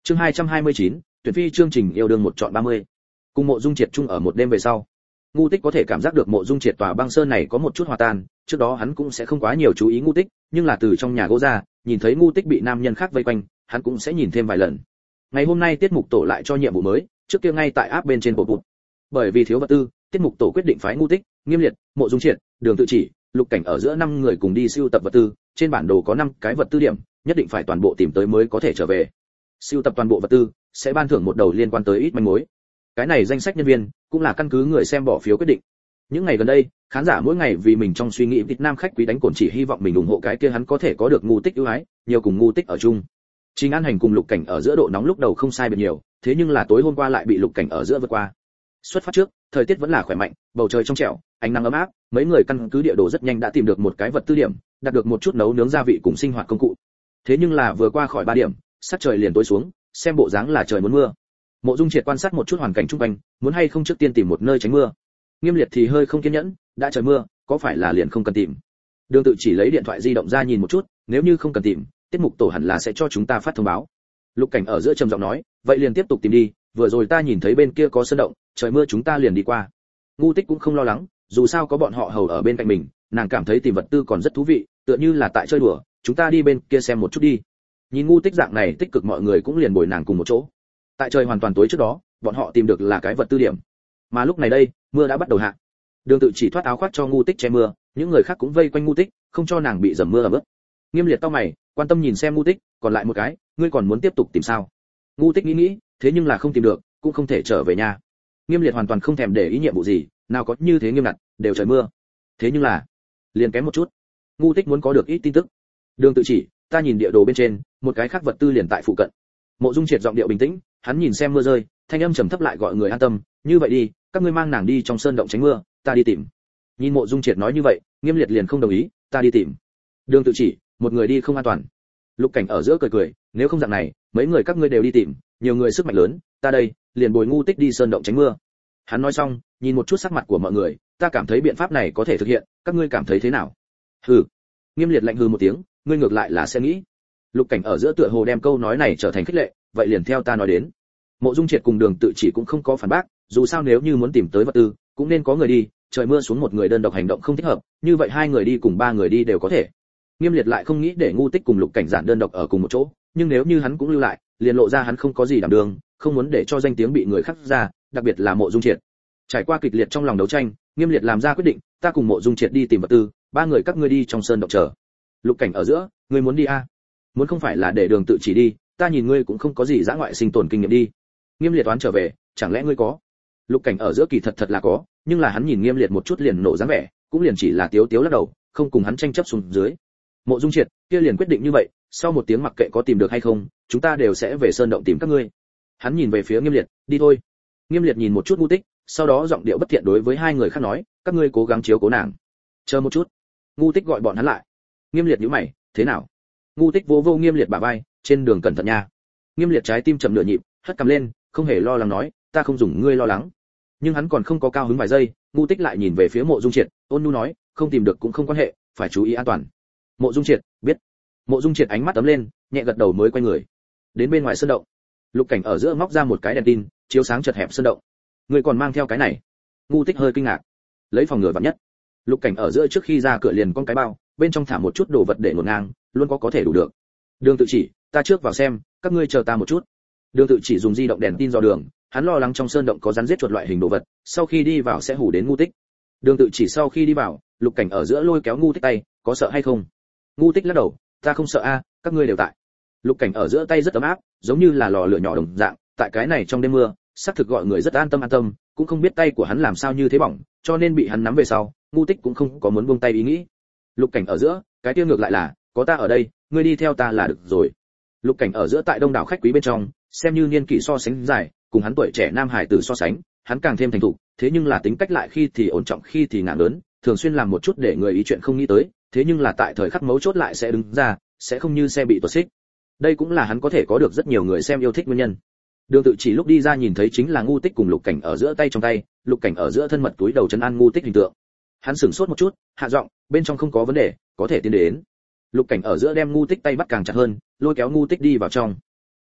Chương 229, tuyển phi chương trình yêu đương một chọn 30. Cùng Mộ Dung Triệt chung ở một đêm về sau, Ngưu Tích có thể cảm giác được Mộ Dung Triệt tòa băng sơn này có một chút hòa tan, trước đó hắn cũng sẽ không quá nhiều chú ý Ngưu Tích, nhưng là từ trong nhà gỗ ra, nhìn thấy Ngưu Tích bị nam nhân khác vây quanh, hắn cũng sẽ nhìn thêm vài lần. Ngày hôm nay tiết mục tổ lại cho nhiệm vụ mới, trước kia ngay tại áp bên trên bộ bụt. Bởi vì thiếu vật tư, tiết mục tổ quyết định phái Ngưu Tích, Nghiêm Liệt, Mộ Dung Triệt, Đường Tự Chỉ, Lục Cảnh ở giữa 5 người cùng đi sưu tập vật tư, trên bản đồ có 5 cái vật tư điểm, nhất định phải toàn bộ tìm tới mới có thể trở về. Sưu tập toàn bộ vật tư sẽ ban thưởng một đầu liên quan tới ít manh mối. Cái này danh sách nhân viên cũng là căn cứ người xem bỏ phiếu quyết định. Những ngày gần đây, khán giả mỗi ngày vì mình trong suy nghĩ Việt Nam khách quý đánh cồn chỉ hy vọng mình ủng hộ cái kia hắn có thể có được Ngưu Tích ưu ái, nhiều cùng Ngưu Tích ở chung. Trình An Hành cùng Lục Cảnh ở giữa độ nóng lúc đầu không sai biệt nhiều, thế nhưng là tối hôm qua lại bị Lục Cảnh ở giữa vượt qua. Xuất phát trước, thời tiết vẫn là khỏe mạnh, bầu trời trong trẻo, ánh nắng ấm áp, mấy người căn cứ địa đồ rất nhanh đã tìm được một cái vật tư điểm, đạt được một chút nấu nướng gia vị cùng sinh hoạt công cụ. Thế nhưng là vừa qua khỏi 3 điểm, sắc trời liền tối xuống, xem bộ dáng là trời muốn mưa. Mộ Dung Triệt quan sát một chút hoàn cảnh xung quanh, muốn hay không trước tiên tìm một nơi tránh mưa. Nghiêm Liệt thì hơi không kiên nhẫn, đã trời mưa, có phải là liền không cần tìm. Đường Tự Chỉ lấy điện thoại di động ra nhìn một chút, nếu như không cần tìm, tiết mục tổ hẳn là sẽ cho chúng ta phát thông báo. Lục Cảnh ở giữa trầm giọng nói, vậy liền tiếp tục tìm đi, vừa rồi ta nhìn thấy bên kia có sơn động, trời mưa chúng ta liền đi qua. Ngưu Tích cũng không lo lắng, dù sao có bọn họ hầu ở bên cạnh mình, nàng cảm thấy tìm vật tư còn rất thú vị, tựa như là tại chơi đùa, chúng ta đi bên kia xem một chút đi. Nhìn Ngưu Tích dạng này tích cực mọi người cũng liền bồi nàng cùng một chỗ. Tại trời hoàn toàn tối trước đó, bọn họ tìm được là cái vật tư điểm. Mà lúc này đây, mưa đã bắt đầu hạ. Đường Tự Chỉ thoát áo khoác cho Ngưu Tích che mưa, những người khác cũng vây quanh Ngưu Tích, không cho nàng bị dầm mưa ẩm ướt. Nghiêm Liệt cau mày, quan tâm nhìn xem Ngưu Tích, còn lại một cái, ngươi còn muốn tiếp tục tìm sao? Ngưu Tích nghĩ, thế nhưng là không tìm được, cũng không thể trở về nhà. Nghiêm Liệt hoàn toàn không thèm để ý nhiệm vụ gì, nào có như thế nghiêm ngặt, đều trời mưa. Thế nhưng là, liền kém một chút. Ngưu Tích muốn có được ít tin tức. Đường Tự Chỉ, ta nhìn địa đồ bên trên, một cái khác vật tư liền tại phụ cận. Mộ Dung Triệt giọng điệu bình tĩnh, hắn nhìn xem mưa rơi, thanh âm trầm thấp lại gọi người an tâm, như vậy đi, các ngươi mang nàng đi trong sơn động tránh mưa, ta đi tìm. Nhìn Mộ Dung Triệt nói như vậy, Nghiêm Liệt liền không đồng ý, ta đi tìm. Đường Tự Chỉ, một người đi không an toàn. Lục Cảnh ở giữa cười cười, nếu không dạng này, mấy người các ngươi đều đi tìm, nhiều người sức mạnh lớn, ta đây, liền bồi Ngưu Tích đi sơn động tránh mưa. Hắn nói xong, nhìn một chút sắc mặt của mọi người, ta cảm thấy biện pháp này có thể thực hiện, các ngươi cảm thấy thế nào? Hừ. Nghiêm Liệt lạnh hừ một tiếng, ngươi ngược lại là sẽ nghĩ. Lục Cảnh ở giữa tựa hồ đem câu nói này trở thành khích lệ, vậy liền theo ta nói đến. Mộ Dung Triệt cùng Đường Tự Chỉ cũng không có phản bác, dù sao nếu như muốn tìm tới vật tư, cũng nên có người đi, trời mưa xuống một người đơn độc hành động không thích hợp, như vậy 2 người đi cùng 3 người đi đều có thể. Nghiêm Liệt lại không nghĩ để Ngưu Tích cùng Lục Cảnh giản đơn độc ở cùng một chỗ, nhưng nếu như hắn cũng lưu lại, liền lộ ra hắn không có gì đảm đương, không muốn để cho danh tiếng bị người khác ra, đặc biệt là Mộ Dung Triệt. Trải qua kịch liệt trong lòng đấu tranh, Nghiêm Liệt làm ra quyết định, ta cùng Mộ Dung Triệt đi tìm vật tư, 3 người các ngươi đi trong sơn động chờ. Lục Cảnh ở giữa, ngươi muốn đi a? Muốn không phải là để Đường Tự Chỉ đi, ta nhìn ngươi cũng không có gì dã ngoại sinh tồn kinh nghiệm đi. Nghiêm Liệt toán trở về, chẳng lẽ ngươi có? Lục Cảnh ở giữa kỳ thật là có, nhưng là hắn nhìn Nghiêm Liệt một chút liền nổ dáng vẻ, cũng liền chỉ là tiếu tiếu lắc đầu, không cùng hắn tranh chấp xuống dưới. Mộ Dung Triệt, kia liền quyết định như vậy, sau một tiếng mặc kệ có tìm được hay không, chúng ta đều sẽ về sơn động tìm các ngươi. Hắn nhìn về phía Nghiêm Liệt, đi thôi. Nghiêm Liệt nhìn một chút Ngưu Tích, sau đó giọng điệu bất thiện đối với 2 người khác nói, các ngươi cố gắng chiếu cố nàng. Chờ một chút. Ngưu Tích gọi bọn hắn lại. Nghiêm Liệt nhíu mày, thế nào? Ngưu Tích vô Nghiêm Liệt bả vai, trên đường cẩn thận nha. Nghiêm Liệt trái tim chậm nửa nhịp, hất cằm lên, không hề lo lắng nói, ta không dùng ngươi lo lắng. Nhưng hắn còn không có cao hứng vài giây, Ngưu Tích lại nhìn về phía Mộ Dung Triệt, ôn nhu nói, không tìm được cũng không quan hệ, phải chú ý an toàn. Mộ Dung Triệt, biết. Mộ Dung Triệt ánh mắt ấm lên, nhẹ gật đầu mới quay người. Đến bên ngoài sơn động. Lục Cảnh ở giữa móc ra một cái đèn tin, chiếu sáng chật hẹp sơn động. Người còn mang theo cái này? Ngưu Tích hơi kinh ngạc. Lấy phòng ngừa vạn nhất. Lục Cảnh ở giữa trước khi ra cửa liền con cái bao, bên trong thả một chút đồ vật để ngổn ngang, luôn có thể đủ được. Đường Tự Chỉ, ta trước vào xem, các ngươi chờ ta một chút. Đường Tự Chỉ dùng di động đèn tin dò đường, hắn lo lắng trong sơn động có rắn giết chuột loại hình đồ vật, sau khi đi vào sẽ hù đến Ngưu Tích. Đường Tự Chỉ sau khi đi vào, Lục Cảnh ở giữa lôi kéo Ngưu Tích tay, có sợ hay không? Ngưu Tích lắc đầu, ta không sợ a, các ngươi đều tại. Lục Cảnh ở giữa tay rất ấm áp, giống như là lò lửa nhỏ đồng dạng, tại cái này trong đêm mưa, xác thực gọi người rất an tâm, cũng không biết tay của hắn làm sao như thế bỏng, cho nên bị hắn nắm về sau, Ngưu Tích cũng không có muốn buông tay ý nghĩ. Lục Cảnh ở giữa, cái tiêu ngược lại là, có ta ở đây, ngươi đi theo ta là được rồi. Lục Cảnh ở giữa tại đông đảo khách quý bên trong, xem như niên kỷ so sánh dài, cùng hắn tuổi trẻ nam hải tử so sánh, hắn càng thêm thành thục, thế nhưng là tính cách lại khi thì ổn trọng khi thì ngạo lớn, thường xuyên làm một chút để người ý chuyện không nghĩ tới, thế nhưng là tại thời khắc mấu chốt lại sẽ đứng ra, sẽ không như xe bị tuột xích. Đây cũng là hắn có thể có được rất nhiều người xem yêu thích nguyên nhân. Đường Tự Chỉ lúc đi ra nhìn thấy chính là Ngưu Tích cùng Lục Cảnh ở giữa tay trong tay, Lục Cảnh ở giữa thân mật túi đầu trấn an Ngưu Tích hình tượng. Hắn sửng sốt một chút, hạ giọng, bên trong không có vấn đề, có thể tiến đến. Lục Cảnh ở giữa đem Ngưu Tích tay bắt càng chặt hơn, lôi kéo Ngưu Tích đi vào trong.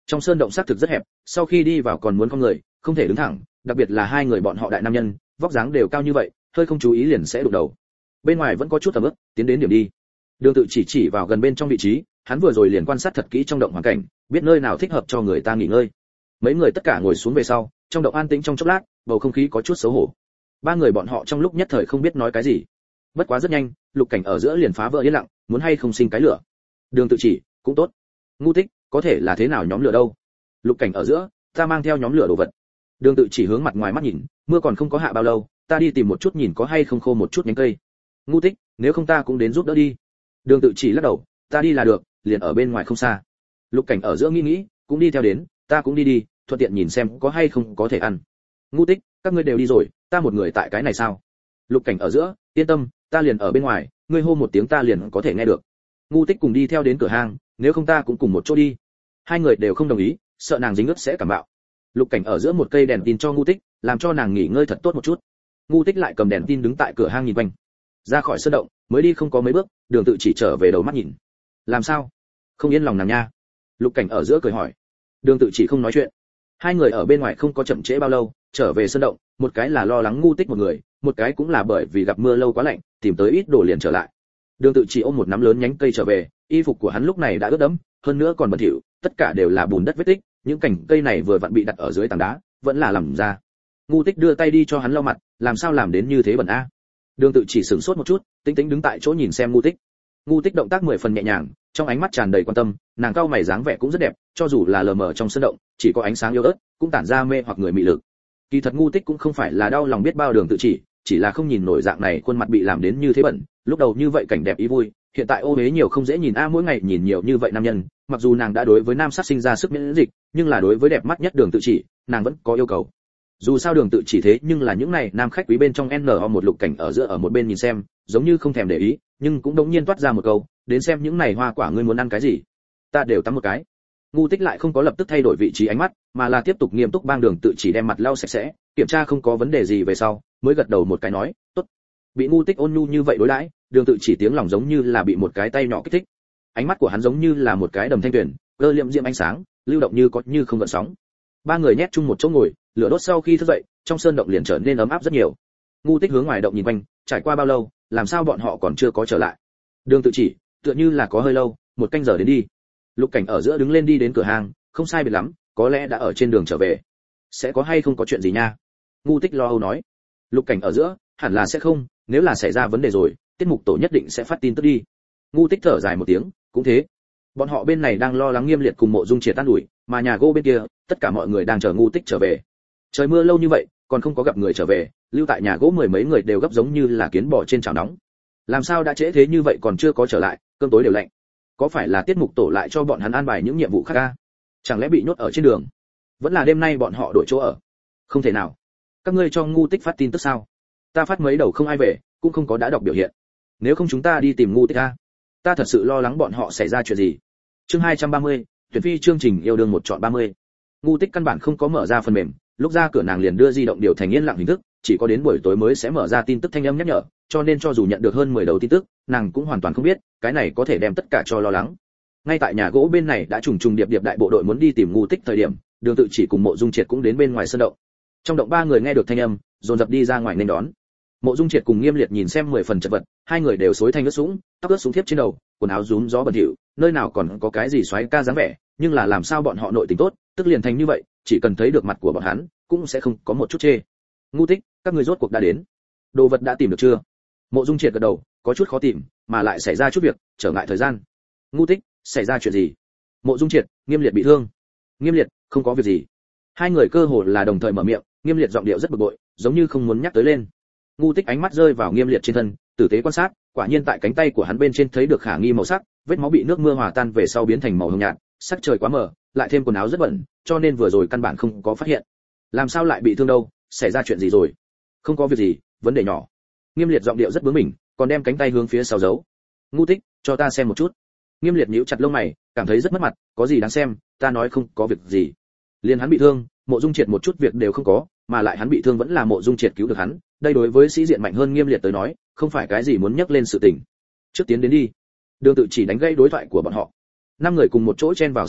Trong sơn động xác thực rất hẹp, sau khi đi vào còn muốn con người, không thể đứng thẳng, đặc biệt là hai người bọn họ đại nam nhân, vóc dáng đều cao như vậy, hơi không chú ý liền sẽ đụng đầu. Bên ngoài vẫn có chút tầm ướp, tiến đến điểm đi. Đường Tự chỉ vào gần bên trong vị trí, hắn vừa rồi liền quan sát thật kỹ trong động hoàn cảnh, biết nơi nào thích hợp cho người ta nghỉ ngơi. Mấy người tất cả ngồi xuống về sau, trong động an tĩnh trong chốc lát, bầu không khí có chút xấu hổ. Ba người bọn họ trong lúc nhất thời không biết nói cái gì. Bất quá rất nhanh, Lục Cảnh ở giữa liền phá vỡ yên lặng, muốn hay không sinh cái lửa. Đường Tự chỉ, cũng tốt. Ngu Tích, có thể là thế nào nhóm lửa đâu? Lục Cảnh ở giữa, ta mang theo nhóm lửa đồ vật. Đường Tự chỉ hướng mặt ngoài mắt nhìn, mưa còn không có hạ bao lâu, ta đi tìm một chút nhìn có hay không khô một chút nhánh cây. Ngu Tích, nếu không ta cũng đến giúp đỡ đi. Đường Tự chỉ lắc đầu, ta đi là được, liền ở bên ngoài không xa. Lục Cảnh ở giữa nghĩ, cũng đi theo đến, ta cũng đi, thuận tiện nhìn xem có hay không có thể ăn. Ngu Tích, các ngươi đều đi rồi, ta một người tại cái này sao? Lục Cảnh ở giữa, yên tâm, ta liền ở bên ngoài, ngươi hô một tiếng ta liền có thể nghe được. Ngu Tích cùng đi theo đến cửa hang, nếu không ta cũng cùng một chỗ đi. Hai người đều không đồng ý, sợ nàng dính ướt sẽ cảm bạo. Lục Cảnh ở giữa một cây đèn tin cho Ngu Tích, làm cho nàng nghỉ ngơi thật tốt một chút. Ngu Tích lại cầm đèn tin đứng tại cửa hang nhìn quanh. Ra khỏi sơn động, mới đi không có mấy bước, Đường Tự chỉ trở về đầu mắt nhìn. Làm sao? Không yên lòng nàng nha. Lục Cảnh ở giữa cười hỏi. Đường Tự chỉ không nói chuyện. Hai người ở bên ngoài không có chậm trễ bao lâu, trở về sơn động, một cái là lo lắng Ngu Tích một người, một cái cũng là bởi vì gặp mưa lâu quá lạnh, tìm tới ít đồ liền trở lại. Đường Tự chỉ ôm một nắm lớn nhánh cây trở về, y phục của hắn lúc này đã ướt đẫm, hơn nữa còn bẩn thỉu, tất cả đều là bùn đất vết tích, những cành cây này vừa vặn bị đặt ở dưới tảng đá, vẫn là làm ra. Ngu Tích đưa tay đi cho hắn lau mặt, làm sao làm đến như thế bẩn a? Đường Tự chỉ sửng sốt một chút, tĩnh tĩnh đứng tại chỗ nhìn xem Ngu Tích. Ngu Tích động tác 10 phần nhẹ nhàng, trong ánh mắt tràn đầy quan tâm, nàng cau mày dáng vẻ cũng rất đẹp, cho dù là lờ mờ trong sân động, chỉ có ánh sáng yếu ớt, cũng tản ra mê hoặc người mị lực. Kỳ thật Ngu Tích cũng không phải là đau lòng biết bao Đường Tự chỉ là không nhìn nổi dạng này khuôn mặt bị làm đến như thế bẩn, lúc đầu như vậy cảnh đẹp ý vui, hiện tại ô uế nhiều không dễ nhìn a, mỗi ngày nhìn nhiều như vậy nam nhân, mặc dù nàng đã đối với nam sát sinh ra sức miễn dịch, nhưng là đối với đẹp mắt nhất Đường Tự chỉ, nàng vẫn có yêu cầu. Dù sao Đường Tự chỉ thế, nhưng là những này nam khách quý bên trong NO một Lục Cảnh ở giữa ở một bên nhìn xem, giống như không thèm để ý, nhưng cũng đống nhiên toát ra một câu, đến xem những này hoa quả ngươi muốn ăn cái gì, ta đều tắm một cái. Ngu Tích lại không có lập tức thay đổi vị trí ánh mắt, mà là tiếp tục nghiêm túc bang Đường Tự chỉ đem mặt lau sạch sẽ, kiểm tra không có vấn đề gì về sau, mới gật đầu một cái nói, tốt. Bị Ngu Tích ôn nhu như vậy đối đãi, Đường Tự chỉ tiếng lòng giống như là bị một cái tay nhỏ kích thích. Ánh mắt của hắn giống như là một cái đầm thanh tuyển, cơ liệm diễm ánh sáng, lưu động như có như không gợn sóng. Ba người nhét chung một chỗ ngồi, lửa đốt sau khi thức dậy, trong sơn động liền trở nên ấm áp rất nhiều. Ngu Tích hướng ngoài động nhìn quanh, trải qua bao lâu, làm sao bọn họ còn chưa có trở lại? Đường Tự chỉ, tựa như là có hơi lâu, một canh giờ đến đi. Lục Cảnh ở giữa đứng lên đi đến cửa hàng, không sai biệt lắm, có lẽ đã ở trên đường trở về. Sẽ có hay không có chuyện gì nha? Ngu Tích lo âu nói. Lục Cảnh ở giữa, hẳn là sẽ không, nếu là xảy ra vấn đề rồi, tiết mục tổ nhất định sẽ phát tin tức đi. Ngu Tích thở dài một tiếng, cũng thế. Bọn họ bên này đang lo lắng Nghiêm Liệt cùng Mộ Dung Triệt tan ủi, mà nhà gỗ bên kia, tất cả mọi người đang chờ Ngu Tích trở về. Trời mưa lâu như vậy, còn không có gặp người trở về, lưu tại nhà gỗ mười mấy người đều gấp giống như là kiến bò trên chảo nóng. Làm sao đã trễ thế như vậy còn chưa có trở lại, cơm tối đều lạnh. Có phải là tiết mục tổ lại cho bọn hắn an bài những nhiệm vụ khác a? Chẳng lẽ bị nhốt ở trên đường? Vẫn là đêm nay bọn họ đổi chỗ ở? Không thể nào. Các ngươi cho Ngu Tích phát tin tức sao? Ta phát mấy đầu không ai về, cũng không có đã đọc biểu hiện. Nếu không chúng ta đi tìm Ngu Tích a? Ta thật sự lo lắng bọn họ xảy ra chuyện gì. Chương 230, tuyển phi chương trình yêu đương một chọn 30. Ngu Tích căn bản không có mở ra phần mềm, lúc ra cửa nàng liền đưa di động điều thành yên lặng hình thức, chỉ có đến buổi tối mới sẽ mở ra tin tức thanh âm nhắc nhở, cho nên cho dù nhận được hơn 10 đầu tin tức, nàng cũng hoàn toàn không biết, cái này có thể đem tất cả cho lo lắng. Ngay tại nhà gỗ bên này đã trùng trùng điệp điệp đại bộ đội muốn đi tìm Ngu Tích thời điểm, Đường Tự chỉ cùng Mộ Dung Triệt cũng đến bên ngoài sân động. Trong động ba người nghe được thanh âm, dồn dập đi ra ngoài nên đón. Mộ Dung Triệt cùng Nghiêm Liệt nhìn xem 10 phần chật vật, hai người đều xối thanh ướt sũng, tóc ướt xuống thiếp trên đầu, quần áo rúm gió bẩn thỉu, nơi nào còn có cái gì xoáy ca dáng vẻ, nhưng là làm sao bọn họ nội tình tốt, tức liền thành như vậy, chỉ cần thấy được mặt của bọn hắn, cũng sẽ không có một chút chê. Ngu Tích, các người rốt cuộc đã đến. Đồ vật đã tìm được chưa? Mộ Dung Triệt gật đầu, có chút khó tìm, mà lại xảy ra chút việc, trở ngại thời gian. Ngu Tích, xảy ra chuyện gì? Mộ Dung Triệt, Nghiêm Liệt bị thương. Nghiêm Liệt, không có việc gì. Hai người cơ hồ là đồng thời mở miệng, Nghiêm Liệt giọng điệu rất bực bội, giống như không muốn nhắc tới lên. Ngu Tích ánh mắt rơi vào Nghiêm Liệt trên thân, tử tế quan sát, quả nhiên tại cánh tay của hắn bên trên thấy được khả nghi màu sắc, vết máu bị nước mưa hòa tan về sau biến thành màu hồng nhạt, sắc trời quá mờ, lại thêm quần áo rất bẩn, cho nên vừa rồi căn bản không có phát hiện. Làm sao lại bị thương đâu, xảy ra chuyện gì rồi? Không có việc gì, vấn đề nhỏ. Nghiêm Liệt giọng điệu rất bướng bỉnh, còn đem cánh tay hướng phía sau giấu. Ngu Tích, cho ta xem một chút. Nghiêm Liệt nhíu chặt lông mày, cảm thấy rất mất mặt, có gì đáng xem, ta nói không có việc gì. Liên hắn bị thương, Mộ Dung Triệt một chút việc đều không có, mà lại hắn bị thương vẫn là Mộ Dung Triệt cứu được hắn, đây đối với sĩ diện mạnh hơn Nghiêm Liệt tới nói, không phải cái gì muốn nhắc lên sự tình. Trước tiến đến đi. Đường Tự chỉ đánh gãy đối thoại của bọn họ. Năm người cùng một chỗ chen vào sân động,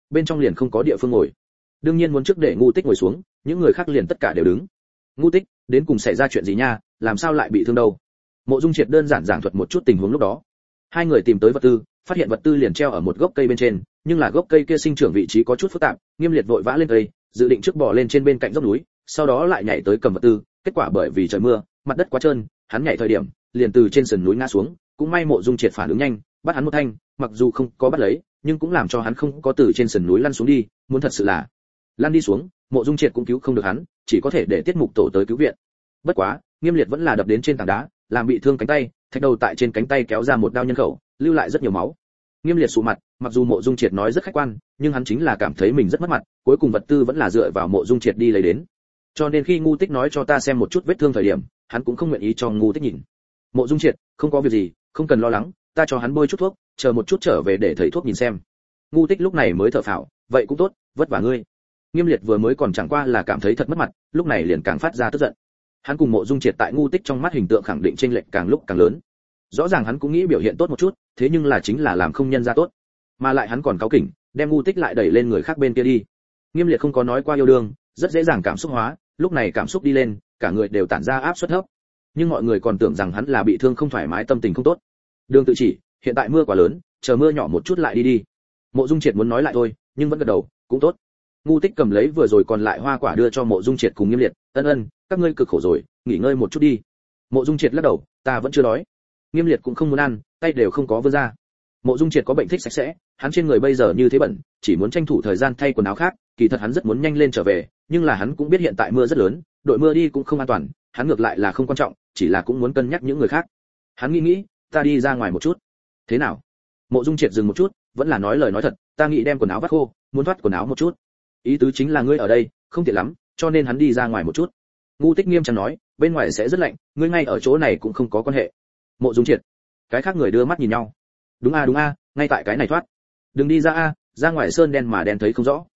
bên trong liền không có địa phương ngồi. Đương nhiên muốn trước để Ngu Tích ngồi xuống, những người khác liền tất cả đều đứng. Ngu Tích, đến cùng xảy ra chuyện gì nha, làm sao lại bị thương đâu? Mộ Dung Triệt đơn giản giảng thuật một chút tình huống lúc đó. Hai người tìm tới vật tư, phát hiện vật tư liền treo ở một gốc cây bên trên, nhưng là gốc cây kia sinh trưởng vị trí có chút phức tạp, Nghiêm Liệt vội vã lên cây, dự định trước bò lên trên bên cạnh dốc núi, sau đó lại nhảy tới cầm vật tư, kết quả bởi vì trời mưa, mặt đất quá trơn, hắn nhảy thời điểm, liền từ trên sườn núi ngã xuống, cũng may Mộ Dung Triệt phản ứng nhanh, bắt hắn một thanh, mặc dù không có bắt lấy, nhưng cũng làm cho hắn không có từ trên sườn núi lăn xuống đi, muốn thật sự là lăn đi xuống, Mộ Dung Triệt cũng cứu không được hắn, chỉ có thể để Tiết Mục Tổ tới cứu viện. Bất quá, Nghiêm Liệt vẫn là đập đến trên tảng đá, làm bị thương cánh tay, thạch đầu tại trên cánh tay kéo ra một đao nhân khẩu, lưu lại rất nhiều máu. Nghiêm Liệt sụ mặt, mặc dù Mộ Dung Triệt nói rất khách quan, nhưng hắn chính là cảm thấy mình rất mất mặt, cuối cùng vật tư vẫn là dựa vào Mộ Dung Triệt đi lấy đến. Cho nên khi Ngu Tích nói cho ta xem một chút vết thương thời điểm, hắn cũng không nguyện ý cho Ngu Tích nhìn. Mộ Dung Triệt, không có việc gì, không cần lo lắng, ta cho hắn bôi chút thuốc, chờ một chút trở về để thầy thuốc nhìn xem. Ngu Tích lúc này mới thở phào, vậy cũng tốt, vất vả ngươi. Nghiêm Liệt vừa mới còn chẳng qua là cảm thấy thật mất mặt, lúc này liền càng phát ra tức giận. Hắn cùng Mộ Dung Triệt tại Ngu Tích trong mắt hình tượng khẳng định chênh lệch càng lúc càng lớn. Rõ ràng hắn cũng nghĩ biểu hiện tốt một chút, thế nhưng là chính là làm không nhân ra tốt, mà lại hắn còn cáu kỉnh, đem Ngu Tích lại đẩy lên người khác bên kia đi. Nghiêm Liệt không có nói qua yêu đương, rất dễ dàng cảm xúc hóa, lúc này cảm xúc đi lên, cả người đều tản ra áp suất thấp. Nhưng mọi người còn tưởng rằng hắn là bị thương không thoải mái, tâm tình không tốt. Đường Tự Chỉ, hiện tại mưa quá lớn, chờ mưa nhỏ một chút lại đi đi. Mộ Dung Triệt muốn nói lại thôi, nhưng vẫn gật đầu, cũng tốt. Ngu Tích cầm lấy vừa rồi còn lại hoa quả đưa cho Mộ Dung Triệt cùng Nghiêm Liệt, ân, các ngươi cực khổ rồi, nghỉ ngơi một chút đi. Mộ Dung Triệt lắc đầu, ta vẫn chưa đói. Nghiêm Liệt cũng không muốn ăn, tay đều không có vươn ra. Mộ Dung Triệt có bệnh thích sạch sẽ, hắn trên người bây giờ như thế bẩn, chỉ muốn tranh thủ thời gian thay quần áo khác, kỳ thật hắn rất muốn nhanh lên trở về, nhưng là hắn cũng biết hiện tại mưa rất lớn, đội mưa đi cũng không an toàn, hắn ngược lại là không quan trọng, chỉ là cũng muốn cân nhắc những người khác. Hắn nghĩ, ta đi ra ngoài một chút. Thế nào? Mộ Dung Triệt dừng một chút, vẫn là nói lời nói thật, ta nghĩ đem quần áo vắt khô, muốn thoát quần áo một chút. Ý tứ chính là ngươi ở đây, không tiện lắm, cho nên hắn đi ra ngoài một chút. Ngu Tích nghiêm trang nói, bên ngoài sẽ rất lạnh, ngươi ngay ở chỗ này cũng không có quan hệ. Mộ Dung Triệt, cái khác người đưa mắt nhìn nhau. Đúng a, ngay tại cái này thoát. Đừng đi ra a, ra ngoài sơn đen mà đen thấy không rõ.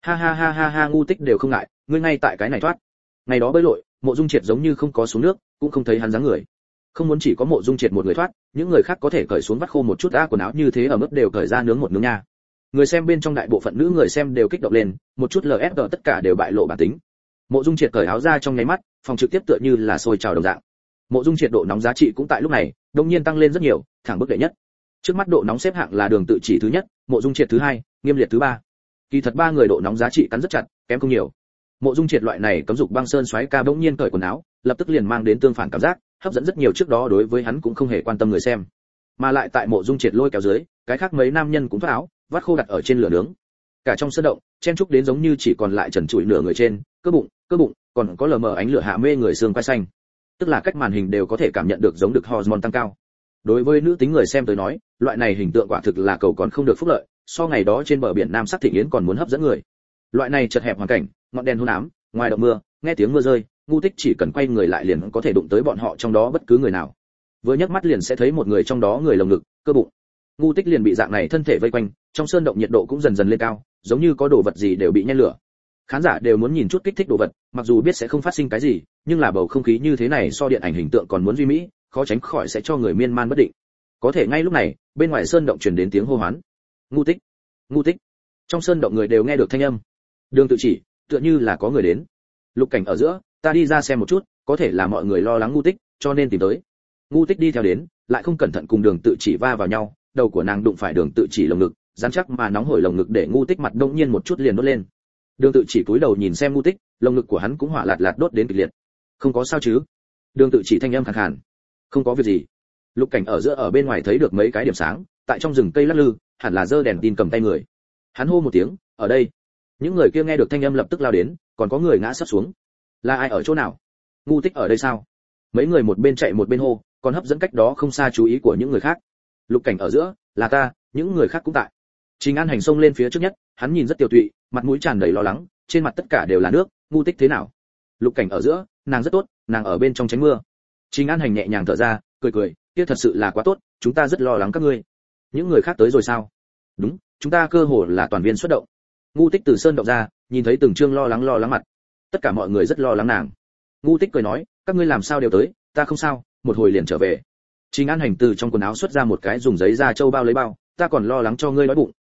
Ha, Ngu Tích đều không ngại, ngươi ngay tại cái này thoát. Ngày đó bơi lội, Mộ Dung Triệt giống như không có xuống nước, cũng không thấy hắn dáng người. Không muốn chỉ có Mộ Dung Triệt một người thoát, những người khác có thể cởi xuống vắt khô một chút quần áo như thế ở mức đều cởi ra nướng một nướng nha. Người xem bên trong đại bộ phận nữ người xem đều kích động lên, một chút LFG tất cả đều bại lộ bản tính. Mộ Dung Triệt cởi áo ra trong nháy mắt, phòng trực tiếp tựa như là sôi trào đồng dạng. Mộ Dung Triệt độ nóng giá trị cũng tại lúc này, đột nhiên tăng lên rất nhiều, thẳng bước đệ nhất. Trước mắt độ nóng xếp hạng là Đường Tự Chỉ thứ nhất, Mộ Dung Triệt thứ hai, Nghiêm Liệt thứ ba. Kỳ thật ba người độ nóng giá trị cắn rất chặt, kém không nhiều. Mộ Dung Triệt loại này cấm dục băng sơn xoáy ca bỗng nhiên cởi quần áo, lập tức liền mang đến tương phản cảm giác, hấp dẫn rất nhiều trước đó đối với hắn cũng không hề quan tâm người xem. Mà lại tại Mộ Dung Triệt lôi kéo dưới, cái khác mấy nam nhân cũng thoát áo, vắt khô đặt ở trên lửa nướng. Cả trong sân động, chen chúc đến giống như chỉ còn lại trần trụi nửa người trên, cơ bụng, còn có lờ mờ ánh lửa hạ mê người xương quai xanh. Tức là cách màn hình đều có thể cảm nhận được giống được hormone tăng cao. Đối với nữ tính người xem tới nói, loại này hình tượng quả thực là cầu còn không được phúc lợi, so ngày đó trên bờ biển Nam Sắc Thịnh Yến còn muốn hấp dẫn người. Loại này chật hẹp hoàn cảnh, ngọn đèn hôn ám, ngoài động mưa, nghe tiếng mưa rơi, Ngu Tích chỉ cần quay người lại liền có thể đụng tới bọn họ trong đó bất cứ người nào. Vừa nhấc mắt liền sẽ thấy một người trong đó người lồng ngực, cơ bụng. Ngu Tích liền bị dạng này thân thể vây quanh, trong sơn động nhiệt độ cũng dần dần lên cao, giống như có đồ vật gì đều bị nhen lửa. Khán giả đều muốn nhìn chút kích thích đồ vật, mặc dù biết sẽ không phát sinh cái gì, nhưng là bầu không khí như thế này so điện ảnh hình tượng còn muốn duy mỹ, khó tránh khỏi sẽ cho người miên man bất định. Có thể ngay lúc này, bên ngoài sơn động truyền đến tiếng hô hoán. Ngu Tích. Trong sơn động người đều nghe được thanh âm. Đường Tự Chỉ, tựa như là có người đến. Lục Cảnh ở giữa, ta đi ra xem một chút, có thể là mọi người lo lắng Ngu Tích, cho nên tìm tới. Ngu Tích đi theo đến, lại không cẩn thận cùng Đường Tự Chỉ va vào nhau, đầu của nàng đụng phải Đường Tự Chỉ lồng ngực, rắn chắc mà nóng hổi lồng ngực để Ngu Tích mặt đông nhiên một chút liền đốt lên. Đường Tự Chỉ cúi đầu nhìn xem Ngu Tích, lồng ngực của hắn cũng hỏa lạt lạt đốt đến kịch liệt. Không có sao chứ? Đường Tự Chỉ thanh âm khàn khàn. Không có việc gì. Lục Cảnh ở giữa ở bên ngoài thấy được mấy cái điểm sáng, tại trong rừng cây lắc lư, hẳn là giơ đèn tin cầm tay người. Hắn hô một tiếng, ở đây. Những người kia nghe được thanh âm lập tức lao đến, còn có người ngã sắp xuống. Là ai ở chỗ nào? Ngu Tích ở đây sao? Mấy người một bên chạy một bên hô, còn hấp dẫn cách đó không xa chú ý của những người khác. Lục Cảnh ở giữa, là ta, những người khác cũng tại. Trình An Hành xông lên phía trước nhất, hắn nhìn rất tiêu tụy, mặt mũi tràn đầy lo lắng, trên mặt tất cả đều là nước. Ngu Tích thế nào? Lục Cảnh ở giữa, nàng rất tốt, nàng ở bên trong tránh mưa. Trình An Hành nhẹ nhàng thở ra, cười, kia thật sự là quá tốt, chúng ta rất lo lắng các ngươi. Những người khác tới rồi sao? Đúng, chúng ta cơ hồ là toàn viên xuất động. Ngu Tích từ sơn động ra, nhìn thấy từng trương lo lắng mặt. Tất cả mọi người rất lo lắng nàng. Ngu Tích cười nói, các ngươi làm sao đều tới, ta không sao, một hồi liền trở về. Trình An Hành từ trong quần áo xuất ra một cái dùng giấy da trâu bao lấy bao, ta còn lo lắng cho ngươi đói bụng,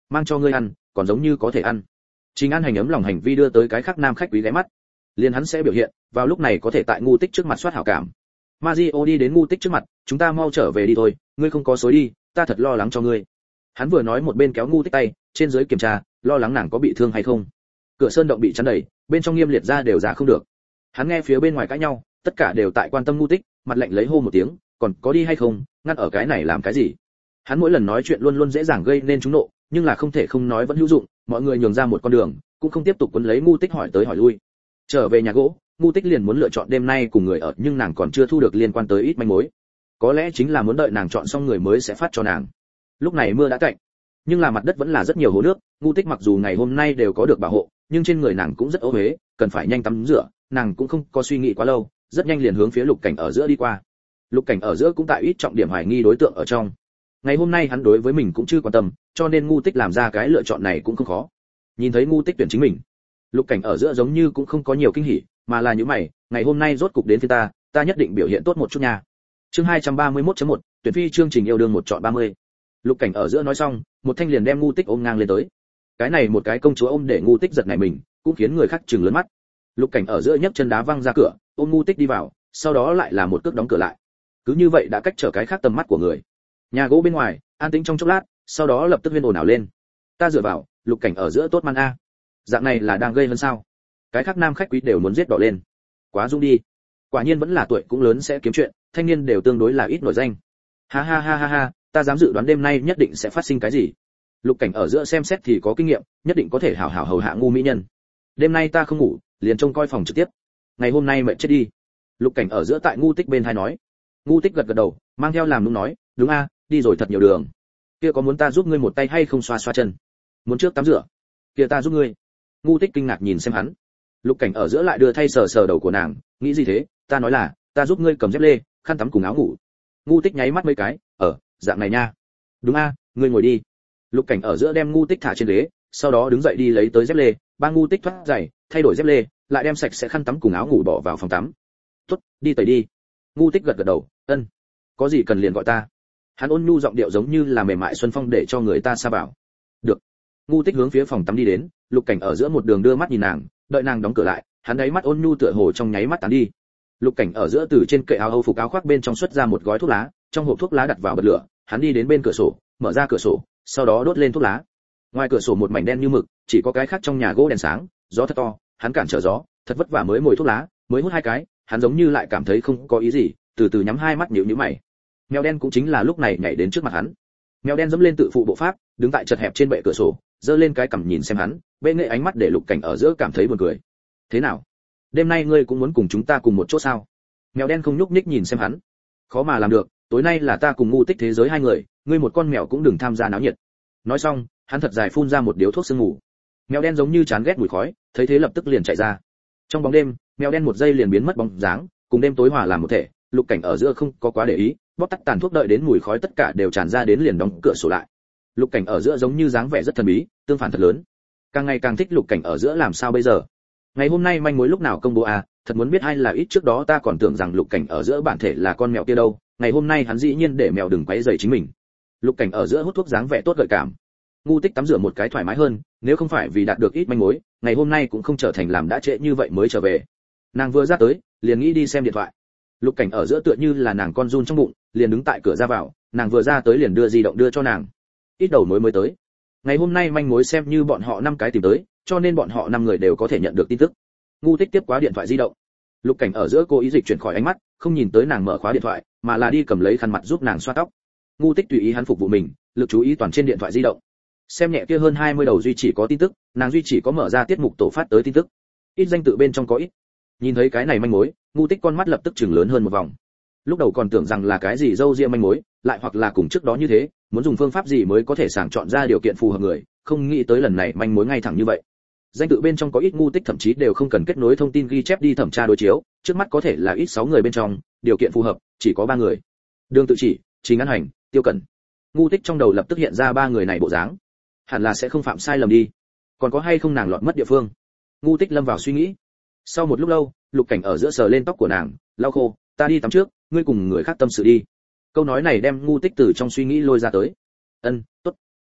mang cho ngươi ăn còn giống như có thể ăn. Trình An Hành ấm lòng hành vi đưa tới cái khác nam khách quý ghé mắt, liền hắn sẽ biểu hiện vào lúc này có thể tại Ngu Tích trước mặt soát hảo cảm. Mario đi đến Ngu Tích trước mặt, chúng ta mau trở về đi thôi, ngươi không có xối đi, ta thật lo lắng cho ngươi. Hắn vừa nói một bên kéo Ngu Tích tay, trên dưới kiểm tra, lo lắng nàng có bị thương hay không. Cửa sơn động bị chắn đầy, bên trong Nghiêm Liệt ra đều ra không được. Hắn nghe phía bên ngoài cãi nhau, tất cả đều tại quan tâm Ngu Tích, mặt lạnh lấy hô một tiếng, còn có đi hay không, ngăn ở cái này làm cái gì? Hắn mỗi lần nói chuyện luôn luôn dễ dàng gây nên chúng nộ, nhưng là không thể không nói vẫn hữu dụng, mọi người nhường ra một con đường, cũng không tiếp tục quấn lấy Ngu Tích hỏi tới hỏi lui. Trở về nhà gỗ, Ngu Tích liền muốn lựa chọn đêm nay cùng người ở, nhưng nàng còn chưa thu được liên quan tới ít manh mối. Có lẽ chính là muốn đợi nàng chọn xong người mới sẽ phát cho nàng. Lúc này mưa đã tạnh, nhưng là mặt đất vẫn là rất nhiều hồ nước. Ngu Tích mặc dù ngày hôm nay đều có được bảo hộ, nhưng trên người nàng cũng rất ố uế, cần phải nhanh tắm rửa. Nàng cũng không có suy nghĩ quá lâu, rất nhanh liền hướng phía Lục Cảnh ở giữa đi qua. Lục Cảnh ở giữa cũng tại ít trọng điểm hoài nghi đối tượng ở trong. Ngày hôm nay hắn đối với mình cũng chưa quan tâm, cho nên Ngu Tích làm ra cái lựa chọn này cũng không khó. Nhìn thấy Ngu Tích tuyển chính mình, Lục Cảnh ở giữa giống như cũng không có nhiều kinh hỉ, mà là những mày, ngày hôm nay rốt cục đến phía ta nhất định biểu hiện tốt một chút nha. Chương 231.1, tuyển phi chương trình yêu đương một chọn 30. Lục Cảnh ở giữa nói xong, một thanh liền đem Ngu Tích ôm ngang lên tới. Cái này một cái công chúa ôm để Ngu Tích giật nảy mình, cũng khiến người khác trừng lớn mắt. Lục Cảnh ở giữa nhấc chân đá văng ra cửa, ôm Ngu Tích đi vào, sau đó lại là một cước đóng cửa lại. Cứ như vậy đã cách trở cái khác tầm mắt của người. Nhà gỗ bên ngoài an tĩnh trong chốc lát, sau đó lập tức huyên ồn ào lên. Ta dựa vào, Lục Cảnh ở giữa tốt man a. Dạng này là đang gây hơn sao? Cái khác nam khách quý đều muốn giết đỏ lên. Quá dung đi. Quả nhiên vẫn là tuổi cũng lớn sẽ kiếm chuyện, thanh niên đều tương đối là ít nổi danh. Ha ha ha ha ha, ta dám dự đoán đêm nay nhất định sẽ phát sinh cái gì. Lục Cảnh ở giữa xem xét thì có kinh nghiệm, nhất định có thể hảo hảo hầu hạ Ngu mỹ nhân. Đêm nay ta không ngủ, liền trông coi phòng trực tiếp. Ngày hôm nay mệt chết đi. Lục Cảnh ở giữa tại Ngu Tích bên tai nói. Ngu Tích gật gật đầu, mang theo làm nũng nói, đúng a, đi rồi thật nhiều đường. Kia có muốn ta giúp ngươi một tay hay không xoa xoa chân? Muốn trước tắm rửa? Kia ta giúp ngươi. Ngu Tích kinh ngạc nhìn xem hắn. Lục Cảnh ở giữa lại đưa thay sờ sờ đầu của nàng, nghĩ gì thế? Ta nói là, ta giúp ngươi cầm dép lê, khăn tắm cùng áo ngủ. Ngu Tích nháy mắt mấy cái, dạng này nha. Đúng a, ngươi ngồi đi. Lục Cảnh ở giữa đem Ngu Tích thả trên ghế, sau đó đứng dậy đi lấy tới dép lê, ba Ngu Tích thoát giày, thay đổi dép lê, lại đem sạch sẽ khăn tắm cùng áo ngủ bỏ vào phòng tắm. Tốt, đi tẩy đi. Ngu Tích gật gật đầu, ân. Có gì cần liền gọi ta. Hắn ôn nhu giọng điệu giống như là mềm mại xuân phong để cho người ta sa bảo. Được. Ngu Tích hướng phía phòng tắm đi đến, Lục Cảnh ở giữa một đường đưa mắt nhìn nàng, đợi nàng đóng cửa lại, hắn đáy mắt ôn nhu tựa hồ trong nháy mắt tán đi. Lục Cảnh ở giữa từ trên kệ áo Âu phục áo khoác bên trong xuất ra một gói thuốc lá, trong hộp thuốc lá đặt vào bật lửa, hắn đi đến bên cửa sổ, mở ra cửa sổ, sau đó đốt lên thuốc lá. Ngoài cửa sổ một mảnh đen như mực, chỉ có cái khác trong nhà gỗ đèn sáng, gió thật to, hắn cản trở gió, thật vất vả mới mồi thuốc lá, mới hút hai cái, hắn giống như lại cảm thấy không có ý gì, từ từ nhắm hai mắt nhíu nhíu mày. Mèo đen cũng chính là lúc này nhảy đến trước mặt hắn. Mèo đen dẫm lên tự phụ bộ pháp, đứng tại chật hẹp trên bệ cửa sổ, giơ lên cái cằm nhìn xem hắn, bệ nghệ ánh mắt để Lục Cảnh ở giữa cảm thấy buồn cười. Thế nào? Đêm nay ngươi cũng muốn cùng chúng ta cùng một chỗ sao? Mèo đen không nhúc nhích nhìn xem hắn. Khó mà làm được, tối nay là ta cùng Ngu Tích thế giới hai người, ngươi một con mèo cũng đừng tham gia náo nhiệt. Nói xong, hắn thật dài phun ra một điếu thuốc sương ngủ. Mèo đen giống như chán ghét mùi khói, thấy thế lập tức liền chạy ra. Trong bóng đêm, mèo đen một giây liền biến mất bóng dáng, cùng đêm tối hòa làm một thể. Lục Cảnh ở giữa không có quá để ý, bóp tắt tàn thuốc đợi đến mùi khói tất cả đều tràn ra đến liền đóng cửa sổ lại. Lục Cảnh ở giữa giống như dáng vẻ rất thần bí, tương phản thật lớn. Càng ngày càng thích Lục Cảnh ở giữa làm sao bây giờ? Ngày hôm nay manh mối lúc nào công bố à, thật muốn biết ai là ít trước đó ta còn tưởng rằng Lục Cảnh ở giữa bản thể là con mèo kia đâu, ngày hôm nay hắn dĩ nhiên để mèo đừng quấy rầy chính mình. Lục Cảnh ở giữa hút thuốc dáng vẻ tốt gợi cảm. Ngu Tích tắm rửa một cái thoải mái hơn, nếu không phải vì đạt được ít manh mối, ngày hôm nay cũng không trở thành làm đã trễ như vậy mới trở về. Nàng vừa ra tới, liền nghĩ đi xem điện thoại. Lục Cảnh ở giữa tựa như là nàng con run trong bụng, liền đứng tại cửa ra vào, nàng vừa ra tới liền đưa di động đưa cho nàng. Ít đầu mối mới tới. Ngày hôm nay manh mối xem như bọn họ 5 cái tìm tới, cho nên bọn họ 5 người đều có thể nhận được tin tức. Ngu Tích tiếp quá điện thoại di động. Lục Cảnh ở giữa cố ý dịch chuyển khỏi ánh mắt, không nhìn tới nàng mở khóa điện thoại, mà là đi cầm lấy khăn mặt giúp nàng xoa tóc. Ngu Tích tùy ý hắn phục vụ mình, lực chú ý toàn trên điện thoại di động. Xem nhẹ kia hơn 20 đầu duy chỉ có tin tức, nàng duy chỉ có mở ra tiết mục tổ phát tới tin tức. Ít danh tự bên trong có ít. Nhìn thấy cái này manh mối, Ngu Tích con mắt lập tức chừng lớn hơn một vòng. Lúc đầu còn tưởng rằng là cái gì dâu ria manh mối, lại hoặc là cùng trước đó như thế, muốn dùng phương pháp gì mới có thể sàng chọn ra điều kiện phù hợp người, không nghĩ tới lần này manh mối ngay thẳng như vậy. Danh tự bên trong có ít Ngu Tích thậm chí đều không cần kết nối thông tin ghi chép đi thẩm tra đối chiếu, trước mắt có thể là ít 6 người bên trong, điều kiện phù hợp chỉ có 3 người. Đường Tự Chỉ, Trình An Hành, Tiêu Cẩn. Ngu Tích trong đầu lập tức hiện ra 3 người này bộ dáng. Hẳn là sẽ không phạm sai lầm đi. Còn có hay không nàng lọt mất địa phương? Ngu Tích lâm vào suy nghĩ. Sau một lúc lâu, Lục Cảnh ở giữa sờ lên tóc của nàng, lau khô, ta đi tắm trước, ngươi cùng người khác tâm sự đi. Câu nói này đem Ngu Tích từ trong suy nghĩ lôi ra tới. Ân, tốt.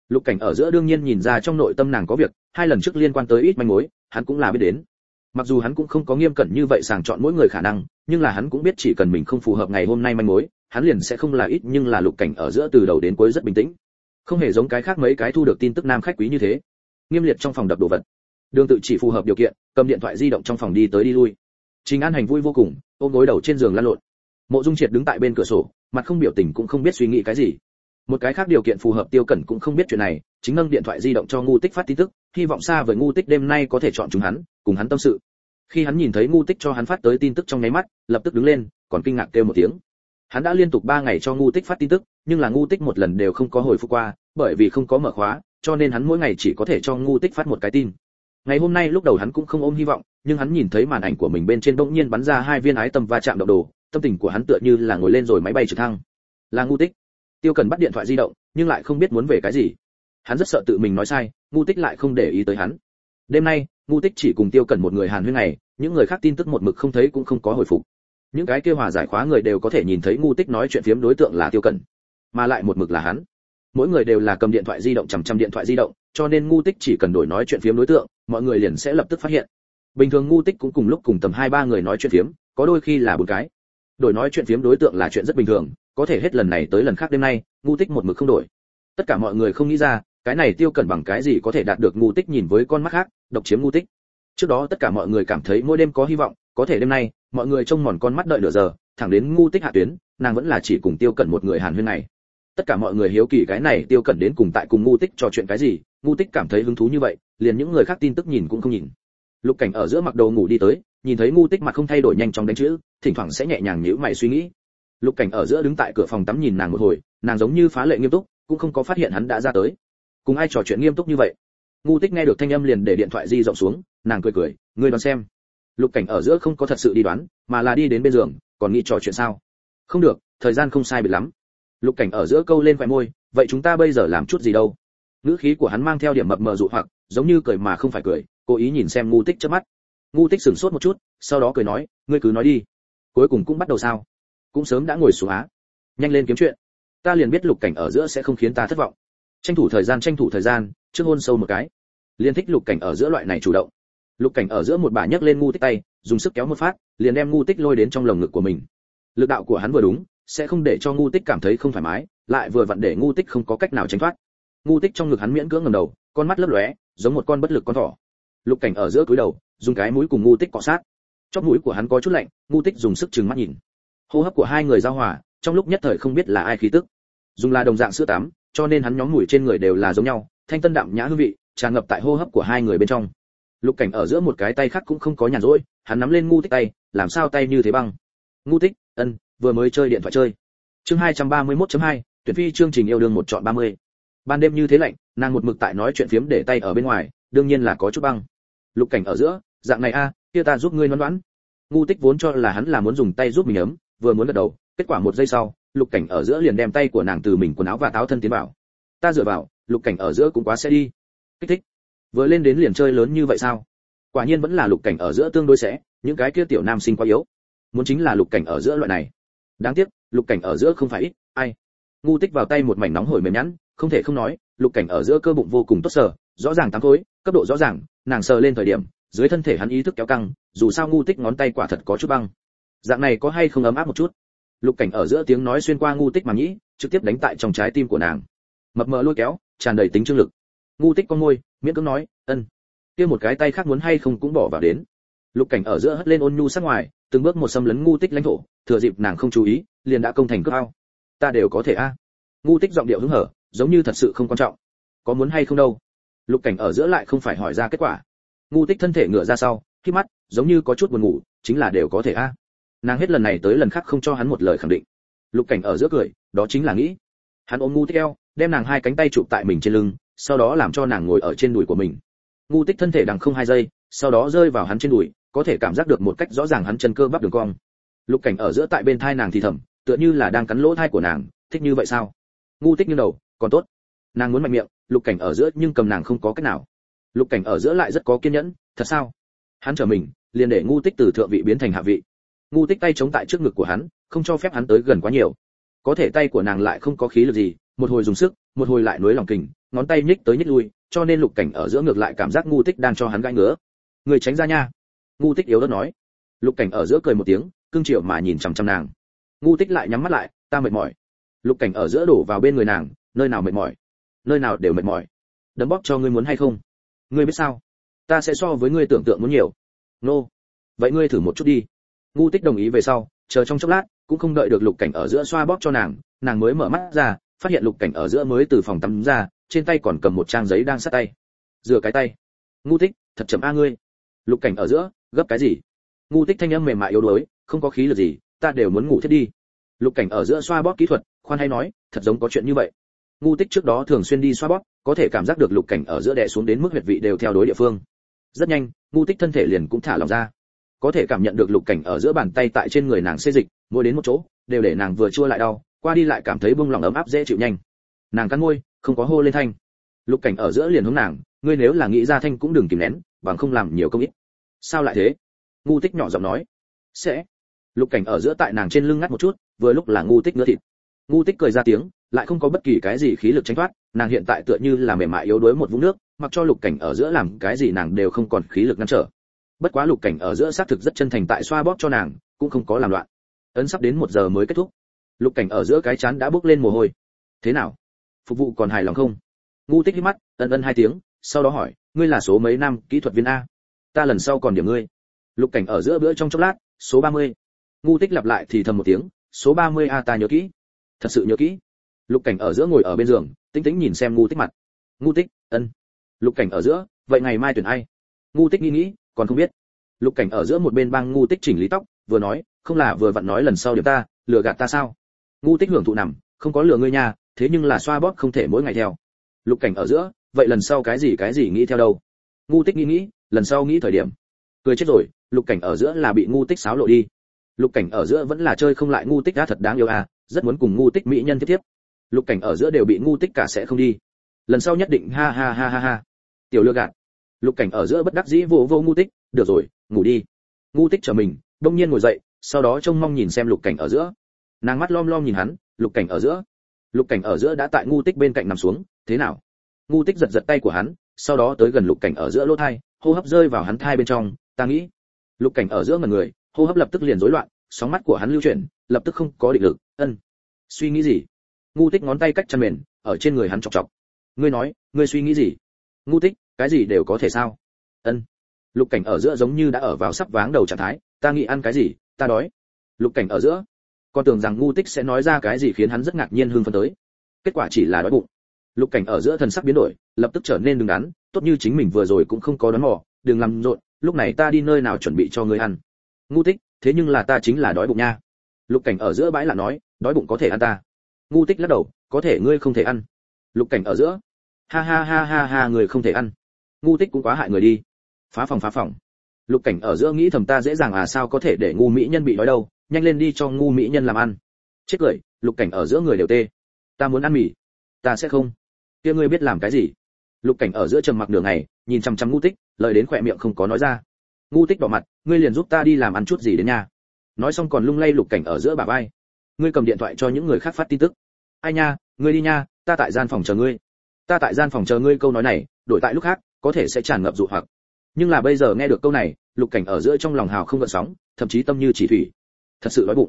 Lục Cảnh ở giữa đương nhiên nhìn ra trong nội tâm nàng có việc, 2 lần trước liên quan tới ít manh mối, hắn cũng là biết đến. Mặc dù hắn cũng không có nghiêm cẩn như vậy sàng chọn mỗi người khả năng, nhưng là hắn cũng biết chỉ cần mình không phù hợp ngày hôm nay manh mối, hắn liền sẽ không là ít, nhưng là Lục Cảnh ở giữa từ đầu đến cuối rất bình tĩnh, không hề giống cái khác mấy cái thu được tin tức nam khách quý như thế, nghiêm liệt trong phòng đập đồ vật. Đường Tự chỉ phù hợp điều kiện, cầm điện thoại di động trong phòng đi tới đi lui. Trình An Hành vui vô cùng, ôm gối đầu trên giường lăn lộn. Mộ Dung Triệt đứng tại bên cửa sổ, mặt không biểu tình cũng không biết suy nghĩ cái gì. Một cái khác điều kiện phù hợp Tiêu Cẩn cũng không biết chuyện này, chính nâng điện thoại di động cho Ngu Tích phát tin tức, hy vọng xa với Ngu Tích đêm nay có thể chọn chúng hắn, cùng hắn tâm sự. Khi hắn nhìn thấy Ngu Tích cho hắn phát tới tin tức trong nháy mắt, lập tức đứng lên, còn kinh ngạc kêu một tiếng. Hắn đã liên tục 3 ngày cho Ngu Tích phát tin tức, nhưng là Ngu Tích một lần đều không có hồi phục qua, bởi vì không có mở khóa, cho nên hắn mỗi ngày chỉ có thể cho Ngu Tích phát một cái tin. Ngày hôm nay lúc đầu hắn cũng không ôm hy vọng, nhưng hắn nhìn thấy màn ảnh của mình bên trên bỗng nhiên bắn ra 2 viên ái tâm va chạm động đồ, tâm tình của hắn tựa như là ngồi lên rồi máy bay trực thăng. Là Ngu Tích. Tiêu Cẩn bắt điện thoại di động, nhưng lại không biết muốn về cái gì. Hắn rất sợ tự mình nói sai, Ngu Tích lại không để ý tới hắn. Đêm nay, Ngu Tích chỉ cùng Tiêu Cẩn một người hàn huyên này, những người khác tin tức một mực không thấy cũng không có hồi phục. Những cái kia hòa giải khóa người đều có thể nhìn thấy Ngu Tích nói chuyện phiếm đối tượng là Tiêu Cẩn, mà lại một mực là hắn. Mỗi người đều là cầm điện thoại di động chằm điện thoại di động, cho nên Ngu Tích chỉ cần đổi nói chuyện phiếm đối tượng, mọi người liền sẽ lập tức phát hiện. Bình thường Ngu Tích cũng cùng lúc cùng tầm 2-3 người nói chuyện phiếm, có đôi khi là 4 cái. Đổi nói chuyện phiếm đối tượng là chuyện rất bình thường, có thể hết lần này tới lần khác đêm nay, Ngu Tích một mực không đổi. Tất cả mọi người không nghĩ ra, cái này Tiêu Cẩn bằng cái gì có thể đạt được Ngu Tích nhìn với con mắt khác, độc chiếm Ngu Tích. Trước đó tất cả mọi người cảm thấy mỗi đêm có hy vọng, có thể đêm nay, mọi người trông mòn con mắt đợi nửa giờ, thẳng đến Ngu Tích hạ tuyến, nàng vẫn là chỉ cùng Tiêu Cẩn một người hàn huyên này. Tất cả mọi người hiếu kỳ cái này Tiêu Cẩn đến cùng tại cùng Ngu Tích trò chuyện cái gì, Ngu Tích cảm thấy hứng thú như vậy, liền những người khác tin tức nhìn cũng không nhìn. Lục Cảnh ở giữa mặc đồ ngủ đi tới, nhìn thấy Ngu Tích mặt không thay đổi nhanh chóng đánh chữ, thỉnh thoảng sẽ nhẹ nhàng nhíu mày suy nghĩ. Lục Cảnh ở giữa đứng tại cửa phòng tắm nhìn nàng một hồi, nàng giống như phá lệ nghiêm túc, cũng không có phát hiện hắn đã ra tới. Cùng ai trò chuyện nghiêm túc như vậy? Ngu Tích nghe được thanh âm liền để điện thoại di rộng xuống, nàng cười cười, ngươi đoán xem. Lục Cảnh ở giữa không có thật sự đi đoán, mà là đi đến bên giường, còn nghĩ trò chuyện sao? Không được, thời gian không sai biệt lắm. Lục Cảnh ở giữa câu lên khóe môi, vậy chúng ta bây giờ làm chút gì đâu? Ngữ khí của hắn mang theo điểm mập mờ dụ hoặc, giống như cười mà không phải cười, cố ý nhìn xem Ngu Tích chớp mắt. Ngu Tích sửng sốt một chút, sau đó cười nói, ngươi cứ nói đi. Cuối cùng cũng bắt đầu sao? Cũng sớm đã ngồi xuống á. Nhanh lên kiếm chuyện. Ta liền biết Lục Cảnh ở giữa sẽ không khiến ta thất vọng. Tranh thủ thời gian, trước hôn sâu một cái. Liên thích Lục Cảnh ở giữa loại này chủ động. Lục Cảnh ở giữa một bà nhấc lên Ngu Tích tay, dùng sức kéo một phát, liền đem Ngu Tích lôi đến trong lồng ngực của mình. Lực đạo của hắn vừa đúng, sẽ không để cho Ngu Tích cảm thấy không thoải mái, lại vừa vặn để Ngu Tích không có cách nào tránh thoát. Ngu Tích trong ngực hắn miễn cưỡng ngẩng đầu, con mắt lấp lóe, giống một con bất lực con thỏ. Lục Cảnh ở giữa cúi đầu, dùng cái mũi cùng Ngu Tích cọ sát. Chóp mũi của hắn có chút lạnh, Ngu Tích dùng sức trừng mắt nhìn. Hô hấp của hai người giao hòa, trong lúc nhất thời không biết là ai khí tức. Dùng là đồng dạng sữa tắm, cho nên hắn nhóm mùi trên người đều là giống nhau, thanh tân đạm nhã hương vị tràn ngập tại hô hấp của hai người bên trong. Lục Cảnh ở giữa một cái tay khác cũng không có nhàn rỗi, hắn nắm lên Ngu Tích tay, làm sao tay như thế băng. Ngu Tích, vừa mới chơi điện thoại chơi. Chương 231.2, tuyển phi chương trình yêu đương một chọn 30. Ban đêm như thế lạnh, nàng một mực tại nói chuyện phiếm để tay ở bên ngoài, đương nhiên là có chút băng. Lục Cảnh ở giữa, dạng này a, kia ta giúp ngươi đoán đoán. Ngu Tích vốn cho là hắn là muốn dùng tay giúp mình ấm, vừa muốn gật đầu, kết quả 1 giây sau, Lục Cảnh ở giữa liền đem tay của nàng từ mình quần áo và táo thân tiến vào. Ta dựa vào, Lục Cảnh ở giữa cũng quá sẽ đi. Kích thích. Vừa lên đến liền chơi lớn như vậy sao? Quả nhiên vẫn là Lục Cảnh ở giữa tương đối sẽ, những cái kia tiểu nam sinh quá yếu. Muốn chính là Lục Cảnh ở giữa loại này. Đáng tiếc, Lục Cảnh ở giữa không phải ít, ai. Ngu Tích vào tay một mảnh nóng hổi mềm nhẵn, không thể không nói, Lục Cảnh ở giữa cơ bụng vô cùng tốt sở, rõ ràng tám khối, cấp độ rõ ràng, nàng sờ lên thời điểm, dưới thân thể hắn ý thức kéo căng, dù sao Ngu Tích ngón tay quả thật có chút băng. Dạng này có hay không ấm áp một chút? Lục Cảnh ở giữa tiếng nói xuyên qua Ngu Tích màng nhĩ, trực tiếp đánh tại trong trái tim của nàng. Mập mờ lôi kéo, tràn đầy tính trương lực. Ngu Tích con môi, miễn cưỡng nói, kia một cái tay khác muốn hay không cũng bỏ vào đến. Lục Cảnh ở giữa hất lên ôn nhu sát ngoài, từng bước một xâm lấn Ngu Tích lãnh thổ, thừa dịp nàng không chú ý, liền đã công thành cướp ao. Ta đều có thể a. Ngu Tích giọng điệu hứng hở, giống như thật sự không quan trọng. Có muốn hay không đâu. Lục Cảnh ở giữa lại không phải hỏi ra kết quả. Ngu Tích thân thể ngửa ra sau, khi mắt, giống như có chút buồn ngủ, chính là đều có thể a. Nàng hết lần này tới lần khác không cho hắn một lời khẳng định. Lục Cảnh ở giữa cười, đó chính là nghĩ. Hắn ôm Ngu Tích eo, đem nàng hai cánh tay chụp tại mình trên lưng, sau đó làm cho nàng ngồi ở trên đùi của mình. Ngu Tích thân thể đằng không 2 giây, sau đó rơi vào hắn trên đùi, có thể cảm giác được một cách rõ ràng hắn chân cơ bắp đường cong. Lục Cảnh ở giữa tại bên thai nàng thì thầm, tựa như là đang cắn lỗ thai của nàng, thích như vậy sao? Ngu Tích nghiêng đầu, còn tốt. Nàng muốn mạnh miệng, Lục Cảnh ở giữa nhưng cầm nàng không có cách nào. Lục Cảnh ở giữa lại rất có kiên nhẫn, thật sao? Hắn trở mình, liền để Ngu Tích từ thượng vị biến thành hạ vị. Ngu Tích tay chống tại trước ngực của hắn, không cho phép hắn tới gần quá nhiều. Có thể tay của nàng lại không có khí lực gì, một hồi dùng sức, một hồi lại nuối lòng kình, ngón tay nhích tới nhích lui, cho nên Lục Cảnh ở giữa ngược lại cảm giác Ngu Tích đang cho hắn gãi ngứa. Người tránh ra nha. Ngu Tích yếu ớt nói. Lục Cảnh ở giữa cười một tiếng, cưng chiều mà nhìn chằm chằm nàng. Ngu Tích lại nhắm mắt lại, ta mệt mỏi. Lục Cảnh ở giữa đổ vào bên người nàng, nơi nào mệt mỏi, nơi nào đều mệt mỏi. Đấm bóp cho ngươi muốn hay không? Ngươi biết sao? Ta sẽ so với ngươi tưởng tượng muốn nhiều. Nô. Vậy ngươi thử một chút đi. Ngu Tích đồng ý về sau, chờ trong chốc lát, cũng không đợi được Lục Cảnh ở giữa xoa bóp cho nàng mới mở mắt ra, phát hiện Lục Cảnh ở giữa mới từ phòng tắm ra, trên tay còn cầm một trang giấy đang sát tay. Rửa cái tay. Ngu Tích, thật chậm a ngươi. Lục Cảnh ở giữa, gấp cái gì? Ngu Tích thanh âm mềm mại yếu đuối, không có khí lực gì, ta đều muốn ngủ thiết đi. Lục Cảnh ở giữa xoa bóp kỹ thuật, khoan hay nói, thật giống có chuyện như vậy. Ngu Tích trước đó thường xuyên đi xoa bóp, có thể cảm giác được Lục Cảnh ở giữa đè xuống đến mức huyệt vị đều theo đối địa phương. Rất nhanh, Ngu Tích thân thể liền cũng thả lỏng ra. Có thể cảm nhận được Lục Cảnh ở giữa bàn tay tại trên người nàng xê dịch, mỗi đến một chỗ, đều để nàng vừa chua lại đau, qua đi lại cảm thấy bông lòng ấm áp dễ chịu nhanh. Nàng cắn môi, không có hô lên thanh. Lục Cảnh ở giữa liền hướng nàng, ngươi nếu là nghĩ ra thanh cũng đừng kìm nén, bằng không làm nhiều công ít. Sao lại thế? Ngu Tích nhỏ giọng nói. Sẽ. Lục Cảnh ở giữa tại nàng trên lưng ngắt một chút, vừa lúc là Ngu Tích ngứa thịt. Ngu Tích cười ra tiếng, lại không có bất kỳ cái gì khí lực tránh thoát, nàng hiện tại tựa như là mềm mại yếu đuối một vũng nước, mặc cho Lục Cảnh ở giữa làm cái gì nàng đều không còn khí lực ngăn trở. Bất quá Lục Cảnh ở giữa xác thực rất chân thành tại xoa bóp cho nàng, cũng không có làm loạn. Ấn sắp đến 1 giờ mới kết thúc. Lục Cảnh ở giữa cái chán đã bốc lên mồ hôi. Thế nào? Phục vụ còn hài lòng không? Ngu Tích hít mắt, ân 2 tiếng, sau đó hỏi, ngươi là số mấy năm kỹ thuật viên a? Ta lần sau còn điểm ngươi. Lục Cảnh ở giữa bữa trong chốc lát, số 30. Ngu Tích lặp lại thì thầm một tiếng, số 30 a, ta nhớ kỹ. Thật sự nhớ kỹ. Lục Cảnh ở giữa ngồi ở bên giường, tĩnh tĩnh nhìn xem Ngu Tích mặt. Ngu Tích, ân. Lục Cảnh ở giữa, vậy ngày mai tuyển ai? Ngu Tích nghĩ, còn không biết. Lục Cảnh ở giữa một bên bang Ngu Tích chỉnh lý tóc, vừa nói, không là vừa vặn nói lần sau điểm ta, lừa gạt ta sao? Ngu Tích hưởng thụ nằm, không có lừa ngươi nha, thế nhưng là xoa bóp không thể mỗi ngày theo. Lục Cảnh ở giữa, vậy lần sau cái gì nghĩ theo đâu? Ngu Tích nghĩ, lần sau nghĩ thời điểm. Cười chết rồi, Lục Cảnh ở giữa là bị Ngu Tích xáo lộ đi. Lục Cảnh ở giữa vẫn là chơi không lại Ngu Tích đã thật đáng yêu à, rất muốn cùng Ngu Tích mỹ nhân tiếp tiếp. Lục Cảnh ở giữa đều bị Ngu Tích cả sẽ không đi. Lần sau nhất định ha ha ha ha ha. Tiểu lừa gạt. Lục Cảnh ở giữa bất đắc dĩ vô Ngu Tích, được rồi, ngủ đi. Ngu Tích chờ mình, đông nhiên ngồi dậy, sau đó trông mong nhìn xem Lục Cảnh ở giữa. Nàng mắt lom lom nhìn hắn, Lục Cảnh ở giữa. Lục Cảnh ở giữa đã tại Ngu Tích bên cạnh nằm xuống, thế nào? Ngu Tích giật giật tay của hắn, sau đó tới gần Lục Cảnh ở giữa lỗ tai, hô hấp rơi vào hắn thai bên trong, ta nghĩ. Lục Cảnh ở giữa ngẩn người, hô hấp lập tức liền rối loạn, sóng mắt của hắn lưu chuyển, lập tức không có định lực, suy nghĩ gì? Ngu Tích ngón tay cách chăn mền, ở trên người hắn chọc chọc. Ngươi nói, ngươi suy nghĩ gì? Ngu Tích, cái gì đều có thể sao? Lục Cảnh ở giữa giống như đã ở vào sắp váng đầu trạng thái, ta nghĩ ăn cái gì, ta đói. Lục Cảnh ở giữa, con tưởng rằng Ngu Tích sẽ nói ra cái gì khiến hắn rất ngạc nhiên hưng phấn tới. Kết quả chỉ là đói bụng. Lục Cảnh ở giữa thần sắc biến đổi, lập tức trở nên đứng đắn, tốt như chính mình vừa rồi cũng không có đoán mò, đừng làm rộn, lúc này ta đi nơi nào chuẩn bị cho ngươi ăn. Ngu Tích, thế nhưng là ta chính là đói bụng nha. Lục Cảnh ở giữa bãi là nói, đói bụng có thể ăn ta. Ngu Tích lắc đầu, có thể ngươi không thể ăn. Lục Cảnh ở giữa, ha ha ha ha ha, người không thể ăn. Ngu Tích cũng quá hại người đi. Phá phòng. Lục Cảnh ở giữa nghĩ thầm ta dễ dàng à, sao có thể để ngu mỹ nhân bị đói đâu, nhanh lên đi cho ngu mỹ nhân làm ăn. Chết cười, Lục Cảnh ở giữa người đều tê. Ta muốn ăn mì. Ta sẽ không. Kia ngươi biết làm cái gì? Lục Cảnh ở giữa trầm mặc nửa ngày, nhìn chăm chăm Ngu Tích, lời đến khỏe miệng không có nói ra. Ngu Tích đỏ mặt, ngươi liền giúp ta đi làm ăn chút gì đến nhà. Nói xong còn lung lay Lục Cảnh ở giữa bả vai. Ngươi cầm điện thoại cho những người khác phát tin tức. Ai nha, ngươi đi nha, ta tại gian phòng chờ ngươi. Ta tại gian phòng chờ ngươi, câu nói này, đổi tại lúc khác, có thể sẽ tràn ngập dụ hoặc. Nhưng là bây giờ nghe được câu này, Lục Cảnh ở giữa trong lòng hào không gợn sóng, thậm chí tâm như chỉ thủy. Thật sự đói bụng.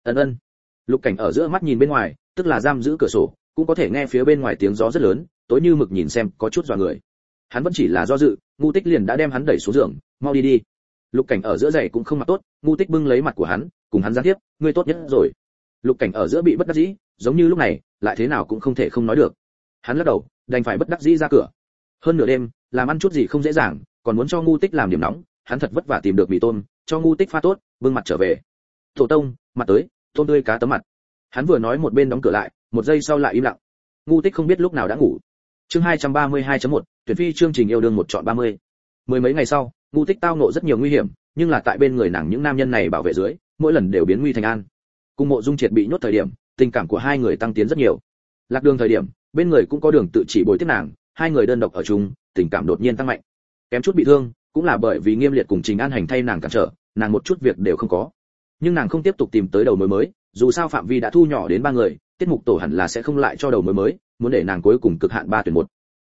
Lục Cảnh ở giữa mắt nhìn bên ngoài, tức là giam giữ cửa sổ, cũng có thể nghe phía bên ngoài tiếng gió rất lớn, tối như mực nhìn xem có chút dọa người. Hắn vẫn chỉ là do dự, Ngu Tích liền đã đem hắn đẩy xuống giường, mau đi đi. Lục Cảnh ở giữa giày cũng không mặc tốt, Ngu Tích bưng lấy mặt của hắn, cùng hắn gián tiếp, ngươi tốt nhất rồi. Lục Cảnh ở giữa bị bất đắc dĩ, giống như lúc này, lại thế nào cũng không thể không nói được. Hắn lắc đầu, đành phải bất đắc dĩ ra cửa. Hơn nửa đêm, làm ăn chút gì không dễ dàng, còn muốn cho Ngu Tích làm điểm nóng, hắn thật vất vả tìm được mì tôm, cho Ngu Tích pha tốt, bưng mặt trở về. Tổ tông, mặt tới, tôm tươi cá tấm mặt. Hắn vừa nói một bên đóng cửa lại, một giây sau lại im lặng. Ngu Tích không biết lúc nào đã ngủ. Chương 232.1, tuyển phi chương trình yêu đương một chọn 30. Mười mấy ngày sau, Ngu Tích tao ngộ rất nhiều nguy hiểm, nhưng là tại bên người nàng những nam nhân này bảo vệ dưới, mỗi lần đều biến nguy thành an. Cùng Mộ Dung Triệt bị nhốt thời điểm, tình cảm của hai người tăng tiến rất nhiều. Lạc Đường thời điểm, bên người cũng có Đường Tự chỉ bồi tiếp nàng, hai người đơn độc ở chung, tình cảm đột nhiên tăng mạnh. Kém chút bị thương, cũng là bởi vì Nghiêm Liệt cùng Trình An Hành thay nàng cản trở, nàng một chút việc đều không có. Nhưng nàng không tiếp tục tìm tới đầu mối mới, dù sao phạm vi đã thu nhỏ đến 3 người, tiết mục tổ hẳn là sẽ không lại cho đầu mối mới, muốn để nàng cuối cùng cực hạn 3 tuyển 1.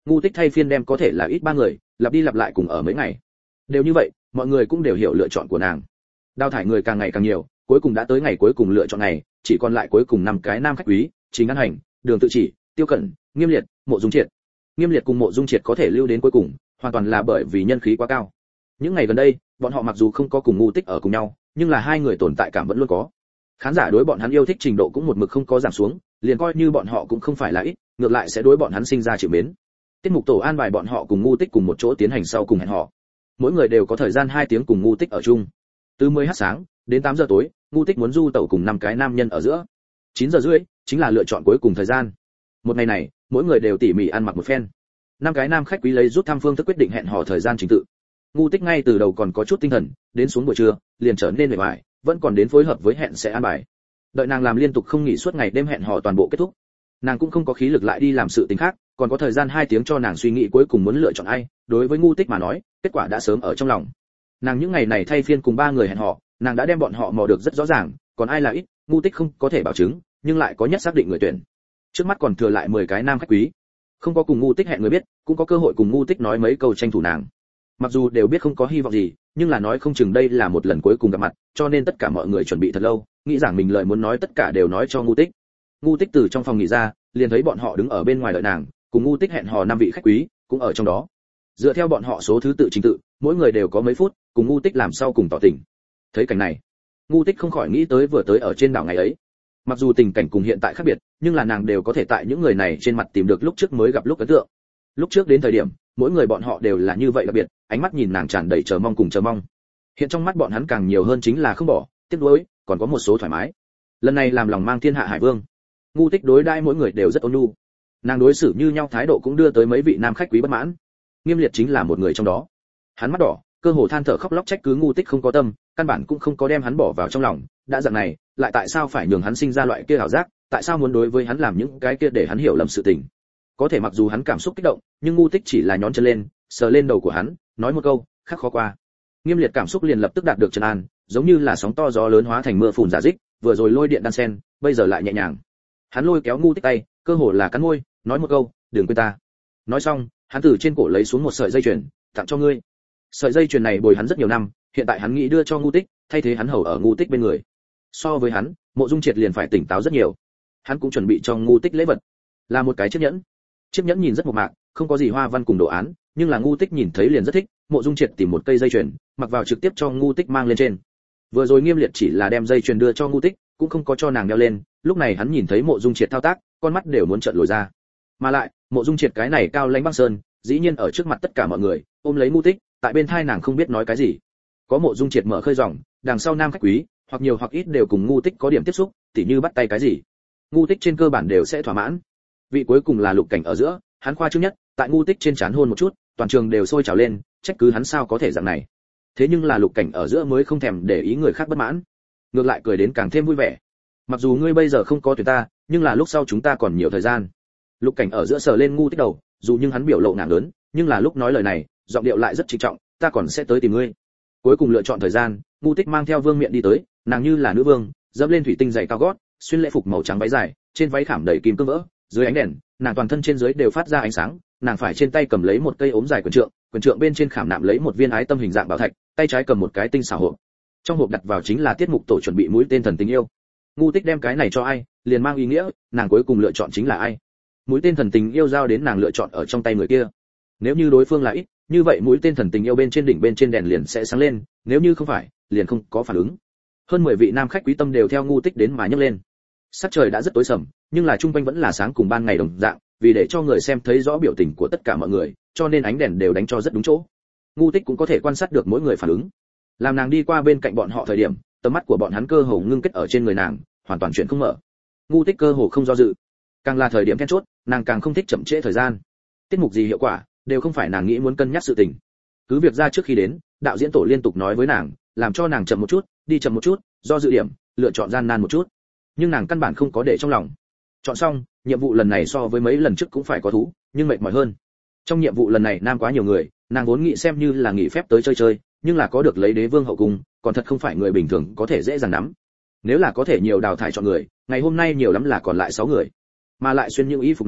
Ngu Tích thay phiên đem có thể là ít 3 người, lặp đi lặp lại cùng ở mấy ngày. Đều như vậy, mọi người cũng đều hiểu lựa chọn của nàng. Đào thải người càng ngày càng nhiều, cuối cùng đã tới ngày cuối cùng lựa chọn này, chỉ còn lại cuối cùng 5 cái nam khách quý, Trình An Hành, Đường Tự Chỉ, Tiêu Cẩn, Nghiêm Liệt, Mộ Dung Triệt. Nghiêm Liệt cùng Mộ Dung Triệt có thể lưu đến cuối cùng, hoàn toàn là bởi vì nhân khí quá cao. Những ngày gần đây, bọn họ mặc dù không có cùng Ngu Tích ở cùng nhau, nhưng là hai người tồn tại cảm vẫn luôn có. Khán giả đối bọn hắn yêu thích trình độ cũng một mực không có giảm xuống, liền coi như bọn họ cũng không phải là ít, ngược lại sẽ đối bọn hắn sinh ra chịu mến. Tiết mục tổ an bài bọn họ cùng Ngu Tích cùng một chỗ tiến hành sau cùng hẹn họ. Mỗi người đều có thời gian 2 tiếng cùng Ngu Tích ở chung. Từ 10h sáng đến 8 giờ tối, Ngu Tích muốn du tẩu cùng 5 cái nam nhân ở giữa. 9 giờ rưỡi chính là lựa chọn cuối cùng thời gian. Một ngày này, mỗi người đều tỉ mỉ ăn mặc một phen. 5 cái nam khách quý lấy rút thăm phương thức quyết định hẹn hò thời gian trình tự. Ngu Tích ngay từ đầu còn có chút tinh thần, đến xuống buổi trưa, liền trở nên mệt mỏi, vẫn còn đến phối hợp với hẹn sẽ an bài. Đợi nàng làm liên tục không nghỉ suốt ngày đêm hẹn hò toàn bộ kết thúc, nàng cũng không có khí lực lại đi làm sự tình khác, còn có thời gian 2 tiếng cho nàng suy nghĩ cuối cùng muốn lựa chọn ai. Đối với Ngu Tích mà nói, kết quả đã sớm ở trong lòng. Nàng những ngày này thay phiên cùng 3 người hẹn hò, nàng đã đem bọn họ mò được rất rõ ràng, còn ai là ít, Ngu Tích không có thể bảo chứng, nhưng lại có nhất xác định người tuyển. Trước mắt còn thừa lại 10 cái nam khách quý, không có cùng Ngu Tích hẹn người biết, cũng có cơ hội cùng Ngu Tích nói mấy câu tranh thủ nàng. Mặc dù đều biết không có hy vọng gì, nhưng là nói không chừng đây là một lần cuối cùng gặp mặt, cho nên tất cả mọi người chuẩn bị thật lâu, nghĩ rằng mình lời muốn nói tất cả đều nói cho Ngu Tích. Ngu Tích từ trong phòng nghỉ ra, liền thấy bọn họ đứng ở bên ngoài đợi nàng, cùng Ngu Tích hẹn hò 5 vị khách quý, cũng ở trong đó. Dựa theo bọn họ số thứ tự trình tự, mỗi người đều có mấy phút, cùng Ngu Tích làm sau cùng tỏ tình. Thấy cảnh này, Ngu Tích không khỏi nghĩ tới vừa tới ở trên đảo ngày ấy. Mặc dù tình cảnh cùng hiện tại khác biệt, nhưng là nàng đều có thể tại những người này trên mặt tìm được lúc trước mới gặp lúc ấn tượng. Lúc trước đến thời điểm, mỗi người bọn họ đều là như vậy đặc biệt, ánh mắt nhìn nàng tràn đầy chờ mong cùng chờ mong. Hiện trong mắt bọn hắn càng nhiều hơn chính là không bỏ, tiếc nuối, còn có một số thoải mái. Lần này làm lòng mang thiên hạ hải vương, Ngu Tích đối đãi mỗi người đều rất ôn nhu. Nàng đối xử như nhau thái độ cũng đưa tới mấy vị nam khách quý bất mãn. Nghiêm Liệt chính là một người trong đó. Hắn mắt đỏ, cơ hồ than thở khóc lóc trách cứ Ngu Tích không có tâm, căn bản cũng không có đem hắn bỏ vào trong lòng, đã dạng này, lại tại sao phải nhường hắn sinh ra loại kia ảo giác, tại sao muốn đối với hắn làm những cái kia để hắn hiểu lầm sự tình. Có thể mặc dù hắn cảm xúc kích động, nhưng Ngu Tích chỉ là nhón chân lên, sờ lên đầu của hắn, nói một câu, khắc khó qua. Nghiêm Liệt cảm xúc liền lập tức đạt được trấn an, giống như là sóng to gió lớn hóa thành mưa phùn giả dích, vừa rồi lôi điện đan sen, bây giờ lại nhẹ nhàng. Hắn lôi kéo Ngu Tích tay, cơ hồ là cắn môi, nói một câu, đừng quên ta. Nói xong, hắn từ trên cổ lấy xuống một sợi dây chuyền, tặng cho ngươi. Sợi dây chuyền này bồi hắn rất nhiều năm, hiện tại hắn nghĩ đưa cho Ngu Tích, thay thế hắn hầu ở Ngu Tích bên người. So với hắn, Mộ Dung Triệt liền phải tỉnh táo rất nhiều. Hắn cũng chuẩn bị cho Ngu Tích lễ vật, là một cái chiếc nhẫn. Chiếc nhẫn nhìn rất mộc mạc, không có gì hoa văn cùng đồ án, nhưng là Ngu Tích nhìn thấy liền rất thích. Mộ Dung Triệt tìm một cây dây chuyền, mặc vào trực tiếp cho Ngu Tích mang lên trên. Vừa rồi Nghiêm Liệt chỉ là đem dây chuyền đưa cho Ngu Tích, cũng không có cho nàng đeo lên. Lúc này hắn nhìn thấy Mộ Dung Triệt thao tác, con mắt đều muốn trợn lồi ra. Mà lại, Mộ Dung Triệt cái này cao lãnh băng sơn, dĩ nhiên ở trước mặt tất cả mọi người, ôm lấy Ngu Tích, tại bên tai nàng không biết nói cái gì. Có Mộ Dung Triệt mở khơi ròng, đằng sau nam khách quý, hoặc nhiều hoặc ít đều cùng Ngu Tích có điểm tiếp xúc, tỉ như bắt tay cái gì. Ngu Tích trên cơ bản đều sẽ thỏa mãn. Vị cuối cùng là Lục Cảnh ở giữa, hắn khoa trương nhất, tại Ngu Tích trên trán hôn một chút, toàn trường đều sôi trào lên, trách cứ hắn sao có thể dạng này. Thế nhưng là Lục Cảnh ở giữa mới không thèm để ý người khác bất mãn, ngược lại cười đến càng thêm vui vẻ. Mặc dù ngươi bây giờ không có tuyển ta, nhưng là lúc sau chúng ta còn nhiều thời gian. Lục Cảnh ở giữa sờ lên Ngu Tích đầu, dù nhưng hắn biểu lộ ngạng lớn, nhưng là lúc nói lời này, giọng điệu lại rất trịnh trọng, ta còn sẽ tới tìm ngươi. Cuối cùng lựa chọn thời gian, Ngu Tích mang theo Vương Miện đi tới, nàng như là nữ vương, dẫm lên thủy tinh giày cao gót, xuyên lễ phục màu trắng váy dài, trên váy khảm đầy kim cương vỡ, dưới ánh đèn, nàng toàn thân trên dưới đều phát ra ánh sáng, nàng phải trên tay cầm lấy một cây ốm dài quyền trượng bên trên khảm nạm lấy một viên ái tâm hình dạng bảo thạch, tay trái cầm một cái tinh xảo hộp. Trong hộp đặt vào chính là tiết mục tổ chuẩn bị mũi tên thần tình yêu. Ngu Tích đem cái này cho ai, liền mang ý nghĩa, nàng cuối cùng lựa chọn chính là ai. Mũi tên thần tình yêu giao đến nàng lựa chọn ở trong tay người kia. Nếu như đối phương là ít, như vậy mũi tên thần tình yêu bên trên đỉnh bên trên đèn liền sẽ sáng lên, nếu như không phải, liền không có phản ứng. Hơn 10 vị nam khách quý tâm đều theo Ngu Tích đến mà nhấc lên. Sắc trời đã rất tối sầm, nhưng là trung quanh vẫn là sáng cùng ban ngày đồng dạng, vì để cho người xem thấy rõ biểu tình của tất cả mọi người, cho nên ánh đèn đều đánh cho rất đúng chỗ. Ngu Tích cũng có thể quan sát được mỗi người phản ứng. Làm nàng đi qua bên cạnh bọn họ thời điểm, tầm mắt của bọn hắn cơ hồ ngưng kết ở trên người nàng, hoàn toàn chuyển không mở. Ngu Tích cơ hồ không do dự. Càng là thời điểm then chốt, nàng càng không thích chậm trễ thời gian. Tiết mục gì hiệu quả, đều không phải nàng nghĩ muốn cân nhắc sự tình. Cứ việc ra trước khi đến, đạo diễn tổ liên tục nói với nàng, làm cho nàng chậm một chút, đi chậm một chút, do dự điểm, lựa chọn gian nan một chút. Nhưng nàng căn bản không có để trong lòng. Chọn xong, nhiệm vụ lần này so với mấy lần trước cũng phải có thú, nhưng mệt mỏi hơn. Trong nhiệm vụ lần này nam quá nhiều người, nàng vốn nghĩ xem như là nghỉ phép tới chơi chơi, nhưng là có được lấy đế vương hậu cung, còn thật không phải người bình thường có thể dễ dàng nắm. Nếu là có thể nhiều đào thải chọn người, ngày hôm nay nhiều lắm là còn lại 6 người. Mà lại xuyên những y phục này,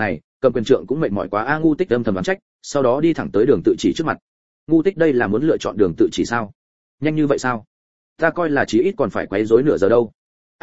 Cầm quyền trượng cũng mệt mỏi quá a. Ngu Tích âm thầm oán trách, sau đó đi thẳng tới Đường Tự Chỉ trước mặt. Ngu Tích đây là muốn lựa chọn Đường Tự Chỉ sao? Nhanh như vậy sao? Ta coi là chí ít còn phải quấy rối nửa giờ đâu.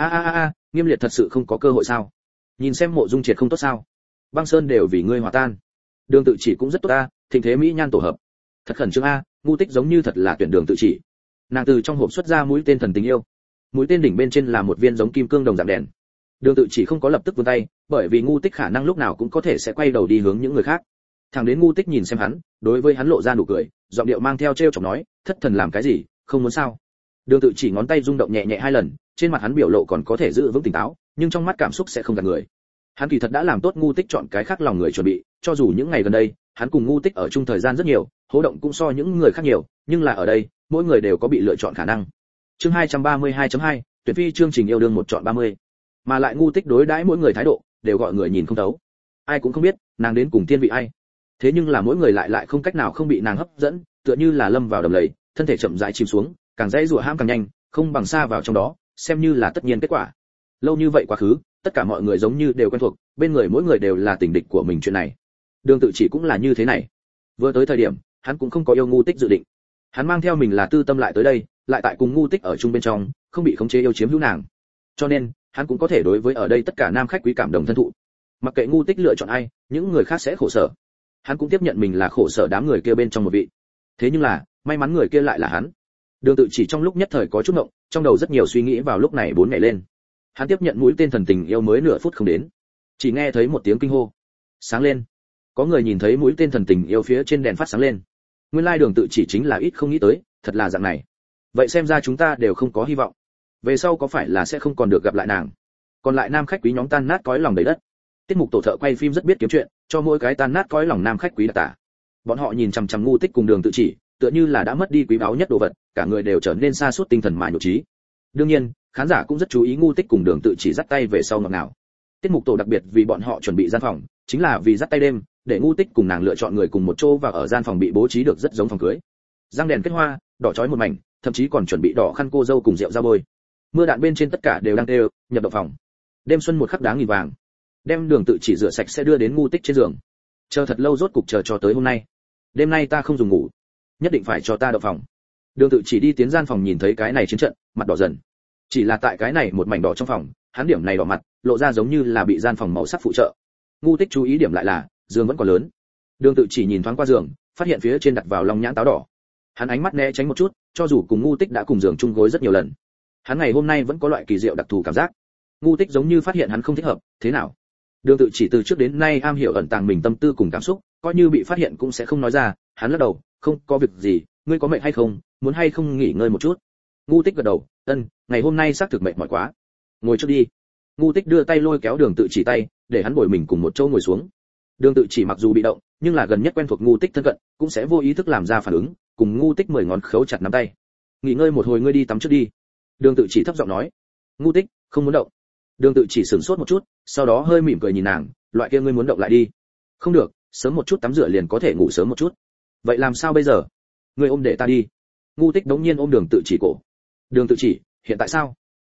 A, Nghiêm Liệt thật sự không có cơ hội sao? Nhìn xem Mộ Dung Triệt không tốt sao? Băng Sơn đều vì ngươi hòa tan. Đường Tự Chỉ cũng rất tốt a, thịnh thế mỹ nhan tổ hợp. Thật khẩn trương a. Ngu Tích giống như thật là tuyển Đường Tự Chỉ. Nàng từ trong hộp xuất ra mũi tên thần tình yêu. Mũi tên đỉnh bên trên là một viên giống kim cương đồng dạng đèn. Đường Tự Chỉ không có lập tức vươn tay, bởi vì Ngu Tích khả năng lúc nào cũng có thể sẽ quay đầu đi hướng những người khác. Thẳng đến Ngu Tích nhìn xem hắn, đối với hắn lộ ra nụ cười, giọng điệu mang theo trêu chọc nói, thất thần làm cái gì, không muốn sao? Đường Tự Chỉ ngón tay rung động nhẹ nhẹ 2 lần, trên mặt hắn biểu lộ còn có thể giữ vững tỉnh táo, nhưng trong mắt cảm xúc sẽ không gạt người. Hắn kỳ thật đã làm tốt Ngu Tích chọn cái khác lòng người chuẩn bị, cho dù những ngày gần đây, hắn cùng Ngu Tích ở chung thời gian rất nhiều, hô động cũng so những người khác nhiều, nhưng là ở đây, mỗi người đều có bị lựa chọn khả năng. Chương 232.2, tuyển phi chương trình yêu đương 1 chọn 30. Mà lại Ngu Tích đối đãi mỗi người thái độ, đều gọi người nhìn không thấu. Ai cũng không biết, nàng đến cùng tiên vị ai. Thế nhưng là mỗi người lại không cách nào không bị nàng hấp dẫn, tựa như là lâm vào đầm lầy, thân thể chậm rãi chìm xuống, càng dãy rủa ham càng nhanh, không bằng xa vào trong đó, xem như là tất nhiên kết quả. Lâu như vậy quá khứ, tất cả mọi người giống như đều quen thuộc, bên người mỗi người đều là tình địch của mình chuyện này. Đường Tự Chỉ cũng là như thế này. Vừa tới thời điểm, hắn cũng không có yêu Ngu Tích dự định. Hắn mang theo mình là tư tâm lại tới đây, lại tại cùng Ngu Tích ở chung bên trong, không bị khống chế yêu chiếm hữu nàng. Cho nên, hắn cũng có thể đối với ở đây tất cả nam khách quý cảm động thân thụ. Mặc kệ Ngu Tích lựa chọn ai, những người khác sẽ khổ sở. Hắn cũng tiếp nhận mình là khổ sở đám người kia bên trong một vị. Thế nhưng là, may mắn người kia lại là hắn. Đường Tự Chỉ trong lúc nhất thời có chút ngộng, trong đầu rất nhiều suy nghĩ vào lúc này bốn ngày lên. Hắn tiếp nhận mũi tên thần tình yêu mới nửa phút không đến, chỉ nghe thấy một tiếng kinh hô, sáng lên. Có người nhìn thấy mũi tên thần tình yêu phía trên đèn phát sáng lên. Nguyên lai Đường Tự Chỉ chính là ít không nghĩ tới, thật là dạng này. Vậy xem ra chúng ta đều không có hy vọng. Về sau có phải là sẽ không còn được gặp lại nàng? Còn lại nam khách quý nhóm tan nát cõi lòng đầy đất. Tiết mục tổ thợ quay phim rất biết kiếm chuyện, cho mỗi cái tan nát cõi lòng nam khách quý đặc tả. Bọn họ nhìn chằm chằm Ngu Tích cùng Đường Tự Chỉ, tựa như là đã mất đi quý báu nhất đồ vật, cả người đều trở nên sa sút tinh thần mà nhục trí. Đương nhiên, khán giả cũng rất chú ý Ngu Tích cùng Đường Tự Chỉ dắt tay về sau ngọt ngào. Tiết mục tổ đặc biệt vì bọn họ chuẩn bị gian phòng, chính là vì dắt tay đêm, để Ngu Tích cùng nàng lựa chọn người cùng một chỗ và ở gian phòng bị bố trí được rất giống phòng cưới. Răng đèn kết hoa, đỏ chói một mảnh, thậm chí còn chuẩn bị đỏ khăn cô dâu cùng rượu ra bôi. Mưa đạn bên trên tất cả đều đang đều nhập động phòng. Đêm xuân một khắc đáng nghìn vàng. Đem Đường Tự Chỉ rửa sạch sẽ đưa đến Ngu Tích trên giường. Chờ thật lâu rốt cục chờ cho tới hôm nay. Đêm nay ta không dùng ngủ, nhất định phải cho ta động phòng. Đường Tự Chỉ đi tiến gian phòng nhìn thấy cái này chiến trận, mặt đỏ dần. Chỉ là tại cái này một mảnh đỏ trong phòng, hắn điểm này đỏ mặt, lộ ra giống như là bị gian phòng màu sắc phụ trợ. Ngu Tích chú ý điểm lại là, giường vẫn còn lớn. Đường Tự Chỉ nhìn thoáng qua giường, phát hiện phía trên đặt vào long nhãn táo đỏ. Hắn ánh mắt né tránh một chút, cho dù cùng Ngu Tích đã cùng giường chung gối rất nhiều lần, hắn ngày hôm nay vẫn có loại kỳ diệu đặc thù cảm giác. Ngu Tích giống như phát hiện hắn không thích hợp, thế nào? Đường Tự Chỉ từ trước đến nay am hiểu ẩn tàng mình tâm tư cùng cảm xúc, coi như bị phát hiện cũng sẽ không nói ra. Hắn lắc đầu, không có việc gì, ngươi có mệt hay không, muốn hay không nghỉ ngơi một chút? Ngu Tích gật đầu, ngày hôm nay xác thực mệt mỏi quá, ngồi trước đi. Ngu Tích đưa tay lôi kéo Đường Tự Chỉ tay, để hắn bồi mình cùng một chỗ ngồi xuống. Đường Tự Chỉ mặc dù bị động, nhưng là gần nhất quen thuộc Ngu Tích thân cận, cũng sẽ vô ý thức làm ra phản ứng, cùng Ngu Tích 10 ngón khấu chặt nắm tay. Nghỉ ngơi một hồi ngươi đi tắm trước đi. Đường Tự Chỉ thấp giọng nói. Ngu Tích không muốn động. Đường Tự Chỉ sửng sốt một chút, sau đó hơi mỉm cười nhìn nàng, loại kia ngươi muốn động lại đi. Không được, sớm một chút tắm rửa liền có thể ngủ sớm một chút. Vậy làm sao bây giờ? Ngươi ôm để ta đi. Ngu Tích đống nhiên ôm Đường Tự Chỉ cổ. Đường Tự Chỉ, hiện tại sao?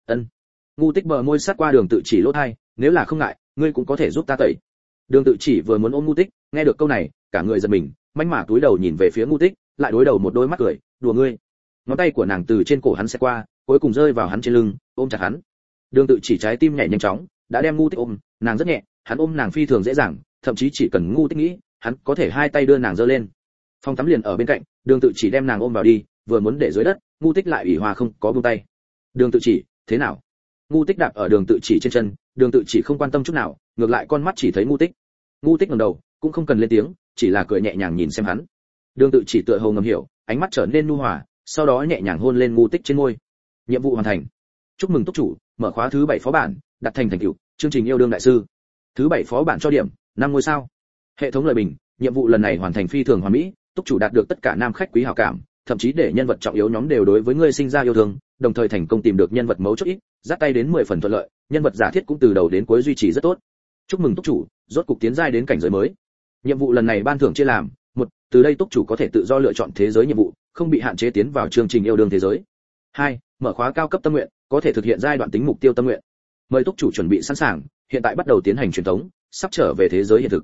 Ngu Tích bờ môi sát qua Đường Tự Chỉ lỗ tai, nếu là không ngại, ngươi cũng có thể giúp ta tẩy. Đường Tự Chỉ vừa muốn ôm Ngu Tích, nghe được câu này, cả người giật mình, manh mả túi đầu nhìn về phía Ngu Tích, lại đối đầu một đôi mắt cười, đùa ngươi. Ngón tay của nàng từ trên cổ hắn sẽ qua, cuối cùng rơi vào hắn trên lưng, ôm chặt hắn. Đường Tự Chỉ trái tim nhảy nhanh chóng, đã đem Ngu Tích ôm, nàng rất nhẹ, hắn ôm nàng phi thường dễ dàng, thậm chí chỉ cần Ngu Tích nghĩ, hắn có thể hai tay đưa nàng giơ lên. Phòng tắm liền ở bên cạnh, Đường Tự Chỉ đem nàng ôm vào đi, vừa muốn để dưới đất, Ngu Tích lại ủy hòa không có buông tay. Đường Tự Chỉ, thế nào? Ngu Tích đạp ở Đường Tự Chỉ trên chân, Đường Tự Chỉ không quan tâm chút nào, ngược lại con mắt chỉ thấy Ngu Tích. Ngu Tích ngẩng đầu, cũng không cần lên tiếng, chỉ là cười nhẹ nhàng nhìn xem hắn. Đường Tự Chỉ tựa hồ ngầm hiểu, ánh mắt trở nên nhu hòa, sau đó nhẹ nhàng hôn lên Ngu Tích trên môi. Nhiệm vụ hoàn thành. Chúc mừng túc chủ, mở khóa thứ 7 phó bản, đạt thành tựu, chương trình yêu đương đại sư. Thứ 7 phó bản cho điểm 5 ngôi sao. Hệ thống lời bình, nhiệm vụ lần này hoàn thành phi thường hoàn mỹ, túc chủ đạt được tất cả nam khách quý hảo cảm, thậm chí để nhân vật trọng yếu nhóm đều đối với ngươi sinh ra yêu thương, đồng thời thành công tìm được nhân vật mấu chốt ít, dắt tay đến 10 phần thuận lợi, nhân vật giả thiết cũng từ đầu đến cuối duy trì rất tốt. Chúc mừng túc chủ, rốt cục tiến giai đến cảnh giới mới. Nhiệm vụ lần này ban thưởng chia làm: 1, từ đây túc chủ có thể tự do lựa chọn thế giới nhiệm vụ, không bị hạn chế tiến vào chương trình yêu đương thế giới. 2, mở khóa cao cấp tâm nguyện, có thể thực hiện giai đoạn tính mục tiêu tâm nguyện. Mời túc chủ chuẩn bị sẵn sàng, hiện tại bắt đầu tiến hành truyền thống, sắp trở về thế giới hiện thực.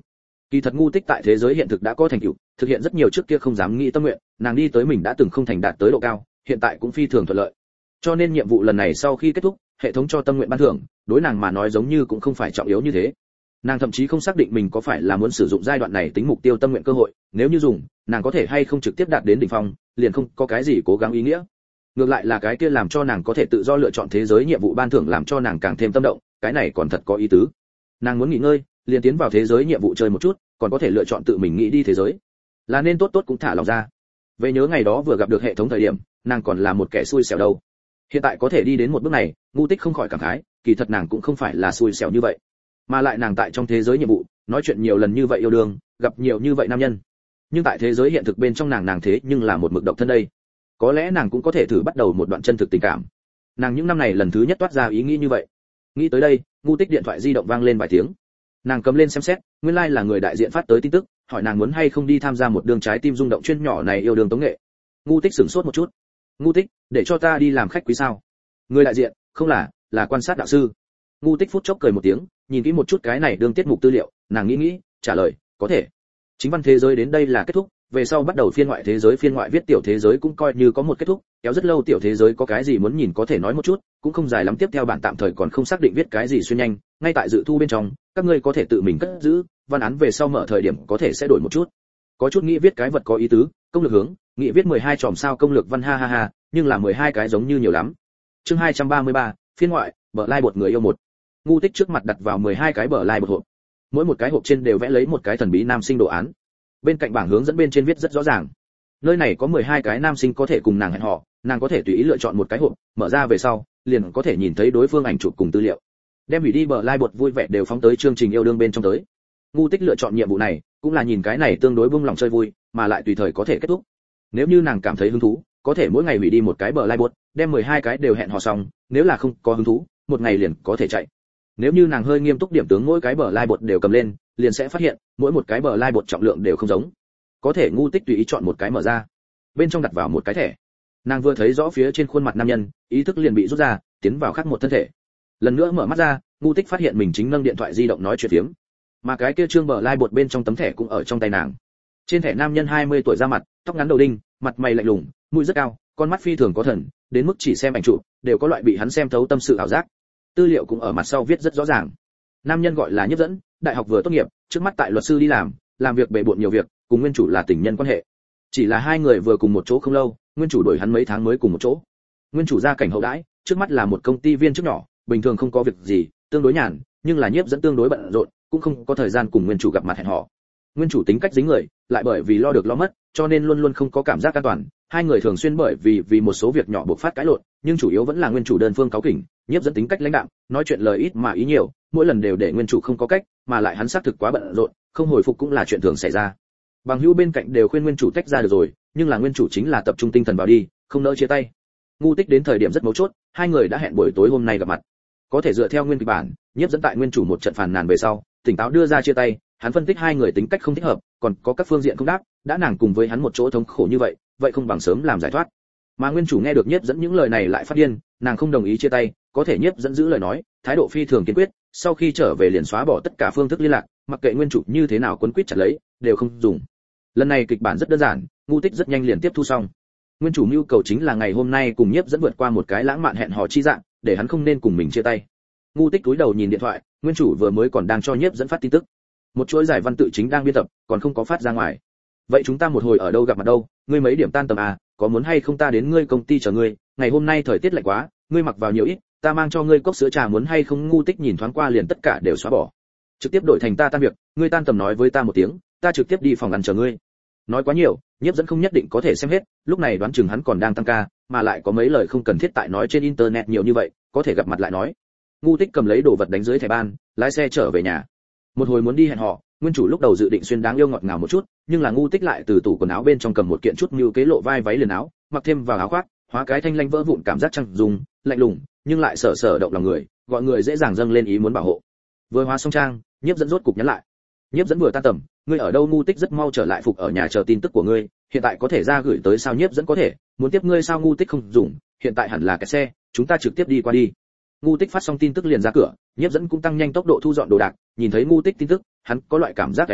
Kỳ thật ngu tích tại thế giới hiện thực đã có thành tựu, thực hiện rất nhiều trước kia không dám nghĩ tâm nguyện, nàng đi tới mình đã từng không thành đạt tới độ cao, hiện tại cũng phi thường thuận lợi. Cho nên nhiệm vụ lần này sau khi kết thúc, hệ thống cho tâm nguyện ban thưởng, đối nàng mà nói giống như cũng không phải trọng yếu như thế. Nàng thậm chí không xác định mình có phải là muốn sử dụng giai đoạn này tính mục tiêu tâm nguyện cơ hội, nếu như dùng, nàng có thể hay không trực tiếp đạt đến đỉnh phong, liền không có cái gì cố gắng ý nghĩa. Ngược lại là cái kia làm cho nàng có thể tự do lựa chọn thế giới nhiệm vụ ban thưởng làm cho nàng càng thêm tâm động, cái này còn thật có ý tứ. Nàng muốn nghỉ ngơi, liền tiến vào thế giới nhiệm vụ chơi một chút, còn có thể lựa chọn tự mình nghĩ đi thế giới. Là nên tốt tốt cũng thả lòng ra. Về nhớ ngày đó vừa gặp được hệ thống thời điểm, nàng còn là một kẻ xui xẻo đâu. Hiện tại có thể đi đến một bước này, ngu tích không khỏi cảm khái, kỳ thật nàng cũng không phải là xui xẻo như vậy, mà lại nàng tại trong thế giới nhiệm vụ, nói chuyện nhiều lần như vậy yêu đương, gặp nhiều như vậy nam nhân. Nhưng tại thế giới hiện thực bên trong nàng thế nhưng là một mực độc thân đây. Có lẽ nàng cũng có thể thử bắt đầu một đoạn chân thực tình cảm. Nàng những năm này lần thứ nhất toát ra ý nghĩ như vậy. Nghĩ tới đây, ngu tích điện thoại di động vang lên vài tiếng. Nàng cầm lên xem xét, nguyên lai là người đại diện phát tới tin tức, hỏi nàng muốn hay không đi tham gia một đường trái tim rung động chuyên nhỏ này yêu đương tống nghệ. Ngu tích sửng sốt một chút. Ngu tích, để cho ta đi làm khách quý sao? Người đại diện, không là quan sát đạo sư. Ngu tích phút chốc cười một tiếng, nhìn kỹ một chút cái này đương tiết mục tư liệu, nàng nghĩ, trả lời, có thể. Chính văn thế giới đến đây là kết thúc, về sau bắt đầu phiên ngoại thế giới, phiên ngoại viết tiểu thế giới cũng coi như có một kết thúc, kéo rất lâu tiểu thế giới có cái gì muốn nhìn có thể nói một chút, cũng không dài lắm, tiếp theo bản tạm thời còn không xác định viết cái gì xuyên nhanh, ngay tại dự thu bên trong, các ngươi có thể tự mình cất giữ, văn án về sau mở thời điểm có thể sẽ đổi một chút. Có chút nghĩ viết cái vật có ý tứ, công lược hướng, nghĩ viết 12 chòm sao công lược văn ha ha ha, nhưng là 12 cái giống như nhiều lắm. Chương 233, phiên ngoại, bờ lai bột người yêu một. Ngu tích trước mặt đặt vào 12 cái bờ lai bột hộp. Mỗi một cái hộp trên đều vẽ lấy một cái thần bí nam sinh đồ án. Bên cạnh bảng hướng dẫn bên trên viết rất rõ ràng. Nơi này có 12 cái nam sinh có thể cùng nàng hẹn hò, nàng có thể tùy ý lựa chọn một cái hộp, mở ra về sau, liền có thể nhìn thấy đối phương ảnh chụp cùng tư liệu. Đem hủy đi bờ lai bột vui vẻ đều phóng tới chương trình yêu đương bên trong tới. Ngu tích lựa chọn nhiệm vụ này, cũng là nhìn cái này tương đối buông lòng chơi vui, mà lại tùy thời có thể kết thúc. Nếu như nàng cảm thấy hứng thú, có thể mỗi ngày hủy đi một cái bờ lai bột, đem 12 cái đều hẹn hò xong, nếu là không có hứng thú, một ngày liền có thể chạy. Nếu như nàng hơi nghiêm túc điểm tướng mỗi cái bờ lai bột đều cầm lên, liền sẽ phát hiện, mỗi một cái bờ lai bột trọng lượng đều không giống. Có thể ngu tích tùy ý chọn một cái mở ra, bên trong đặt vào một cái thẻ. Nàng vừa thấy rõ phía trên khuôn mặt nam nhân, ý thức liền bị rút ra, tiến vào khác một thân thể. Lần nữa mở mắt ra, ngu tích phát hiện mình chính nâng điện thoại di động nói chuyện phiếm, mà cái kia trương bờ lai bột bên trong tấm thẻ cũng ở trong tay nàng. Trên thẻ nam nhân 20 tuổi da mặt, tóc ngắn đầu đinh, mặt mày lạnh lùng, mũi rất cao, con mắt phi thường có thần, đến mức chỉ xem ảnh chụp đều có loại bị hắn xem thấu tâm sự ảo giác. Tư liệu cũng ở mặt sau viết rất rõ ràng. Nam nhân gọi là Nhiếp Dẫn, đại học vừa tốt nghiệp, trước mắt tại luật sư đi làm việc bề bộn nhiều việc, cùng nguyên chủ là tình nhân quan hệ. Chỉ là hai người vừa cùng một chỗ không lâu, nguyên chủ đuổi hắn mấy tháng mới cùng một chỗ. Nguyên chủ gia cảnh hậu đãi, trước mắt là một công ty viên chức nhỏ, bình thường không có việc gì, tương đối nhàn, nhưng là Nhiếp Dẫn tương đối bận rộn, cũng không có thời gian cùng nguyên chủ gặp mặt hẹn hò. Nguyên chủ tính cách dính người, lại bởi vì lo được lo mất, cho nên luôn luôn không có cảm giác an toàn, hai người thường xuyên bởi vì một số việc nhỏ bộc phát cãi lộn, nhưng chủ yếu vẫn là nguyên chủ đơn phương cáu kỉnh, Nhiếp Dẫn tính cách lãnh đạm, nói chuyện lời ít mà ý nhiều, mỗi lần đều để nguyên chủ không có cách, mà lại hắn xác thực quá bận rộn, không hồi phục cũng là chuyện thường xảy ra. Bằng hữu bên cạnh đều khuyên nguyên chủ tách ra được rồi, nhưng là nguyên chủ chính là tập trung tinh thần vào đi, không nỡ chia tay. Ngu tích đến thời điểm rất mấu chốt, hai người đã hẹn buổi tối hôm nay gặp mặt. Có thể dựa theo nguyên kịch bản, Nhiếp Dẫn tại nguyên chủ một trận phàn nàn về sau, tỉnh táo đưa ra chia tay, hắn phân tích hai người tính cách không thích hợp, còn có các phương diện không đáp, đã nàng cùng với hắn một chỗ thống khổ như vậy, vậy không bằng sớm làm giải thoát. Mà nguyên chủ nghe được Nhiếp Dẫn những lời này lại phát điên, nàng không đồng ý chia tay, có thể Nhiếp Dẫn giữ lời nói, thái độ phi thường kiên quyết, sau khi trở về liền xóa bỏ tất cả phương thức liên lạc, mặc kệ nguyên chủ như thế nào quấn quýt chặt lấy, đều không dùng. Lần này kịch bản rất đơn giản, ngu tích rất nhanh liền tiếp thu xong. Nguyên chủ nhu cầu chính là ngày hôm nay cùng Nhiếp Dẫn vượt qua một cái lãng mạn hẹn hò chi dạng, để hắn không nên cùng mình chia tay. Ngu tích cúi đầu nhìn điện thoại, nguyên chủ vừa mới còn đang cho Nhiếp Dẫn phát tin tức. Một chuỗi giải văn tự chính đang biên tập, còn không có phát ra ngoài. Vậy chúng ta một hồi ở đâu gặp mặt đâu, ngươi mấy điểm tan tầm à, có muốn hay không ta đến ngươi công ty chờ ngươi, ngày hôm nay thời tiết lạnh quá, ngươi mặc vào nhiều ít, ta mang cho ngươi cốc sữa trà, muốn hay không? Ngu tích nhìn thoáng qua liền tất cả đều xóa bỏ, trực tiếp đổi thành ta tan việc, ngươi tan tầm nói với ta một tiếng, ta trực tiếp đi phòng ăn chờ ngươi. Nói quá nhiều, Nhiếp Dẫn không nhất định có thể xem hết, lúc này đoán chừng hắn còn đang tăng ca, mà lại có mấy lời không cần thiết tại nói trên internet nhiều như vậy, có thể gặp mặt lại nói. Ngu tích cầm lấy đồ vật đánh dưới thẻ ban, lái xe trở về nhà. Một hồi muốn đi hẹn hò, nguyên chủ lúc đầu dự định xuyên đáng yêu ngọt ngào một chút, nhưng là ngu tích lại từ tủ quần áo bên trong cầm một kiện chút mưu kế lộ vai váy liền áo, mặc thêm vào áo khoác, hóa cái thanh lanh vỡ vụn cảm giác trăng dùng, lạnh lùng, nhưng lại sở động lòng người, gọi người dễ dàng dâng lên ý muốn bảo hộ. Vừa hóa xong trang, Nhiếp Dẫn rốt cục nhắn lại. Nhiếp Dẫn vừa tan tầm, ngươi ở đâu? Ngu tích rất mau trở lại, phục ở nhà chờ tin tức của ngươi, hiện tại có thể ra gửi tới sao? Nhiếp Dẫn có thể, muốn tiếp ngươi sao? Ngu tích không dùng, hiện tại hẳn là cái xe, chúng ta trực tiếp đi qua đi. Ngu tích phát xong tin tức liền ra cửa, Nhiếp Dẫn cũng tăng nhanh tốc độ thu dọn đồ đạc, nhìn thấy ngu tích tin tức, hắn có loại cảm giác ấy nấy,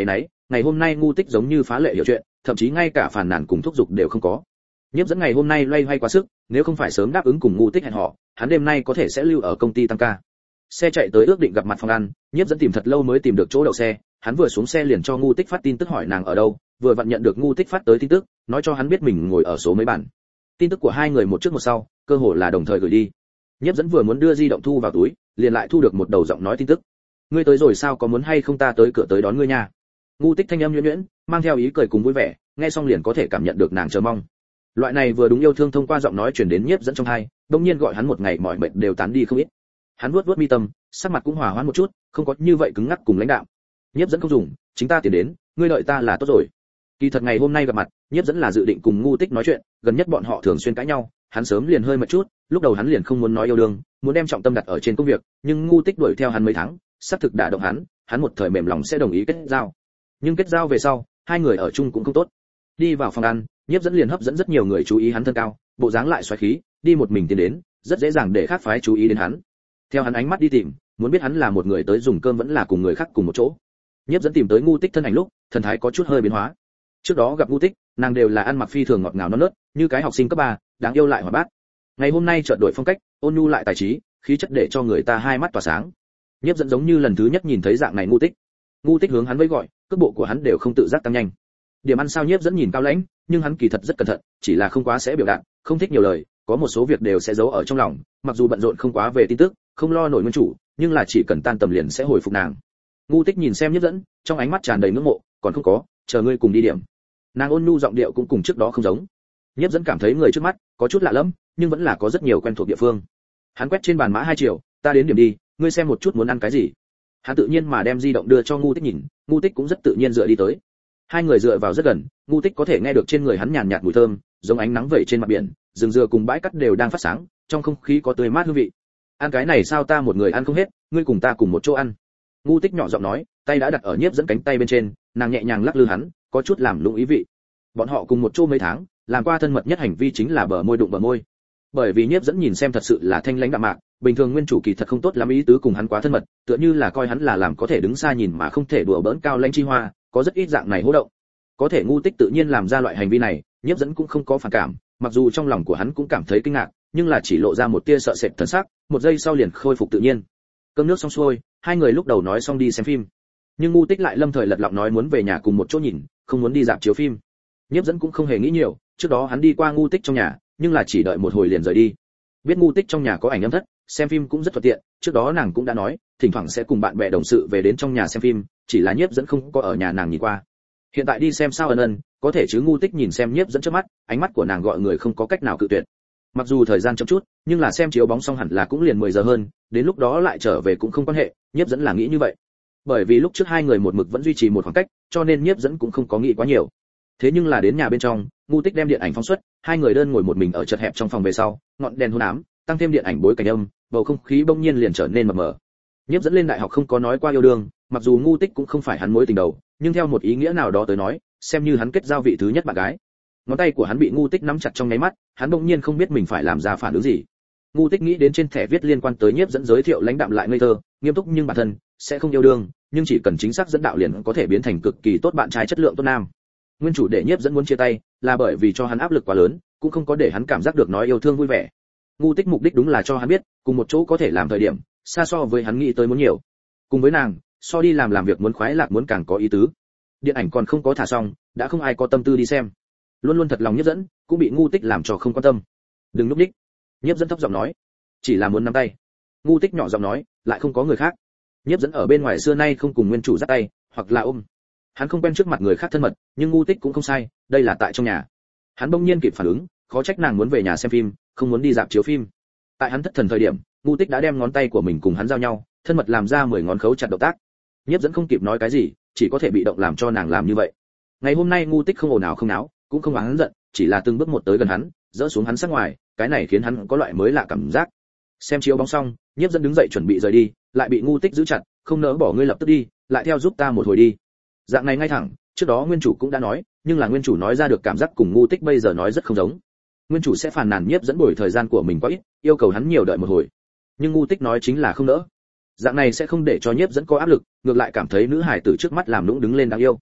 ngày hôm nay ngu tích giống như phá lệ hiểu chuyện, thậm chí ngay cả phản nàn cùng thúc giục đều không có. Nhiếp dẫn ngày hôm nay loay hoay quá sức, nếu không phải sớm đáp ứng cùng ngu tích hẹn họ, hắn đêm nay có thể sẽ lưu ở công ty tăng ca. Xe chạy tới ước định gặp mặt phòng ăn, Nhiếp dẫn tìm thật lâu mới tìm được chỗ đậu xe, hắn vừa xuống xe liền cho ngu tích phát tin tức hỏi nàng ở đâu, vừa vặn nhận được ngu tích phát tới tin tức, nói cho hắn biết mình ngồi ở số mấy bản. Tin tức của hai người một trước một sau, cơ hồ là đồng thời gửi đi. Nhiếp dẫn vừa muốn đưa di động thu vào túi, liền lại thu được một đầu giọng nói tin tức. Ngươi tới rồi sao, có muốn hay không ta tới cửa tới đón ngươi nha. Ngu tích thanh âm nhuyễn nhuyễn, mang theo ý cười cùng vui vẻ, nghe xong liền có thể cảm nhận được nàng chờ mong. Loại này vừa đúng yêu thương thông qua giọng nói truyền đến Nhiếp dẫn trong tai, đột nhiên gọi hắn một ngày mỏi mệt đều tán đi không ít. Hắn vuốt mi tâm, sắc mặt cũng hòa hoãn một chút, không có như vậy cứng ngắc cùng lãnh đạm. Nhiếp dẫn không dùng, chính ta tiến đến, ngươi đợi ta là tốt rồi. Kỳ thật ngày hôm nay gặp mặt, Nhiếp dẫn là dự định cùng ngu tích nói chuyện, gần nhất bọn họ thường xuyên cãi nhau, hắn sớm liền hơi mệt chút, lúc đầu hắn liền không muốn nói yêu đương, muốn đem trọng tâm đặt ở trên công việc, nhưng ngu tích đuổi theo hắn mấy tháng, sắp thực đả động hắn một thời mềm lòng sẽ đồng ý kết giao. Nhưng kết giao về sau, hai người ở chung cũng không tốt. Đi vào phòng ăn, Nhiếp dẫn liền hấp dẫn rất nhiều người chú ý hắn thân cao, bộ dáng lại xoáy khí, đi một mình tiến đến, rất dễ dàng để khác phái chú ý đến hắn. Theo hắn ánh mắt đi tìm, muốn biết hắn là một người tới dùng cơm vẫn là cùng người khác cùng một chỗ. Nhiếp dẫn tìm tới ngu tích thân ảnh lúc, thần thái có chút hơi biến hóa. Trước đó gặp ngu tích, nàng đều là ăn mặc phi thường ngọt ngào non nớt, như cái học sinh cấp 3, đáng yêu lại hoạt bát. Ngày hôm nay chợt đổi phong cách, ôn nhu lại tài trí, khí chất để cho người ta hai mắt tỏa sáng. Nhiếp dẫn giống như lần thứ nhất nhìn thấy dạng này ngu tích. Ngu tích hướng hắn với gọi, cước bộ của hắn đều không tự giác tăng nhanh. Điểm ăn sao Nhiếp dẫn nhìn cao lãnh, nhưng hắn kỳ thật rất cẩn thận, chỉ là không quá sẽ biểu đạt, không thích nhiều lời, có một số việc đều sẽ giấu ở trong lòng, mặc dù bận rộn không quá về tin tức, không lo nổi nguyên chủ, nhưng là chỉ cần tan tầm liền sẽ hồi phục nàng. Ngu tích nhìn xem Nhiếp dẫn, trong ánh mắt tràn đầy ngưỡng mộ, còn không có, chờ ngươi cùng đi điểm. Nàng ôn nhu giọng điệu cũng cùng trước đó không giống. Nhiếp dẫn cảm thấy người trước mắt có chút lạ lẫm, nhưng vẫn là có rất nhiều quen thuộc địa phương. Hắn quét trên bàn mã 2 triệu, ta đến điểm đi, ngươi xem một chút muốn ăn cái gì. Hắn tự nhiên mà đem di động đưa cho ngu tích nhìn, ngu tích cũng rất tự nhiên dựa đi tới. Hai người dựa vào rất gần, ngu tích có thể nghe được trên người hắn nhàn nhạt mùi thơm, giống ánh nắng vẩy trên mặt biển, rừng dừa cùng bãi cát đều đang phát sáng, trong không khí có tươi mát hương vị. Ăn cái này sao, ta một người ăn không hết, ngươi cùng ta cùng một chỗ ăn. Ngu tích nhỏ giọng nói, tay đã đặt ở Nhiếp dẫn cánh tay bên trên, nàng nhẹ nhàng lắc lư hắn, có chút làm lung ý vị. Bọn họ cùng một chỗ mấy tháng, làm qua thân mật nhất hành vi chính là bờ môi đụng bờ môi. Bởi vì Nhiếp dẫn nhìn xem thật sự là thanh lãnh đạm mạc, bình thường nguyên chủ kỳ thật không tốt lắm ý tứ cùng hắn quá thân mật, tựa như là coi hắn là làm có thể đứng xa nhìn mà không thể đùa bỡn cao lãnh chi hoa, có rất ít dạng này hô động. Có thể ngu tích tự nhiên làm ra loại hành vi này, Nhiếp dẫn cũng không có phản cảm, mặc dù trong lòng của hắn cũng cảm thấy kinh ngạc, nhưng là chỉ lộ ra một tia sợ sệt thần sắc, một giây sau liền khôi phục tự nhiên. Cơm nước xong xuôi, hai người lúc đầu nói xong đi xem phim, nhưng ngu tích lại lâm thời lật lọng nói muốn về nhà cùng một chỗ nhìn, không muốn đi rạp chiếu phim. Nhiếp dẫn cũng không hề nghĩ nhiều, trước đó hắn đi qua ngu tích trong nhà, nhưng là chỉ đợi một hồi liền rời đi. Biết ngu tích trong nhà có ảnh âm thất, xem phim cũng rất thuận tiện, trước đó nàng cũng đã nói, thỉnh thoảng sẽ cùng bạn bè đồng sự về đến trong nhà xem phim, chỉ là Nhiếp dẫn không có ở nhà nàng nhìn qua. Hiện tại đi xem sao ân ân, có thể chứ. Ngu tích nhìn xem Nhiếp dẫn trước mắt, ánh mắt của nàng gọi người không có cách nào cự tuyệt. Mặc dù thời gian chậm chút, nhưng là xem chiếu bóng xong hẳn là cũng liền 10 giờ hơn, đến lúc đó lại trở về cũng không quan hệ, Nhiếp dẫn là nghĩ như vậy. Bởi vì lúc trước hai người một mực vẫn duy trì một khoảng cách, cho nên Nhiếp dẫn cũng không có nghĩ quá nhiều. Thế nhưng là đến nhà bên trong, ngu tích đem điện ảnh phóng xuất, hai người đơn ngồi một mình ở chật hẹp trong phòng về sau, ngọn đèn hôn ám, tăng thêm điện ảnh bối cảnh âm, bầu không khí bỗng nhiên liền trở nên mờ mờ. Nhiếp dẫn lên đại học không có nói qua yêu đương, mặc dù ngu tích cũng không phải hắn mối tình đầu, nhưng theo một ý nghĩa nào đó tới nói, xem như hắn kết giao vị thứ nhất bạn gái. Ngón tay của hắn bị ngu tích nắm chặt trong nháy mắt, hắn bỗng nhiên không biết mình phải làm ra phản ứng gì. Ngu tích nghĩ đến trên thẻ viết liên quan tới Nhiếp dẫn giới thiệu lãnh đạm lại ngây thơ, nghiêm túc nhưng bản thân sẽ không yêu đương, nhưng chỉ cần chính xác dẫn đạo liền có thể biến thành cực kỳ tốt bạn trai chất lượng tốt nam. Nguyên chủ để Nhiếp dẫn muốn chia tay, là bởi vì cho hắn áp lực quá lớn, cũng không có để hắn cảm giác được nói yêu thương vui vẻ. Ngu tích mục đích đúng là cho hắn biết, cùng một chỗ có thể làm thời điểm, xa so với hắn nghĩ tới muốn nhiều. Cùng với nàng, so đi làm việc muốn khoái lạc muốn càng có ý tứ. Điện ảnh còn không có thả xong, đã không ai có tâm tư đi xem. Luôn luôn thật lòng Nhiếp dẫn, cũng bị ngu tích làm cho không quan tâm. Đừng núp đích. Nhiếp dẫn thấp giọng nói, chỉ là muốn nắm tay. Ngu tích nhỏ giọng nói, lại không có người khác. Nhiếp dẫn ở bên ngoài xưa nay không cùng nguyên chủ dắt tay, hoặc là ôm. Hắn không quen trước mặt người khác thân mật, nhưng ngu tích cũng không sai, đây là tại trong nhà. Hắn bỗng nhiên kịp phản ứng, khó trách nàng muốn về nhà xem phim, không muốn đi rạp chiếu phim. Tại hắn thất thần thời điểm, ngu tích đã đem ngón tay của mình cùng hắn giao nhau, thân mật làm ra 10 ngón khấu chặt động tác. Nhiếp dẫn không kịp nói cái gì, chỉ có thể bị động làm cho nàng làm như vậy. Ngày hôm nay ngu tích không ồn ào không náo, cũng không oán giận, chỉ là từng bước một tới gần hắn, dỡ xuống hắn sát ngoài, cái này khiến hắn có loại mới lạ cảm giác. Xem chiếu bóng xong, Nhiếp dẫn đứng dậy chuẩn bị rời đi, lại bị ngu tích giữ chặt, không nỡ bỏ, ngươi lập tức đi, lại theo giúp ta một hồi đi. Dạng này ngay thẳng, trước đó nguyên chủ cũng đã nói, nhưng là nguyên chủ nói ra được cảm giác cùng ngu tích bây giờ nói rất không giống. Nguyên chủ sẽ phàn nàn Nhiếp dẫn bồi thời gian của mình quá ít, yêu cầu hắn nhiều đợi một hồi. Nhưng ngu tích nói chính là không nỡ. Dạng này sẽ không để cho Nhiếp dẫn có áp lực, ngược lại cảm thấy nữ hải tử trước mắt làm nũng đứng lên đáng yêu.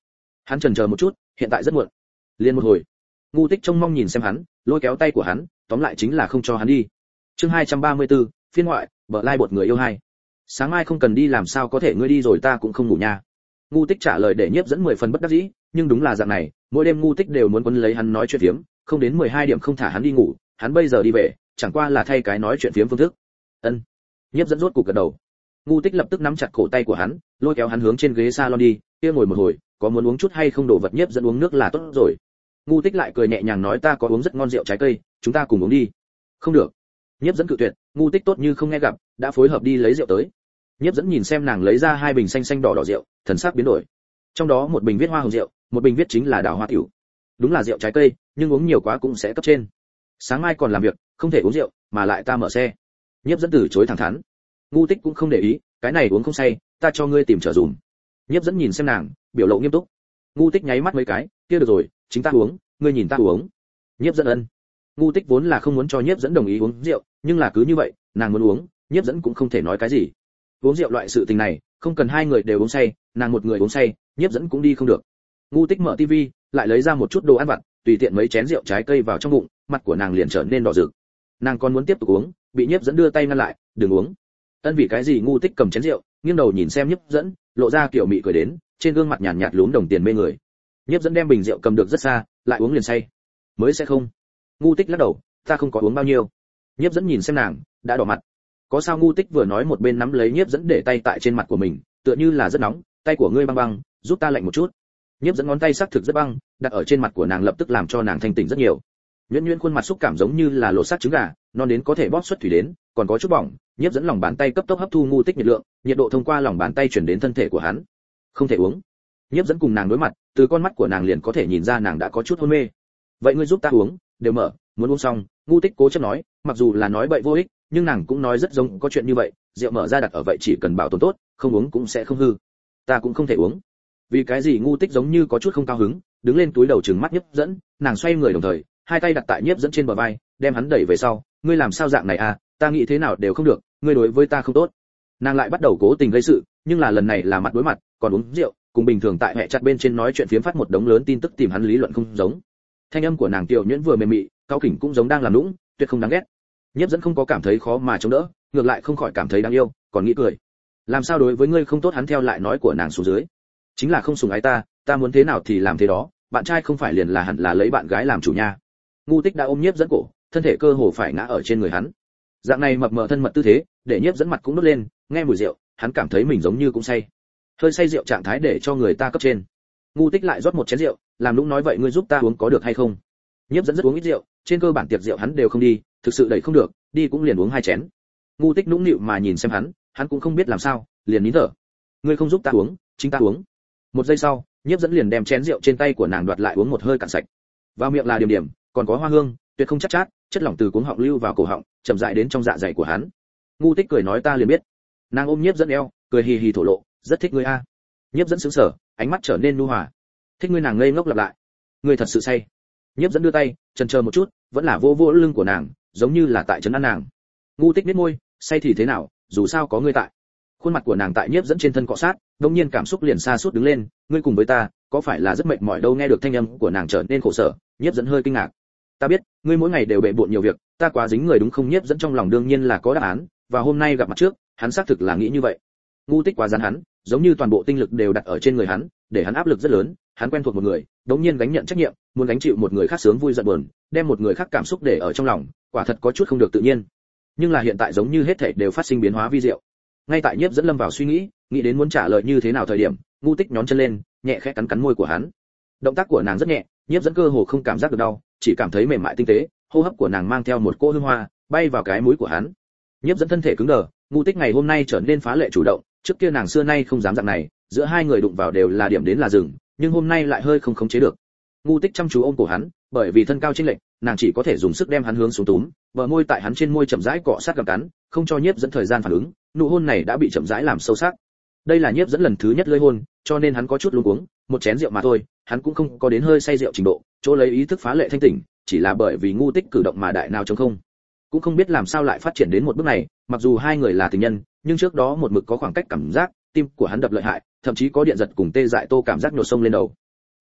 Hắn chần chờ một chút, hiện tại rất muộn. Liên một hồi. Ngu Tích trông mong nhìn xem hắn, lôi kéo tay của hắn, tóm lại chính là không cho hắn đi. Chương 234, phiên ngoại, bợ lai bột người yêu hai. Sáng mai không cần đi làm sao có thể ngươi đi rồi ta cũng không ngủ nha. Ngu Tích trả lời để Nhiếp Dẫn 10 phần bất đắc dĩ, nhưng đúng là dạng này, mỗi đêm Ngu Tích đều muốn quấn lấy hắn nói chuyện phiếm, không đến 12 điểm không thả hắn đi ngủ, hắn bây giờ đi về, chẳng qua là thay cái nói chuyện phiếm phương thức. Ân. Nhiếp Dẫn rốt cục gật đầu. Ngu Tích lập tức nắm chặt cổ tay của hắn, lôi kéo hắn hướng trên ghế salon đi, kia ngồi một hồi, có muốn uống chút hay không đổ vật Nhiếp Dẫn uống nước là tốt rồi. Ngu Tích lại cười nhẹ nhàng nói ta có uống rất ngon rượu trái cây, chúng ta cùng uống đi. Không được. Nhiếp Dẫn cự tuyệt, Ngu Tích tốt như không nghe gặp, đã phối hợp đi lấy rượu tới. Nhiếp Dẫn nhìn xem nàng lấy ra hai bình xanh xanh đỏ đỏ rượu, thần sắc biến đổi. Trong đó một bình viết hoa hồng rượu, một bình viết chính là đào hoa tiểu. Đúng là rượu trái cây, nhưng uống nhiều quá cũng sẽ cấp trên. Sáng mai còn làm việc, không thể uống rượu, mà lại ta mở xe. Nhiếp Dẫn từ chối thẳng thắn. Ngu Tích cũng không để ý, cái này uống không say, ta cho ngươi tìm trở dùm. Nhiếp Dẫn nhìn xem nàng, biểu lộ nghiêm túc. Ngu Tích nháy mắt mấy cái, kia được rồi, chính ta uống, ngươi nhìn ta uống. Nhiếp Dẫn ân. Ngu Tích vốn là không muốn cho Nhiếp Dẫn đồng ý uống rượu, nhưng là cứ như vậy, nàng muốn uống, Nhiếp Dẫn cũng không thể nói cái gì. Uống rượu loại sự tình này, không cần hai người đều uống say, nàng một người uống say, Nhiếp Dẫn cũng đi không được. Ngu Tích mở tivi, lại lấy ra một chút đồ ăn vặt, tùy tiện mấy chén rượu trái cây vào trong bụng, mặt của nàng liền trở nên đỏ rực. Nàng còn muốn tiếp tục uống, bị Nhiếp Dẫn đưa tay ngăn lại, đừng uống. Ân vì cái gì? Ngu Tích cầm chén rượu, nghiêng đầu nhìn xem Nhiếp Dẫn, lộ ra kiểu mị cười đến, trên gương mặt nhàn nhạt lúm đồng tiền mê người. Nhiếp Dẫn đem bình rượu cầm được rất xa, lại uống liền say. Mới sẽ không. Ngu Tích lắc đầu, ta không có uống bao nhiêu. Nhiếp Dẫn nhìn xem nàng, đã đỏ mặt. Có sao? Ngu Tích vừa nói một bên nắm lấy Nhiếp Dẫn để tay tại trên mặt của mình, tựa như là rất nóng, tay của ngươi băng băng, giúp ta lạnh một chút. Nhiếp Dẫn ngón tay sắc thực rất băng, đặt ở trên mặt của nàng lập tức làm cho nàng thanh tỉnh rất nhiều. Nhuyễn nhuyễn khuôn mặt xúc cảm giống như là lột xác trứng gà, non đến có thể bóp xuất thủy đến, còn có chút bỏng. Nhiếp Dẫn lòng bàn tay cấp tốc hấp thu Ngu Tích nhiệt lượng, nhiệt độ thông qua lòng bàn tay chuyển đến thân thể của hắn. Không thể uống. Nhiếp Dẫn cùng nàng đối mặt, từ con mắt của nàng liền có thể nhìn ra nàng đã có chút hôn mê. Vậy ngươi giúp ta uống, đều mở, muốn uống xong. Ngu Tích cố chấp nói, mặc dù là nói bậy vô ích, nhưng nàng cũng nói rất giống có chuyện như vậy, rượu mở ra đặt ở vậy chỉ cần bảo tồn tốt, không uống cũng sẽ không hư. Ta cũng không thể uống. Vì cái gì? Ngu Tích giống như có chút không cao hứng, đứng lên túi đầu trừng mắt Nhiếp Dẫn, nàng xoay người đồng thời, hai tay đặt tại Nhiếp Dẫn trên bờ vai, đem hắn đẩy về sau, ngươi làm sao dạng này à, ta nghĩ thế nào đều không được, ngươi đối với ta không tốt. Nàng lại bắt đầu cố tình gây sự, nhưng là lần này là mặt đối mặt, còn uống rượu, cùng bình thường tại mẹ chặt bên trên nói chuyện phiếm phát một đống lớn tin tức tìm hắn lý luận không giống. Thanh âm của nàng tiểu nhuyễn vừa mềm mị, cao kỉnh cũng giống đang làm nũng, tuyệt không đáng ghét. Nhiếp Dẫn không có cảm thấy khó mà chống đỡ, ngược lại không khỏi cảm thấy đáng yêu, còn nghĩ cười. Làm sao đối với ngươi không tốt? Hắn theo lại nói của nàng xuống dưới, chính là không sủng ái ta, ta muốn thế nào thì làm thế đó, bạn trai không phải liền là hẳn là lấy bạn gái làm chủ nha. Ngu Tích đã ôm Nhiếp Dẫn cổ, thân thể cơ hồ phải ngã ở trên người hắn. Dạng này mập mờ thân mật tư thế, để Nhiếp Dẫn mặt cũng đốt lên, nghe mùi rượu, hắn cảm thấy mình giống như cũng say. Hơi say rượu trạng thái để cho người ta cấp trên. Ngu Tích lại rót một chén rượu, làm nũng nói vậy ngươi giúp ta uống có được hay không? Nhiếp Dẫn rất uống ít rượu, trên cơ bản tiệc rượu hắn đều không đi, thực sự đẩy không được, đi cũng liền uống hai chén. Ngu Tích nũng nịu mà nhìn xem hắn cũng không biết làm sao, liền nín thở. Ngươi không giúp ta uống, chính ta uống. Một giây sau, Nhiếp Dẫn liền đem chén rượu trên tay của nàng đoạt lại uống một hơi cạn sạch. Vào miệng là điểm điểm, còn có hoa hương, tuyệt không chát chát, chất lỏng từ cuống họng lưu vào cổ họng, chậm rãi đến trong dạ dày của hắn. Ngu Tích cười nói ta liền biết. Nàng ôm Nhiếp Dẫn eo, cười hì hì thổ lộ, rất thích ngươi a. Nhiếp Dẫn sững sờ, ánh mắt trở nên nhu hòa. Thích ngươi? Nàng ngây ngốc lặp lại. Ngươi thật sự say? Nhiếp Dẫn đưa tay, chần chờ một chút, vẫn là vô vô lưng của nàng, giống như là tại trấn an nàng. Ngu Tích nhếch môi, say thì thế nào, dù sao có ngươi tại. Khuôn mặt của nàng tại Nhiếp Dẫn trên thân cọ sát, đột nhiên cảm xúc liền xa suốt đứng lên, ngươi cùng với ta, có phải là rất mệt mỏi đâu? Nghe được thanh âm của nàng trở nên khổ sở, Nhiếp Dẫn hơi kinh ngạc. Ta biết, ngươi mỗi ngày đều bệ bội nhiều việc, ta quá dính người đúng không? Nhiếp Dẫn trong lòng đương nhiên là có đáp án, và hôm nay gặp mặt trước, hắn xác thực là nghĩ như vậy. Ngu Tích quá gian hắn, giống như toàn bộ tinh lực đều đặt ở trên người hắn, để hắn áp lực rất lớn, hắn quen thuộc một người, đột nhiên gánh nhận trách nhiệm, muốn gánh chịu một người khác sướng vui giận buồn, đem một người khác cảm xúc để ở trong lòng, quả thật có chút không được tự nhiên. Nhưng là hiện tại giống như hết thảy đều phát sinh biến hóa vi diệu. Ngay tại Nhiếp Dẫn lâm vào suy nghĩ đến muốn trả lời như thế nào thời điểm, Ngu Tích nhón chân lên, nhẹ khẽ cắn môi của hắn. Động tác của nàng rất nhẹ, Nhiếp Dẫn cơ hồ không cảm giác được đau, chỉ cảm thấy mềm mại tinh tế, hô hấp của nàng mang theo một cỗ hương hoa, bay vào cái mũi của hắn. Nhiếp Dẫn thân thể cứng đờ, Ngu Tích ngày hôm nay trở nên phá lệ chủ động, trước kia nàng xưa nay không dám dạng này, giữa hai người đụng vào đều là điểm đến là dừng, nhưng hôm nay lại hơi không khống chế được. Ngu Tích chăm chú ôm cổ hắn, bởi vì thân cao chênh lệch, nàng chỉ có thể dùng sức đem hắn hướng xuống túm, bờ môi tại hắn trên môi chậm rãi cọ sát gặm cắn, không cho Nhiếp Dẫn thời gian phản ứng, nụ hôn này đã bị chậm rãi làm sâu sắc. Đây là Nhiếp Dẫn lần thứ nhất lưỡi hôn, cho nên hắn có chút luống cuống, một chén rượu mà thôi, hắn cũng không có đến hơi say rượu trình độ, chỗ lấy ý thức phá lệ thanh tỉnh, chỉ là bởi vì Ngu Tích cử động mà đại nào trống không. Cũng không biết làm sao lại phát triển đến một bước này, mặc dù hai người là tình nhân, nhưng trước đó một mực có khoảng cách cảm giác, tim của hắn đập lợi hại, thậm chí có điện giật cùng tê dại tô cảm giác nhột sông lên đầu.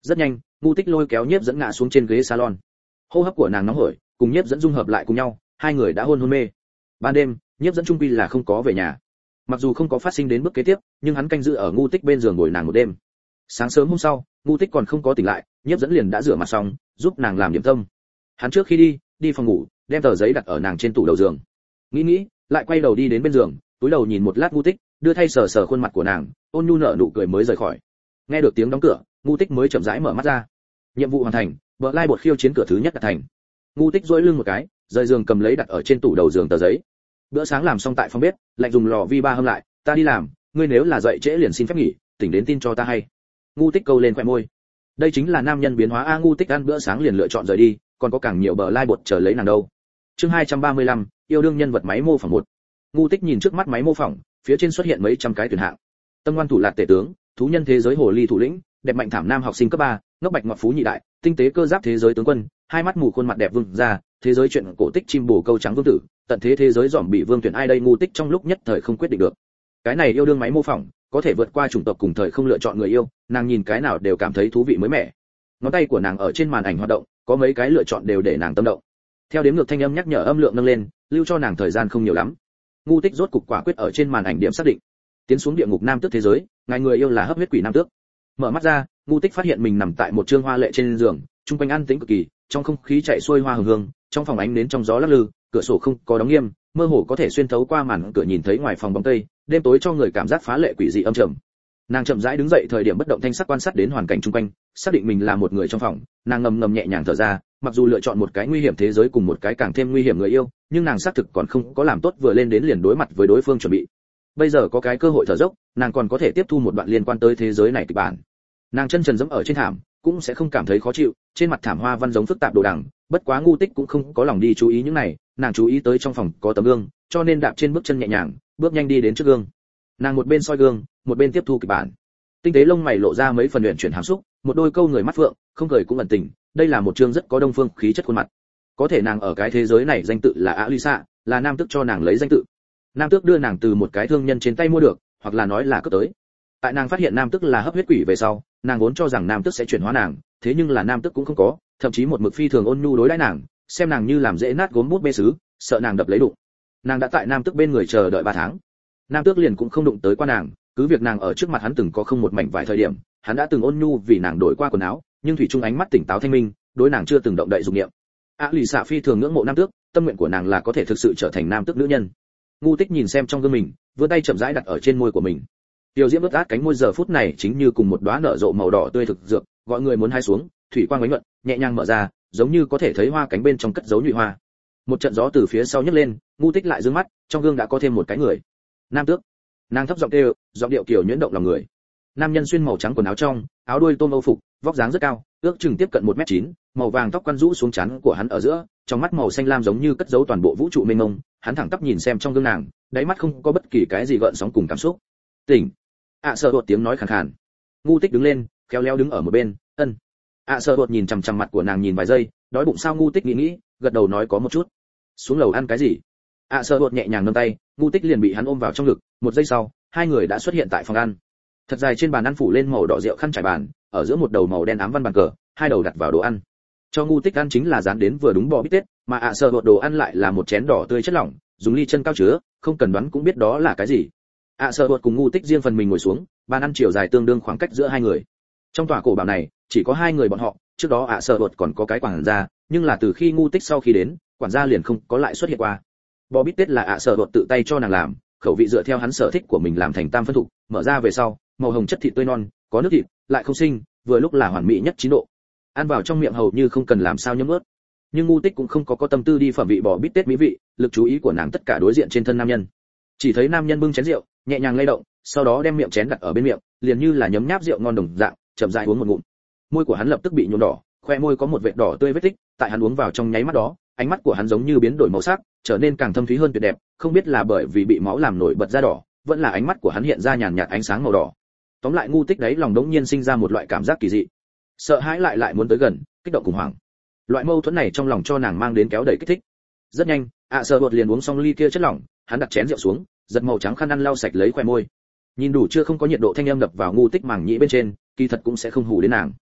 Rất nhanh, Ngu Tích lôi kéo Nhiếp Dẫn ngã xuống trên ghế salon. Hô hấp của nàng nóng hổi, cùng Nhiếp Dẫn dung hợp lại cùng nhau, hai người đã hôn mê. Ban đêm, Nhiếp Dẫn trung quy là không có về nhà. Mặc dù không có phát sinh đến bước kế tiếp, nhưng hắn canh giữ ở Ngu Tích bên giường ngồi nàng một đêm. Sáng sớm hôm sau, Ngu Tích còn không có tỉnh lại, Nhiếp Dẫn liền đã rửa mặt xong, giúp nàng làm điểm tâm. Hắn trước khi đi phòng ngủ, đem tờ giấy đặt ở nàng trên tủ đầu giường. Nghĩ, lại quay đầu đi đến bên giường, túi đầu nhìn một lát Ngu Tích, đưa tay sờ sờ khuôn mặt của nàng, ôn nhu nở nụ cười mới rời khỏi. Nghe được tiếng đóng cửa, Ngu Tích mới chậm rãi mở mắt ra. Nhiệm vụ hoàn thành, bờ lai bột khiêu chiến cửa thứ nhất đạt thành. Ngu Tích duỗi lưng một cái, rời giường cầm lấy đặt ở trên tủ đầu giường tờ giấy. Bữa sáng làm xong tại phòng bếp, lạnh dùng lò vi ba hâm lại, ta đi làm, ngươi nếu là dậy trễ liền xin phép nghỉ, tỉnh đến tin cho ta hay. Ngu Tích câu lên khóe môi. Đây chính là nam nhân biến hóa a. Ngu Tích ăn bữa sáng liền lựa chọn rời đi, còn có càng nhiều bờ lai bột chờ lấy nàng đâu. Chương 235, yêu đương nhân vật máy mô phỏng 1. Ngu Tích nhìn trước mắt máy mô phỏng, phía trên xuất hiện mấy trăm cái tuyển hạng. Tâm ngoan thủ lạt tể tướng, thú nhân thế giới hồ ly thủ lĩnh, đẹp mạnh thảm nam học sinh cấp 3, ngốc bạch ngọt phú nhị đại, tinh tế cơ giáp thế giới tướng quân, hai mắt mù khuôn mặt đẹp vương gia, thế giới chuyện cổ tích chim bồ câu trắng vương tử, tận thế thế giới giỏm bị vương tuyển ai đây. Ngu Tích trong lúc nhất thời không quyết định được. Cái này yêu đương máy mô phỏng, có thể vượt qua chủng tộc cùng thời không lựa chọn người yêu, nàng nhìn cái nào đều cảm thấy thú vị mới mẻ. Ngón tay của nàng ở trên màn ảnh hoạt động, có mấy cái lựa chọn đều để nàng tâm động. Theo đếm ngược thanh âm nhắc nhở âm lượng nâng lên, lưu cho nàng thời gian không nhiều lắm. Ngu Tích rốt cục quả quyết ở trên màn ảnh điểm xác định. Tiến xuống địa ngục nam tước thế giới, ngài người yêu là hấp huyết quỷ nam tước. Mở mắt ra, Ngu Tích phát hiện mình nằm tại một trương hoa lệ trên giường, trung quanh an tĩnh cực kỳ, trong không khí chạy xuôi hoa hương hương, trong phòng ánh nến trong gió lắc lư, cửa sổ không có đóng nghiêm, mơ hồ có thể xuyên thấu qua màn cửa nhìn thấy ngoài phòng bóng tây, đêm tối cho người cảm giác phá lệ quỷ dị âm trầm. Nàng chậm rãi đứng dậy, thời điểm bất động thanh sắc quan sát đến hoàn cảnh xung quanh, xác định mình là một người trong phòng, nàng ngầm ngầm nhẹ nhàng thở ra, mặc dù lựa chọn một cái nguy hiểm thế giới cùng một cái càng thêm nguy hiểm người yêu, nhưng nàng xác thực còn không có làm tốt vừa lên đến liền đối mặt với đối phương chuẩn bị. Bây giờ có cái cơ hội thở dốc, nàng còn có thể tiếp thu một đoạn liên quan tới thế giới này kịch bản. Nàng chân trần dẫm ở trên thảm, cũng sẽ không cảm thấy khó chịu, trên mặt thảm hoa văn giống phức tạp đồ đằng, bất quá Ngu Tích cũng không có lòng đi chú ý những này, nàng chú ý tới trong phòng có tấm gương, cho nên đạp trên bước chân nhẹ nhàng, bước nhanh đi đến trước gương. Nàng một bên soi gương, một bên tiếp thu kịch bản. Tinh tế lông mày lộ ra mấy phần luyện chuyển hàm xúc, một đôi câu người mắt phượng, không cười cũng ẩn tình, đây là một chương rất có đông phương khí chất khuôn mặt. Có thể nàng ở cái thế giới này danh tự là Alisa, là nam tước cho nàng lấy danh tự. Nam tước đưa nàng từ một cái thương nhân trên tay mua được, hoặc là nói là cướp tới. Tại nàng phát hiện nam tước là hấp huyết quỷ về sau, nàng vốn cho rằng nam tước sẽ chuyển hóa nàng, thế nhưng là nam tước cũng không có, thậm chí một mực phi thường ôn nhu đối đãi nàng, xem nàng như làm dễ nát gốm bút bê sứ, sợ nàng đập lấy đụng. Nàng đã tại nam tước bên người chờ đợi 3 tháng. Nam tước liền cũng không đụng tới qua nàng, cứ việc nàng ở trước mặt hắn từng có không một mảnh vài thời điểm, hắn đã từng ôn nhu vì nàng đổi qua quần áo, nhưng thủy chung ánh mắt tỉnh táo thanh minh, đối nàng chưa từng động đậy dục niệm. Lì xạ phi thường ngưỡng mộ nam tước, tâm nguyện của nàng là có thể thực sự trở thành nam tước nữ nhân. Ngu Tích nhìn xem trong gương mình, vươn tay chậm rãi đặt ở trên môi của mình. Tiểu diễm ướt át cánh môi giờ phút này chính như cùng một đóa nở rộ màu đỏ tươi thực dược, gọi người muốn hái xuống, thủy quang ánh nhuận, nhẹ nhàng mở ra, giống như có thể thấy hoa cánh bên trong cất giấu nhụy hoa. Một trận gió từ phía sau nhấc lên, Ngu Tích lại dương mắt, trong gương đã có thêm một cái người. Nam tước. Nàng thấp giọng kêu, giọng điệu kiểu nhuyễn động lòng người. Nam nhân xuyên màu trắng quần áo trong, áo đuôi tôm âu phục, vóc dáng rất cao, ước chừng tiếp cận 1m9, màu vàng tóc quăn rũ xuống trán của hắn ở giữa, trong mắt màu xanh lam giống như cất giấu toàn bộ vũ trụ mênh mông, hắn thẳng tắp nhìn xem trong gương nàng, đáy mắt không có bất kỳ cái gì gợn sóng cùng cảm xúc. Tỉnh. Sợ đột tiếng nói khàn khàn. Ngu Tích đứng lên, khéo léo đứng ở một bên, ân. Sợ đột nhìn chằm chằm mặt của nàng nhìn vài giây, đói bụng sao? Ngu Tích nghĩ, gật đầu nói có một chút. Xuống lầu ăn cái gì? Sợ đột nhẹ nhàng nâng tay, Ngu Tích liền bị hắn ôm vào trong ngực, một giây sau, hai người đã xuất hiện tại phòng ăn. Thật dài trên bàn ăn phủ lên màu đỏ rượu khăn trải bàn, ở giữa một đầu màu đen ám văn bàn cờ, hai đầu đặt vào đồ ăn. Cho Ngu Tích ăn chính là dán đến vừa đúng bò bít tết, mà sợ đột đồ ăn lại là một chén đỏ tươi chất lỏng, dùng ly chân cao chứa, không cần đoán cũng biết đó là cái gì. Sợ đột cùng Ngu Tích riêng phần mình ngồi xuống, bàn ăn chiều dài tương đương khoảng cách giữa hai người. Trong tòa cổ bảo này, chỉ có hai người bọn họ, trước đó sợ đột còn có cái quản gia, nhưng là từ khi Ngu Tích sau khi đến, quản gia liền không có lại xuất hiện qua. Bò bít tết là sợ đột tự tay cho nàng làm, khẩu vị dựa theo hắn sở thích của mình làm thành tam phân thục, mở ra về sau, màu hồng chất thịt tươi non, có nước thịt, lại không sinh, vừa lúc là hoàn mỹ nhất 9 độ. Ăn vào trong miệng hầu như không cần làm sao nhấm nuốt. Nhưng Ngu Tích cũng không có tâm tư đi phẩm vị bò bít tết mỹ vị, lực chú ý của nàng tất cả đối diện trên thân nam nhân. Chỉ thấy nam nhân bưng chén rượu, nhẹ nhàng lay động, sau đó đem miệng chén đặt ở bên miệng, liền như là nhấm nháp rượu ngon đồng dạng, chậm rãi uống một ngụm. Môi của hắn lập tức bị nhuộm đỏ, khoe môi có một vệt đỏ tươi vết tích, tại hắn uống vào trong nháy mắt đó, ánh mắt của hắn giống như biến đổi màu sắc, trở nên càng thâm thúy hơn tuyệt đẹp, không biết là bởi vì bị máu làm nổi bật da đỏ, vẫn là ánh mắt của hắn hiện ra nhàn nhạt ánh sáng màu đỏ. Tóm lại Ngu Tích đấy lòng đống nhiên sinh ra một loại cảm giác kỳ dị, sợ hãi lại muốn tới gần, kích động khủng hoảng. Loại mâu thuẫn này trong lòng cho nàng mang đến kéo đẩy kích thích. Rất nhanh, Sợ đột liền uống xong ly kia chất lỏng, hắn đặt chén rượu xuống, giật màu trắng khăn ăn lau sạch lấy khoe môi. Nhìn đủ chưa không có nhiệt độ thanh âm đập vào Ngu Tích màng nhĩ bên trên, kỳ thật cũng sẽ không hù đến nàng.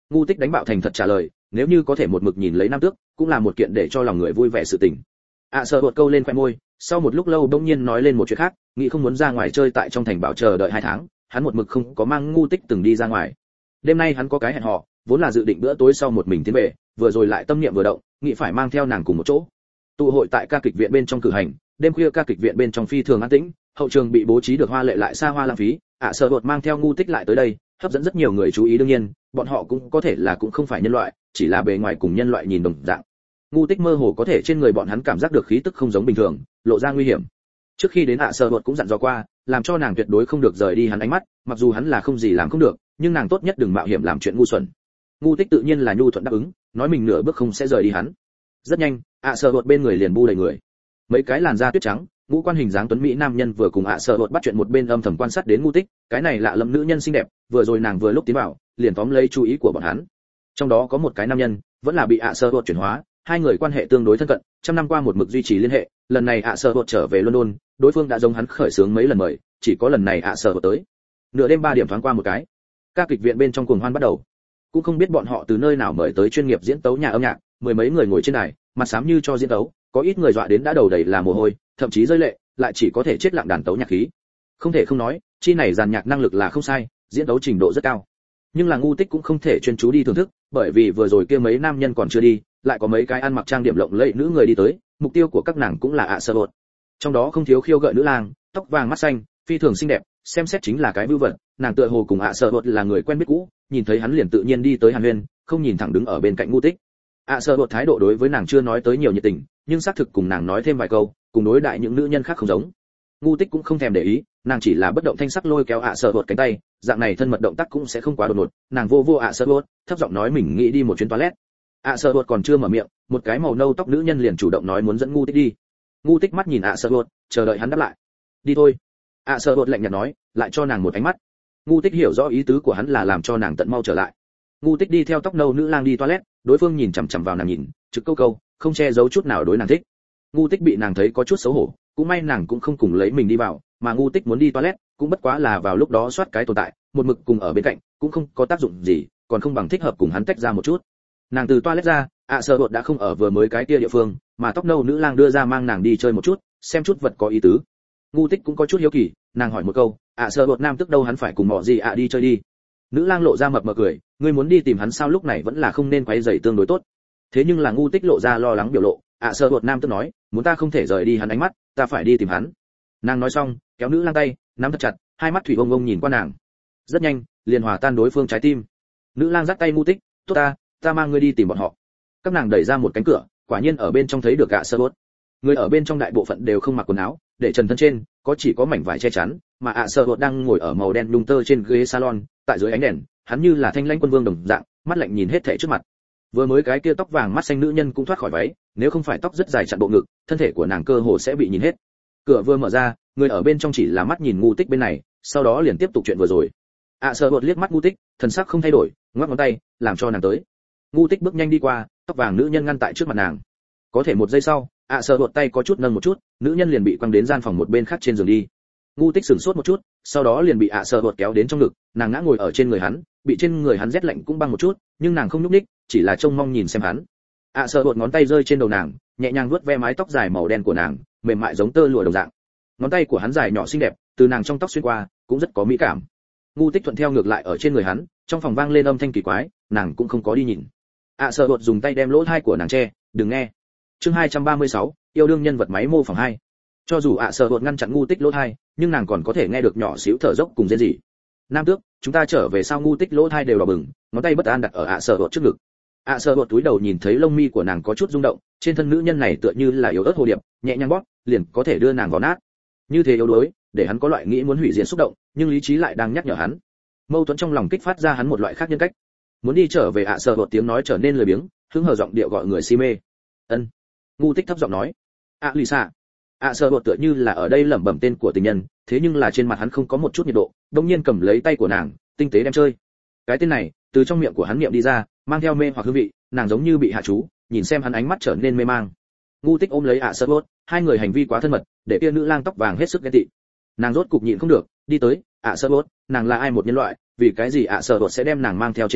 Ngu Tích đánh bạo thành thật trả lời, nếu như có thể một mực nhìn lấy nam tước cũng là một kiện để cho lòng người vui vẻ sự tình. Sợ bột câu lên khoe môi, sau một lúc lâu bỗng nhiên nói lên một chuyện khác, nghĩ không muốn ra ngoài chơi tại trong thành bảo chờ đợi 2 tháng, hắn một mực không có mang Ngu Tích từng đi ra ngoài. Đêm nay hắn có cái hẹn hò, vốn là dự định bữa tối sau một mình tiến về, vừa rồi lại tâm niệm vừa động, nghĩ phải mang theo nàng cùng một chỗ. Tụ hội tại ca kịch viện bên trong cử hành, đêm khuya ca kịch viện bên trong phi thường an tĩnh, hậu trường bị bố trí được hoa lệ lại xa hoa lãng phí. Sợ bột mang theo Ngu Tích lại tới đây, hấp dẫn rất nhiều người chú ý, đương nhiên bọn họ cũng có thể là cũng không phải nhân loại, chỉ là bề ngoài cùng nhân loại nhìn đồng dạng. Ngu Tích mơ hồ có thể trên người bọn hắn cảm giác được khí tức không giống bình thường, lộ ra nguy hiểm. Trước khi đến Sợ bột cũng dặn dò qua, làm cho nàng tuyệt đối không được rời đi hắn ánh mắt, mặc dù hắn là không gì làm không được, nhưng nàng tốt nhất đừng mạo hiểm làm chuyện ngu xuẩn. Ngu Tích tự nhiên là nhu thuận đáp ứng, nói mình nửa bước không sẽ rời đi hắn. Rất nhanh, Sợ bột bên người liền bu đầy người. Mấy cái làn da tuyết trắng, ngũ quan hình dáng tuấn mỹ nam nhân vừa cùng Sợ bột bắt chuyện, một bên âm thầm quan sát đến Ngu Tích, cái này lạ lẫm nữ nhân xinh đẹp, vừa rồi nàng vừa lúc tiến vào, liền tóm lấy chú ý của bọn hắn. Trong đó có một cái nam nhân, vẫn là bị Sợ bột chuyển hóa, hai người quan hệ tương đối thân cận, trăm năm qua một mực duy trì liên hệ, lần này Sợ bột trở về London, đối phương đã giống hắn khởi xướng mấy lần mời, chỉ có lần này Sợ bột tới. Nửa đêm 3 điểm thoáng qua một cái, ca kịch viện bên trong cuồng hoan bắt đầu. Cũng không biết bọn họ từ nơi nào mời tới chuyên nghiệp diễn tấu nhà âm nhạc, mười mấy người ngồi trên đài, mặt xám như cho diễn tấu, có ít người dọa đến đã đầu đầy là mồ hôi, thậm chí rơi lệ, lại chỉ có thể chết lặng đàn tấu nhạc khí. Không thể không nói, chi này dàn nhạc năng lực là không sai, diễn tấu trình độ rất cao. Nhưng là Ngu Tích cũng không thể chuyên chú đi thưởng thức, bởi vì vừa rồi kia mấy nam nhân còn chưa đi, lại có mấy cái ăn mặc trang điểm lộng lẫy nữ người đi tới, mục tiêu của các nàng cũng là Sợ bột. Trong đó không thiếu khiêu gợi nữ lang, tóc vàng mắt xanh, phi thường xinh đẹp, xem xét chính là cái vưu vật, nàng tựa hồ cùng Sợ bột là người quen biết cũ, nhìn thấy hắn liền tự nhiên đi tới hàn huyên, không nhìn thẳng đứng ở bên cạnh Ngu Tích. Sợ bột thái độ đối với nàng chưa nói tới nhiều nhiệt tình, nhưng xác thực cùng nàng nói thêm vài câu, cùng đối đại những nữ nhân khác không giống. Ngu Tích cũng không thèm để ý, nàng chỉ là bất động thanh sắc lôi kéo Sợ bột cánh tay, dạng này thân mật động tác cũng sẽ không quá đột ngột, nàng vô Sợ bột, thấp giọng nói mình nghĩ đi một chuyến toilet. Sợ bột còn chưa mở miệng, một cái màu nâu tóc nữ nhân liền chủ động nói muốn dẫn Ngu Tích đi. Ngu Tích mắt nhìn Sợ bột, chờ đợi hắn đáp lại. Đi thôi. Sợ bột lạnh nhạt nói, lại cho nàng một ánh mắt. Ngu Tích hiểu rõ ý tứ của hắn là làm cho nàng tận mau trở lại. Ngu Tích đi theo tóc nâu nữ lang đi toilet, đối phương nhìn chằm chằm vào nàng nhìn, trực câu, không che giấu chút nào đối nàng thích. Ngu Tích bị nàng thấy có chút xấu hổ, cũng may nàng cũng không cùng lấy mình đi vào, mà Ngu Tích muốn đi toilet, cũng bất quá là vào lúc đó soát cái tồn tại, một mực cùng ở bên cạnh, cũng không có tác dụng gì, còn không bằng thích hợp cùng hắn tách ra một chút. Nàng từ toilet ra, Sợ bột đã không ở vừa mới cái kia địa phương, mà tóc nâu nữ lang đưa ra mang nàng đi chơi một chút, xem chút vật có ý tứ. Ngu Tích cũng có chút hiếu kỳ, nàng hỏi một câu, Sợ bột nam tức đâu, hắn phải cùng mọ gì đi chơi đi. Nữ lang lộ ra mập mờ cười, ngươi muốn đi tìm hắn sao, lúc này vẫn là không nên quấy rầy tương đối tốt. Thế nhưng là Ngu Tích lộ ra lo lắng biểu lộ, Sợ bột nam tức nói, muốn ta không thể rời đi hắn ánh mắt, ta phải đi tìm hắn. Nàng nói xong, kéo nữ lang tay, nắm thật chặt, hai mắt thủy ông ông nhìn qua nàng. Rất nhanh, liền hòa tan đối phương trái tim. Nữ lang dắt tay Ngu Tích, tốt ta mang ngươi đi tìm bọn họ. Các nàng đẩy ra một cánh cửa, quả nhiên ở bên trong thấy được Sợ bột. Người ở bên trong đại bộ phận đều không mặc quần áo, để trần thân trên, chỉ có mảnh vải che chắn, mà Sợ bột đang ngồi ở màu đen nhung tơ trên ghế salon, tại dưới ánh đèn, hắn như là thanh lãnh quân vương đồng dạng, mắt lạnh nhìn hết thảy trước mặt. Vừa mới cái kia tóc vàng mắt xanh nữ nhân cũng thoát khỏi váy, nếu không phải tóc rất dài chặn bộ ngực, thân thể của nàng cơ hồ sẽ bị nhìn hết. Cửa vừa mở ra, người ở bên trong chỉ là mắt nhìn Ngu Tích bên này, sau đó liền tiếp tục chuyện vừa rồi. Sợ bột liếc mắt Ngu Tích, thần sắc không thay đổi, ngoắc ngón tay, làm cho nàng tới. Ngu Tích bước nhanh đi qua, tóc vàng nữ nhân ngăn tại trước mặt nàng. Có thể một giây sau, Sợ bột tay có chút nâng một chút, nữ nhân liền bị quăng đến gian phòng một bên khác trên giường đi. Ngu Tích sửng sốt một chút, sau đó liền bị Sợ bột kéo đến trong ngực, nàng ngã ngồi ở trên người hắn, bị trên người hắn rét lạnh cũng băng một chút, nhưng nàng không nhúc nhích, chỉ là trông mong nhìn xem hắn. Sợ bột ngón tay rơi trên đầu nàng, nhẹ nhàng vuốt ve mái tóc dài màu đen của nàng, mềm mại giống tơ lụa đồng dạng. Ngón tay của hắn dài nhỏ xinh đẹp, từ nàng trong tóc xuyên qua, cũng rất có mỹ cảm. Ngu Tích thuận theo ngược lại ở trên người hắn, trong phòng vang lên âm thanh kỳ quái, nàng cũng không có đi nhìn. Sợ bột dùng tay đem lỗ tai của nàng che, đừng nghe. Chương 236, yêu đương nhân vật máy mô phỏng 2. Cho dù Sợ bột ngăn chặn Ngu Tích lỗ tai, nhưng nàng còn có thể nghe được nhỏ xíu thở dốc cùng rên rỉ. Nam tước, chúng ta trở về sao? Ngu Tích lỗ tai đều đỏ bừng, ngón tay bất an đặt ở Sợ bột trước ngực. Sợ bột túi đầu nhìn thấy lông mi của nàng có chút rung động, trên thân nữ nhân này tựa như là yếu ớt hồ điệp, nhẹ nhàng bóp, liền có thể đưa nàng vào nát. Như thế yếu đuối, để hắn có loại nghĩ muốn hủy diệt xúc động, nhưng lý trí lại đang nhắc nhở hắn. Mâu thuẫn trong lòng kích phát ra hắn một loại khác nhân cách. Muốn đi trở về Sợ bột tiếng nói trở nên lười biếng, hứng hờ giọng điệu gọi người si mê. Ân. Ngu Tích thấp giọng nói. Lisa. Sợ bột tựa như là ở đây lẩm bẩm tên của tình nhân, thế nhưng là trên mặt hắn không có một chút nhiệt độ, đột nhiên cầm lấy tay của nàng, tinh tế đem chơi. Cái tên này, từ trong miệng của hắn niệm đi ra, mang theo mê hoặc hương vị, nàng giống như bị hạ chú, nhìn xem hắn ánh mắt trở nên mê mang. Ngu Tích ôm lấy Sợ bột, hai người hành vi quá thân mật, để kia nữ lang tóc vàng hết sức ghen tị. Nàng rốt cục nhịn không được, đi tới, Sợ bột, nàng là ai một nhân loại, vì cái gì Sợ bột sẽ đem nàng mang theo trên người,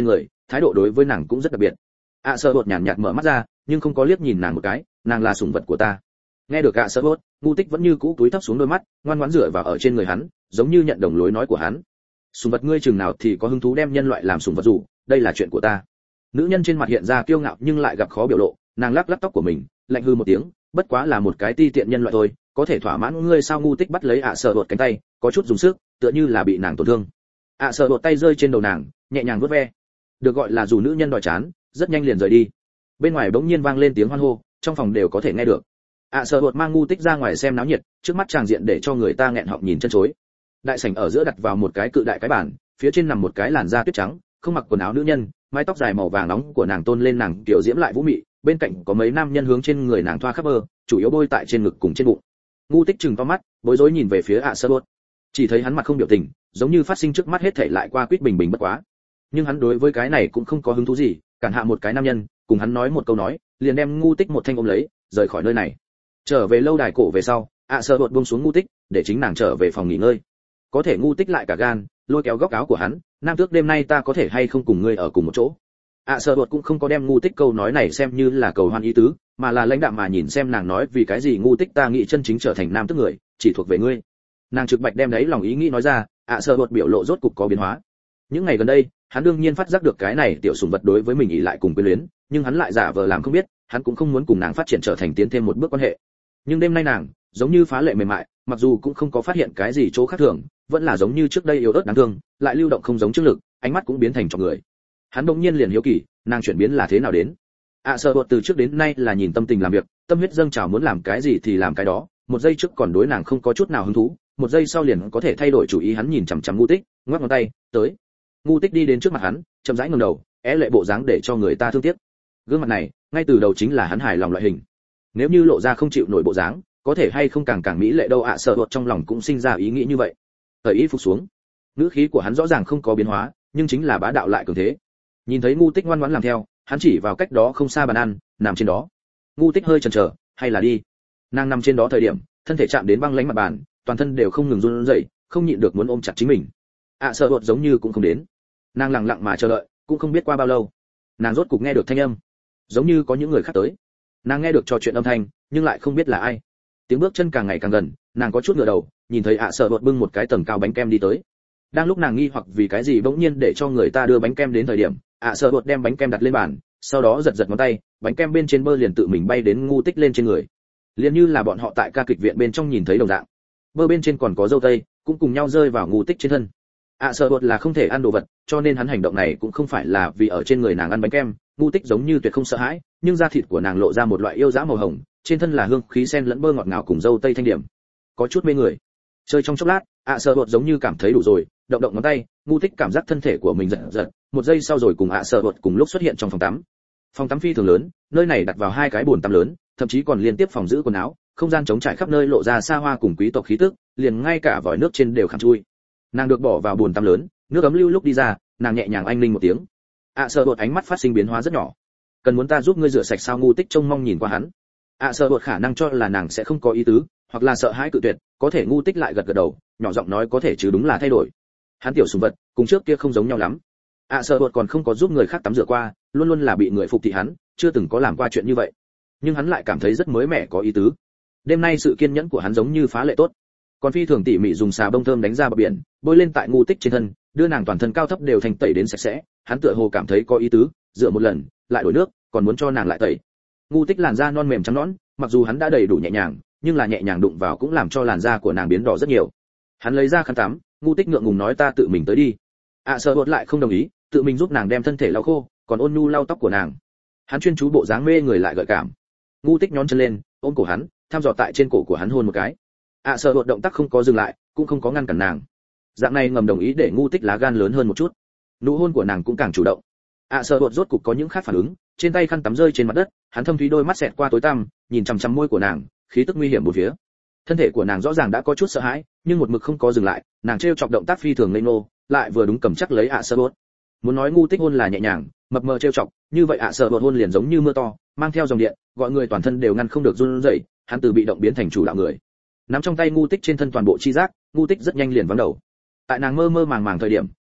thái độ đối với nàng cũng rất đặc biệt. Sợ bột nhàn nhạt mở mắt ra, nhưng không có liếc nhìn nàng một cái, nàng là sủng vật của ta. Nghe được Sợ bột, Ngu Tích vẫn như cũ cúi thấp xuống đôi mắt, ngoan ngoãn dựa vào ở trên người hắn, giống như nhận đồng lối nói của hắn. Sủng vật ngươi chừng nào thì có hứng thú đem nhân loại làm sủng vật dù, đây là chuyện của ta. Nữ nhân trên mặt hiện ra kiêu ngạo nhưng lại gặp khó biểu lộ, nàng lắc lắc tóc của mình, lạnh hư một tiếng, bất quá là một cái ti tiện nhân loại thôi, có thể thỏa mãn ngươi sao? Ngu Tích bắt lấy Sợ bột cánh tay, có chút dùng sức, tựa như là bị nàng tổn thương. Sợ bột tay rơi trên đầu nàng, nhẹ nhàng vuốt ve. Được gọi là dù nữ nhân đòi chán, rất nhanh liền rời đi. Bên ngoài bỗng nhiên vang lên tiếng hoan hô, trong phòng đều có thể nghe được. Sợ bột mang Ngu Tích ra ngoài xem náo nhiệt, trước mắt tràng diện để cho người ta nghẹn họng nhìn chân chối. Đại sảnh ở giữa đặt vào một cái cự đại cái bàn, phía trên nằm một cái làn da tuyết trắng, không mặc quần áo nữ nhân, mái tóc dài màu vàng nóng của nàng tôn lên nàng tiểu diễm lại vũ mị, bên cạnh có mấy nam nhân hướng trên người nàng thoa khắp bờ, chủ yếu bôi tại trên ngực cùng trên bụng. Ngu Tích trừng to mắt, bối rối nhìn về phía Sợ bột, chỉ thấy hắn mặt không biểu tình, giống như phát sinh trước mắt hết thảy lại qua quýt bình bình bất quá. Nhưng hắn đối với cái này cũng không có hứng thú gì, cản hạ một cái nam nhân, cùng hắn nói một câu nói, liền đem Ngu Tích một thanh ôm lấy, rời khỏi nơi này. Trở về lâu đài cổ về sau, Sợ bột buông xuống Ngu Tích, để chính nàng trở về phòng nghỉ ngơi. Có thể Ngu Tích lại cả gan, lôi kéo góc áo của hắn, nam tước đêm nay ta có thể hay không cùng ngươi ở cùng một chỗ. Sợ bột cũng không có đem Ngu Tích câu nói này xem như là cầu hoan ý tứ, mà là lãnh đạm mà nhìn xem nàng nói vì cái gì Ngu Tích ta nghĩ chân chính trở thành nam tước người, chỉ thuộc về ngươi. Nàng trực bạch đem đấy lòng ý nghĩ nói ra, Sợ bột biểu lộ rốt cục có biến hóa. Những ngày gần đây, hắn đương nhiên phát giác được cái này tiểu sủng vật đối với mình ỷ lại cùng quyến luyến, nhưng hắn lại giả vờ làm không biết, hắn cũng không muốn cùng nàng phát triển trở thành tiến thêm một bước quan hệ. Nhưng đêm nay nàng, giống như phá lệ mềm mại, mặc dù cũng không có phát hiện cái gì chỗ khác thường, vẫn là giống như trước đây yếu ớt đáng thương, lại lưu động không giống trước lực, ánh mắt cũng biến thành trọc người. Hắn đột nhiên liền hiếu kỳ, nàng chuyển biến là thế nào đến. Sợ bột từ trước đến nay là nhìn tâm tình làm việc, tâm huyết dâng trào muốn làm cái gì thì làm cái đó, một giây trước còn đối nàng không có chút nào hứng thú, một giây sau liền có thể thay đổi chủ ý. Hắn nhìn chằm chằm Ngu Tích, ngoắc ngón tay, tới. Ngu Tích đi đến trước mặt hắn, chậm rãi ngẩng đầu, lệ bộ dáng để cho người ta thương tiếc. Gương mặt này, ngay từ đầu chính là hắn hài lòng loại hình. Nếu như lộ ra không chịu nổi bộ dáng, có thể hay không càng mỹ lệ đâu. Sợ bột trong lòng cũng sinh ra ý nghĩ như vậy. Thời ý phục xuống, ngữ khí của hắn rõ ràng không có biến hóa, nhưng chính là bá đạo lại cường thế. Nhìn thấy Ngu Tích ngoan ngoãn làm theo, hắn chỉ vào cách đó không xa bàn ăn, nằm trên đó. Ngu Tích hơi chần chờ, hay là đi. Nàng nằm trên đó thời điểm, thân thể chạm đến băng lãnh mặt bàn, toàn thân đều không ngừng run rẩy, không nhịn được muốn ôm chặt chính mình. Sợ bột giống như cũng không đến. Nàng lặng lặng mà chờ đợi, cũng không biết qua bao lâu, nàng rốt cục nghe được thanh âm, giống như có những người khác tới. Nàng nghe được trò chuyện âm thanh, nhưng lại không biết là ai. Tiếng bước chân càng ngày càng gần, nàng có chút ngửa đầu, nhìn thấy Sợ bột bưng một cái tầng cao bánh kem đi tới. Đang lúc nàng nghi hoặc vì cái gì bỗng nhiên để cho người ta đưa bánh kem đến thời điểm, Sợ bột đem bánh kem đặt lên bàn, sau đó giật giật ngón tay, bánh kem bên trên bơ liền tự mình bay đến Ngu Tích lên trên người, liền như là bọn họ tại ca kịch viện bên trong nhìn thấy đồng dạng. Bơ bên trên còn có dâu tây, cũng cùng nhau rơi vào Ngu Tích trên thân. Sợ bột là không thể ăn đồ vật, cho nên hắn hành động này cũng không phải là vì ở trên người nàng ăn bánh kem. Ngu Tích giống như tuyệt không sợ hãi, nhưng da thịt của nàng lộ ra một loại yêu dã màu hồng, trên thân là hương khí sen lẫn bơ ngọt ngào cùng dâu tây thanh điểm, có chút mê người. Chơi trong chốc lát, Sợ bột giống như cảm thấy đủ rồi, động động ngón tay, Ngu Tích cảm giác thân thể của mình giật giật, một giây sau rồi cùng Sợ bột cùng lúc xuất hiện trong phòng tắm. Phòng tắm phi thường lớn, nơi này đặt vào 2 cái bồn tắm lớn, thậm chí còn liên tiếp phòng giữ quần áo, không gian trống trải khắp nơi lộ ra xa hoa cùng quý tộc khí tức, liền ngay cả vòi nước trên đều khảm chui. Nàng được bỏ vào bồn tắm lớn, nước ấm lưu lúc đi ra, nàng nhẹ nhàng anh linh một tiếng. Sợ bột ánh mắt phát sinh biến hóa rất nhỏ. Cần muốn ta giúp ngươi rửa sạch sao? Ngu Tích trông mong nhìn qua hắn. Sợ bột khả năng cho là nàng sẽ không có ý tứ, hoặc là sợ hãi cự tuyệt, có thể Ngu Tích lại gật gật đầu, nhỏ giọng nói có thể chứ, đúng là thay đổi. Hắn tiểu sủng vật, cùng trước kia không giống nhau lắm. Sợ bột còn không có giúp người khác tắm rửa qua, luôn luôn là bị người phục thị hắn, chưa từng có làm qua chuyện như vậy. Nhưng hắn lại cảm thấy rất mới mẻ có ý tứ. Đêm nay sự kiên nhẫn của hắn giống như phá lệ tốt. Còn phi thường tỉ mỉ dùng xà bông thơm đánh ra bờ biển, bôi lên tại Ngu Tích trên thân, đưa nàng toàn thân cao thấp đều thành tẩy đến sạch sẽ. Hắn tựa hồ cảm thấy có ý tứ, rửa một lần, lại đổi nước, còn muốn cho nàng lại tẩy. Ngu Tích làn da non mềm trắng nõn, mặc dù hắn đã đầy đủ nhẹ nhàng, nhưng là nhẹ nhàng đụng vào cũng làm cho làn da của nàng biến đỏ rất nhiều. Hắn lấy ra khăn tắm, Ngu Tích ngượng ngùng nói ta tự mình tới đi. Sợ bột lại không đồng ý, tự mình giúp nàng đem thân thể lau khô, còn ôn nhu lau tóc của nàng. Hắn chuyên chú bộ dáng mê người lại gợi cảm. Ngu Tích nhón chân lên, ôm cổ hắn, thăm dò tại trên cổ của hắn hôn một cái. Sợ bột động tác không có dừng lại, cũng không có ngăn cản nàng. Dạng này ngầm đồng ý để Ngu Tích lá gan lớn hơn một chút. Nụ hôn của nàng cũng càng chủ động. Sợ bột rốt cục có những khác phản ứng, trên tay khăn tắm rơi trên mặt đất, hắn thâm thúy đôi mắt xẹt qua tối tăm, nhìn chằm chằm môi của nàng, khí tức nguy hiểm bốn phía. Thân thể của nàng rõ ràng đã có chút sợ hãi, nhưng một mực không có dừng lại, nàng trêu chọc động tác phi thường ngây ngô, lại vừa đúng cầm chắc lấy Sợ bột. Muốn nói Ngu Tích hôn là nhẹ nhàng, mập mờ trêu chọc, như vậy Sợ bột hôn liền giống như mưa to, mang theo dòng điện, gọi người toàn thân đều ngăn không được run rẩy, hắn từ bị động biến thành chủ đạo người. Nắm trong tay Ngu Tích trên thân toàn bộ chi giác, Ngu Tích rất nhanh liền vắng đầu. Tại nàng mơ mơ màng màng thời điểm,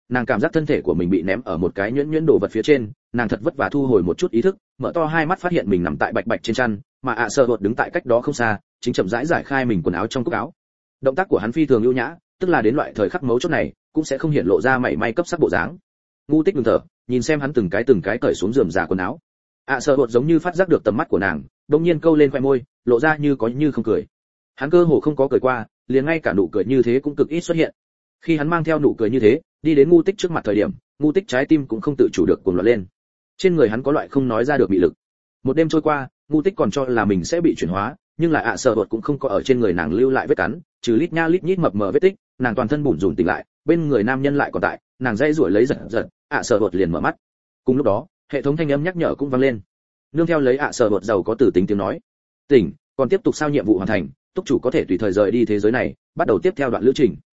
nàng cảm giác thân thể của mình bị ném ở một cái nhuyễn nhuyễn đồ vật phía trên, nàng thật vất vả thu hồi một chút ý thức, mở to hai mắt phát hiện mình nằm tại bạch bạch trên chăn, mà ạ sợ bột đứng tại cách đó không xa, chính chậm rãi giải khai mình quần áo trong cúc áo. Động tác của hắn phi thường ưu nhã, tức là đến loại thời khắc mấu chốt này cũng sẽ không hiện lộ ra mảy may cấp sắc bộ dáng. Ngu Tích ngừng thở, nhìn xem hắn từng cái cởi xuống rườm rà quần áo. ạ sợ bột giống như phát giác được tầm mắt của nàng, đột nhiên câu lên khoe môi, lộ ra như có như không cười. Hắn cơ hồ không có cười qua, liền ngay cả nụ cười như thế cũng cực ít xuất hiện. Khi hắn mang theo nụ cười như thế, đi đến Ngu Tích trước mặt thời điểm, Ngu Tích trái tim cũng không tự chủ được cuồng loạn lên. Trên người hắn có loại không nói ra được bị lực. Một đêm trôi qua, Ngu Tích còn cho là mình sẽ bị chuyển hóa, nhưng là ạ sợ bột cũng không có ở trên người nàng lưu lại vết cắn, trừ lít nha lít nhít mập mờ vết tích, nàng toàn thân bủn rủn tỉnh lại, bên người nam nhân lại còn tại, nàng dây rủi lấy giật, ạ sợ bột liền mở mắt. Cùng lúc đó, hệ thống thanh âm nhắc nhở cũng vang lên. Nương theo lấy ạ sợ bột giàu có tử tính tiếng nói, tỉnh, còn tiếp tục sao nhiệm vụ hoàn thành, túc chủ có thể tùy thời rời đi thế giới này, bắt đầu tiếp theo đoạn lữ trình.